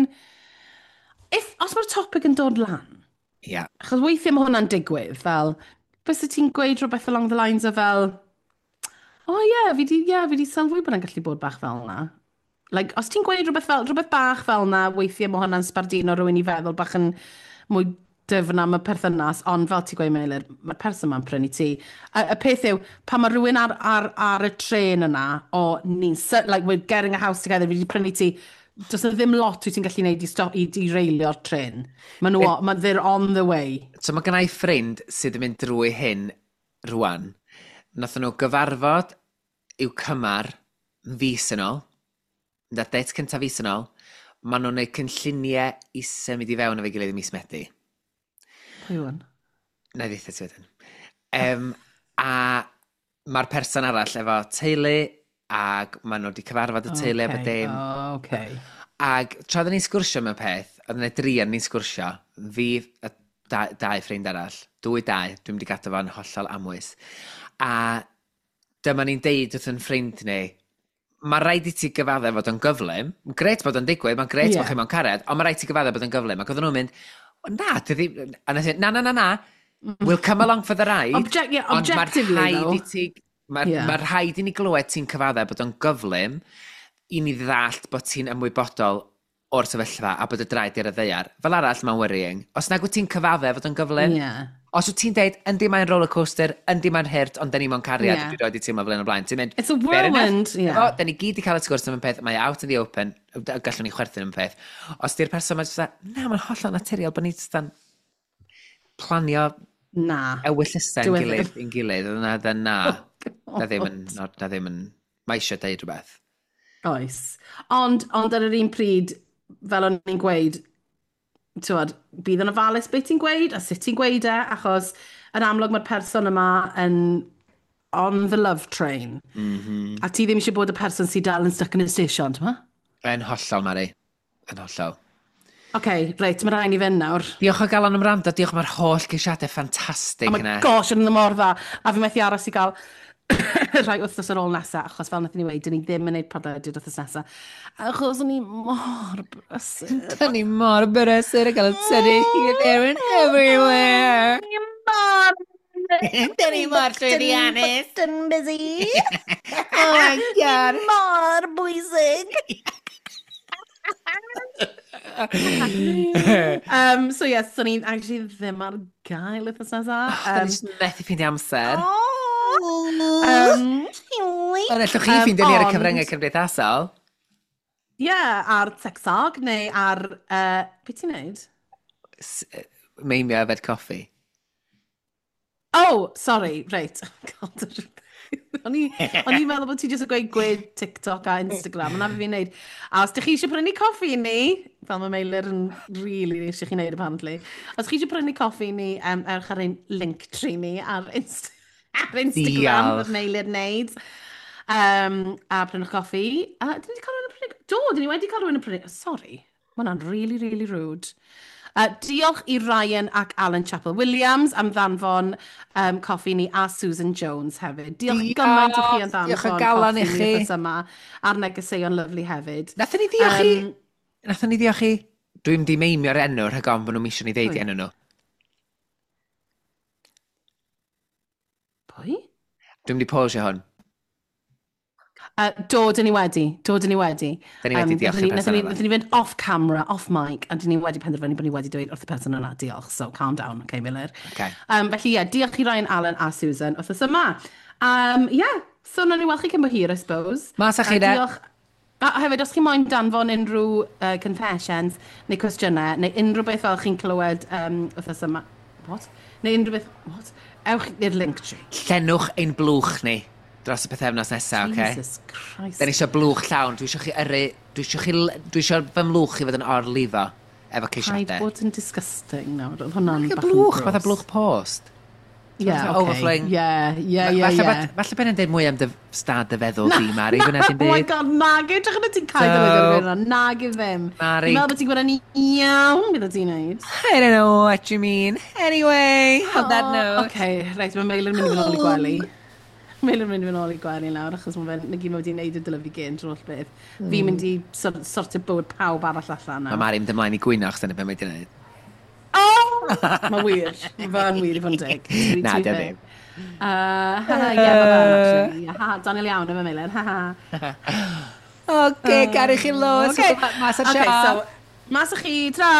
If, os mae'r topic yn dod lan, yeah. Achos weithiau mae hwnna'n digwydd, fel, bysyn ti'n gweud rhywbeth along the lines o fel, o ie, yeah, fi di, yeah, fi di sylwi bod yna'n gallu bod bach fel yna. Like, os ti'n gweud rhywbeth, fel, rhywbeth bach fel yna, weithiau mae hwnna'n sbardino rhywun i feddwl bach yn mwy dyfn am y perthynas, ond fel ti'n gweud Meilir, mae'r person yma'n prynu ti. Y, y peth yw, pan mae rhywun ar, ar, ar y tren yna, o ni'n, like, we're getting a house together, fi wedi prynu ti, does yna ddim lot wyt ti'n gallu gwneud i, stop, i, i reilio'r tren. Mae nhw, ma, they're on the way. So mae gennau ffrind sydd yn mynd drwy hyn rwan. Nath nhw gyfarfod i'w cymar fis yn ôl, mynd ar det cyntaf fis yn ôl, maen nhw'n gwneud cynlluniau i symud i fewn o fe gilydd i mis Medi. Pwy yw'n? Na i ddeitha ti wedyn. Um, a mae'r person arall efo teulu, ag maen nhw wedi cyfarfod y teulu efo dim. Oh, okay. Ag tra oedden ni'n sgwrsio mewn peth, oedden ni dri ar ni'n sgwrsio, fi a dau, dau ffrind arall, dwy dau, dwi'n mynd i gadw fo'n hollol amwys. A dyma ni'n deud wrth yn ffrind ni, mae rhaid i ti gyfadde fod yn gyflym. Gret bod yn digwydd, mae'n gret yeah. bod chi mewn cariad, ond mae rhaid i ti gyfadde bod yn gyflym. Ac oedden nhw'n mynd, na, dydi... A na, na, na, na, we'll come along for the ride. Object, yeah, objectively, though. Mae'r yeah. ma rhaid i ni glywed ti'n cyfadde bod yn gyflym i ni ddallt bod ti'n ymwybodol o'r sefyllfa a bod y draed i'r ddeiar. Fel arall mae'n worrying. Os nag wyt ti'n cyfadde bod yn gyflym, yeah. os wyt ti'n deud, yndi mae'n rollercoaster, yndi mae'n hirt, ond da ni mae'n cariad, yeah. dwi roed i ti'n meddwl yn o blaen. Ti'n mynd, it's a whirlwind, yeah. O, da ni gyd i cael y sgwrs am y peth, mae out in the open, gallwn ni chwerthin am y peth. Os di'r person mae'n dweud, na, mae'n hollol naturiol bod ni'n planio na. ewyllysau yn gilydd, yn gilydd, na, da na. Na ddim yn, na ddim yn, mae eisiau deud rhywbeth. Oes. Ond, ond ar yr un pryd, fel o'n i'n gweud, tywed, bydd yn ofalus beth ti'n gweud, a sut ti'n gweud e, achos yn amlwg mae'r person yma yn on the love train. Mm-hmm. A ti ddim eisiau bod y person sydd dal yn stuck yn y station, ti'n ma? Yn hollol, Mari. Yn hollol. Oce, okay, reit, mae rhaid i fynd nawr. Diolch o gael am ymrando, diolch mae'r holl geisiadau ffantastig yna. Oh my gosh, yn y mor dda. A fi methu aros i gael rhai wythnos ar ôl nesaf, achos fel nath ni weid, dyn ni ddim yn gwneud podlediad wythnos nesaf. Achos o'n i mor brysur. Dyn ni mor brysur a gael y tynnu here, there and everywhere. Dyn ni mor... Dyn ni mor llwyddiannus. Dyn busy. Oh my god. Dyn mor bwysig. um, so yes, so ni'n actually ddim ar gael wythnos nesaf. Um, Dyn ni'n methu ffeindio amser. Oh! Um, Ond allwch chi ffeindio ni ar y cyfryngau cymdeithasol? Ie, yeah, ar TikTok neu ar... Uh, beth ti'n neud? Meimio yfed coffi. Oh, sorry, reit. O'n i'n meddwl bod ti jyst yn gweud gwed TikTok a Instagram, ond na fi'n neud. A os ydych chi eisiau prynu coffi ni, fel mae Meilir yn really eisiau chi neud apparently, os chi eisiau prynu coffi ni, um, ewch ar ein link tri ni ar Instagram. ar Instagram, bod Meilir wneud. Um, a prynwch coffi. A dyn ni wedi cael rhywun yn prynu... Do, dyn ni wedi cael rhywun yn prynu... Sorry, mae hwnna'n really, really rude. Uh, diolch i Ryan ac Alan Chappell-Williams am ddanfon um, coffi ni a Susan Jones hefyd. Diolch Diolch gymaint i chi am ddanfon coffi ni yma a'r negeseuon lyflu hefyd. Nathon ni diolch i... Um, Nathon ni diolch i Dwi'n di meimio'r enw rhag ofn bod nhw'n misio ni ddeud Pwy? i enw nhw. Pwy? Dwi'n di posio hwn. Uh, do, dyn ni wedi. Do, dyn ni wedi. Dyn ni wedi diolch i'r person yna. Nathon ni fynd off camera, off mic, a dyn ni wedi penderfynu bod ni wedi dweud wrth y person yna diolch. So, calm down, okay, Miller. Okay. Um, felly, ie, yeah, diolch i Ryan, Alan a Susan wrth ys yma. Um, yeah, so nawn ni weld chi cyn bo hir, I suppose. Mas â chi de. Diolch. A hefyd, os chi moyn danfon unrhyw uh, confessions neu cwestiynau, neu unrhyw beth fel chi'n clywed um, wrth ys yma. What? Neu unrhyw beth, what? Ewch i'r link tree. Llenwch ein blwch ni dros y pethefnos nesaf, oce? Okay? Jesus Christ. Da ni eisiau blwch llawn. Dwi eisiau chi yrru... Dwi eisiau chi... Dwi eisiau fy mlwch chi fod yn orlifo efo Paid ceisiadau. bod yn disgusting nawr. Oedd hwnna'n Fatha bach yn blwch, gross. fatha blwch post. Yeah, Fatha okay. overflowing. Yeah, yeah, yeah, Falle yeah. bod- Falle bod yn dweud mwy am dy stad dy feddwl di, Mari. Fyna ti'n Oh my dweud. god, nag yw. Drach yna ti'n cael So- ddweud ar gyfer nag yw ddim. Mari. Dwi'n meddwl bod ti'n gwybod ni iawn beth o ti'n neud. I don't know what you mean. Anyway, on that note. Okay, reit, mae Meilir mynd i fynd ôl i gwely. Meilir mynd i fynd ôl i gwely nawr, achos mae fe'n gyd wedi wneud y dylyfu gyn drwy'r holl beth. Fi'n mynd i sort, sortio bywyd pawb arall allan Mae nawr. Mari mynd ymlaen i gwyno, achos dyna beth mae di wneud. Oh! Mae wir. Mae fe'n wir i fod yn dig. Na, dio ddim. Uh, ha, ha, ie, mae fe'n, actually. Ha, Daniel iawn efo Meilir. Ha, ha. Oce, gari chi los. Okay. Mas o'r Okay, siop. so, mas o chi, tra!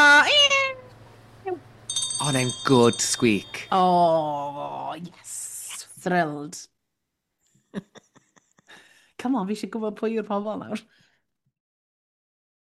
Oh, na'n good squeak. Oh, yes. Thrilled. Come on, fi eisiau gwybod pwy yw'r pobol nawr.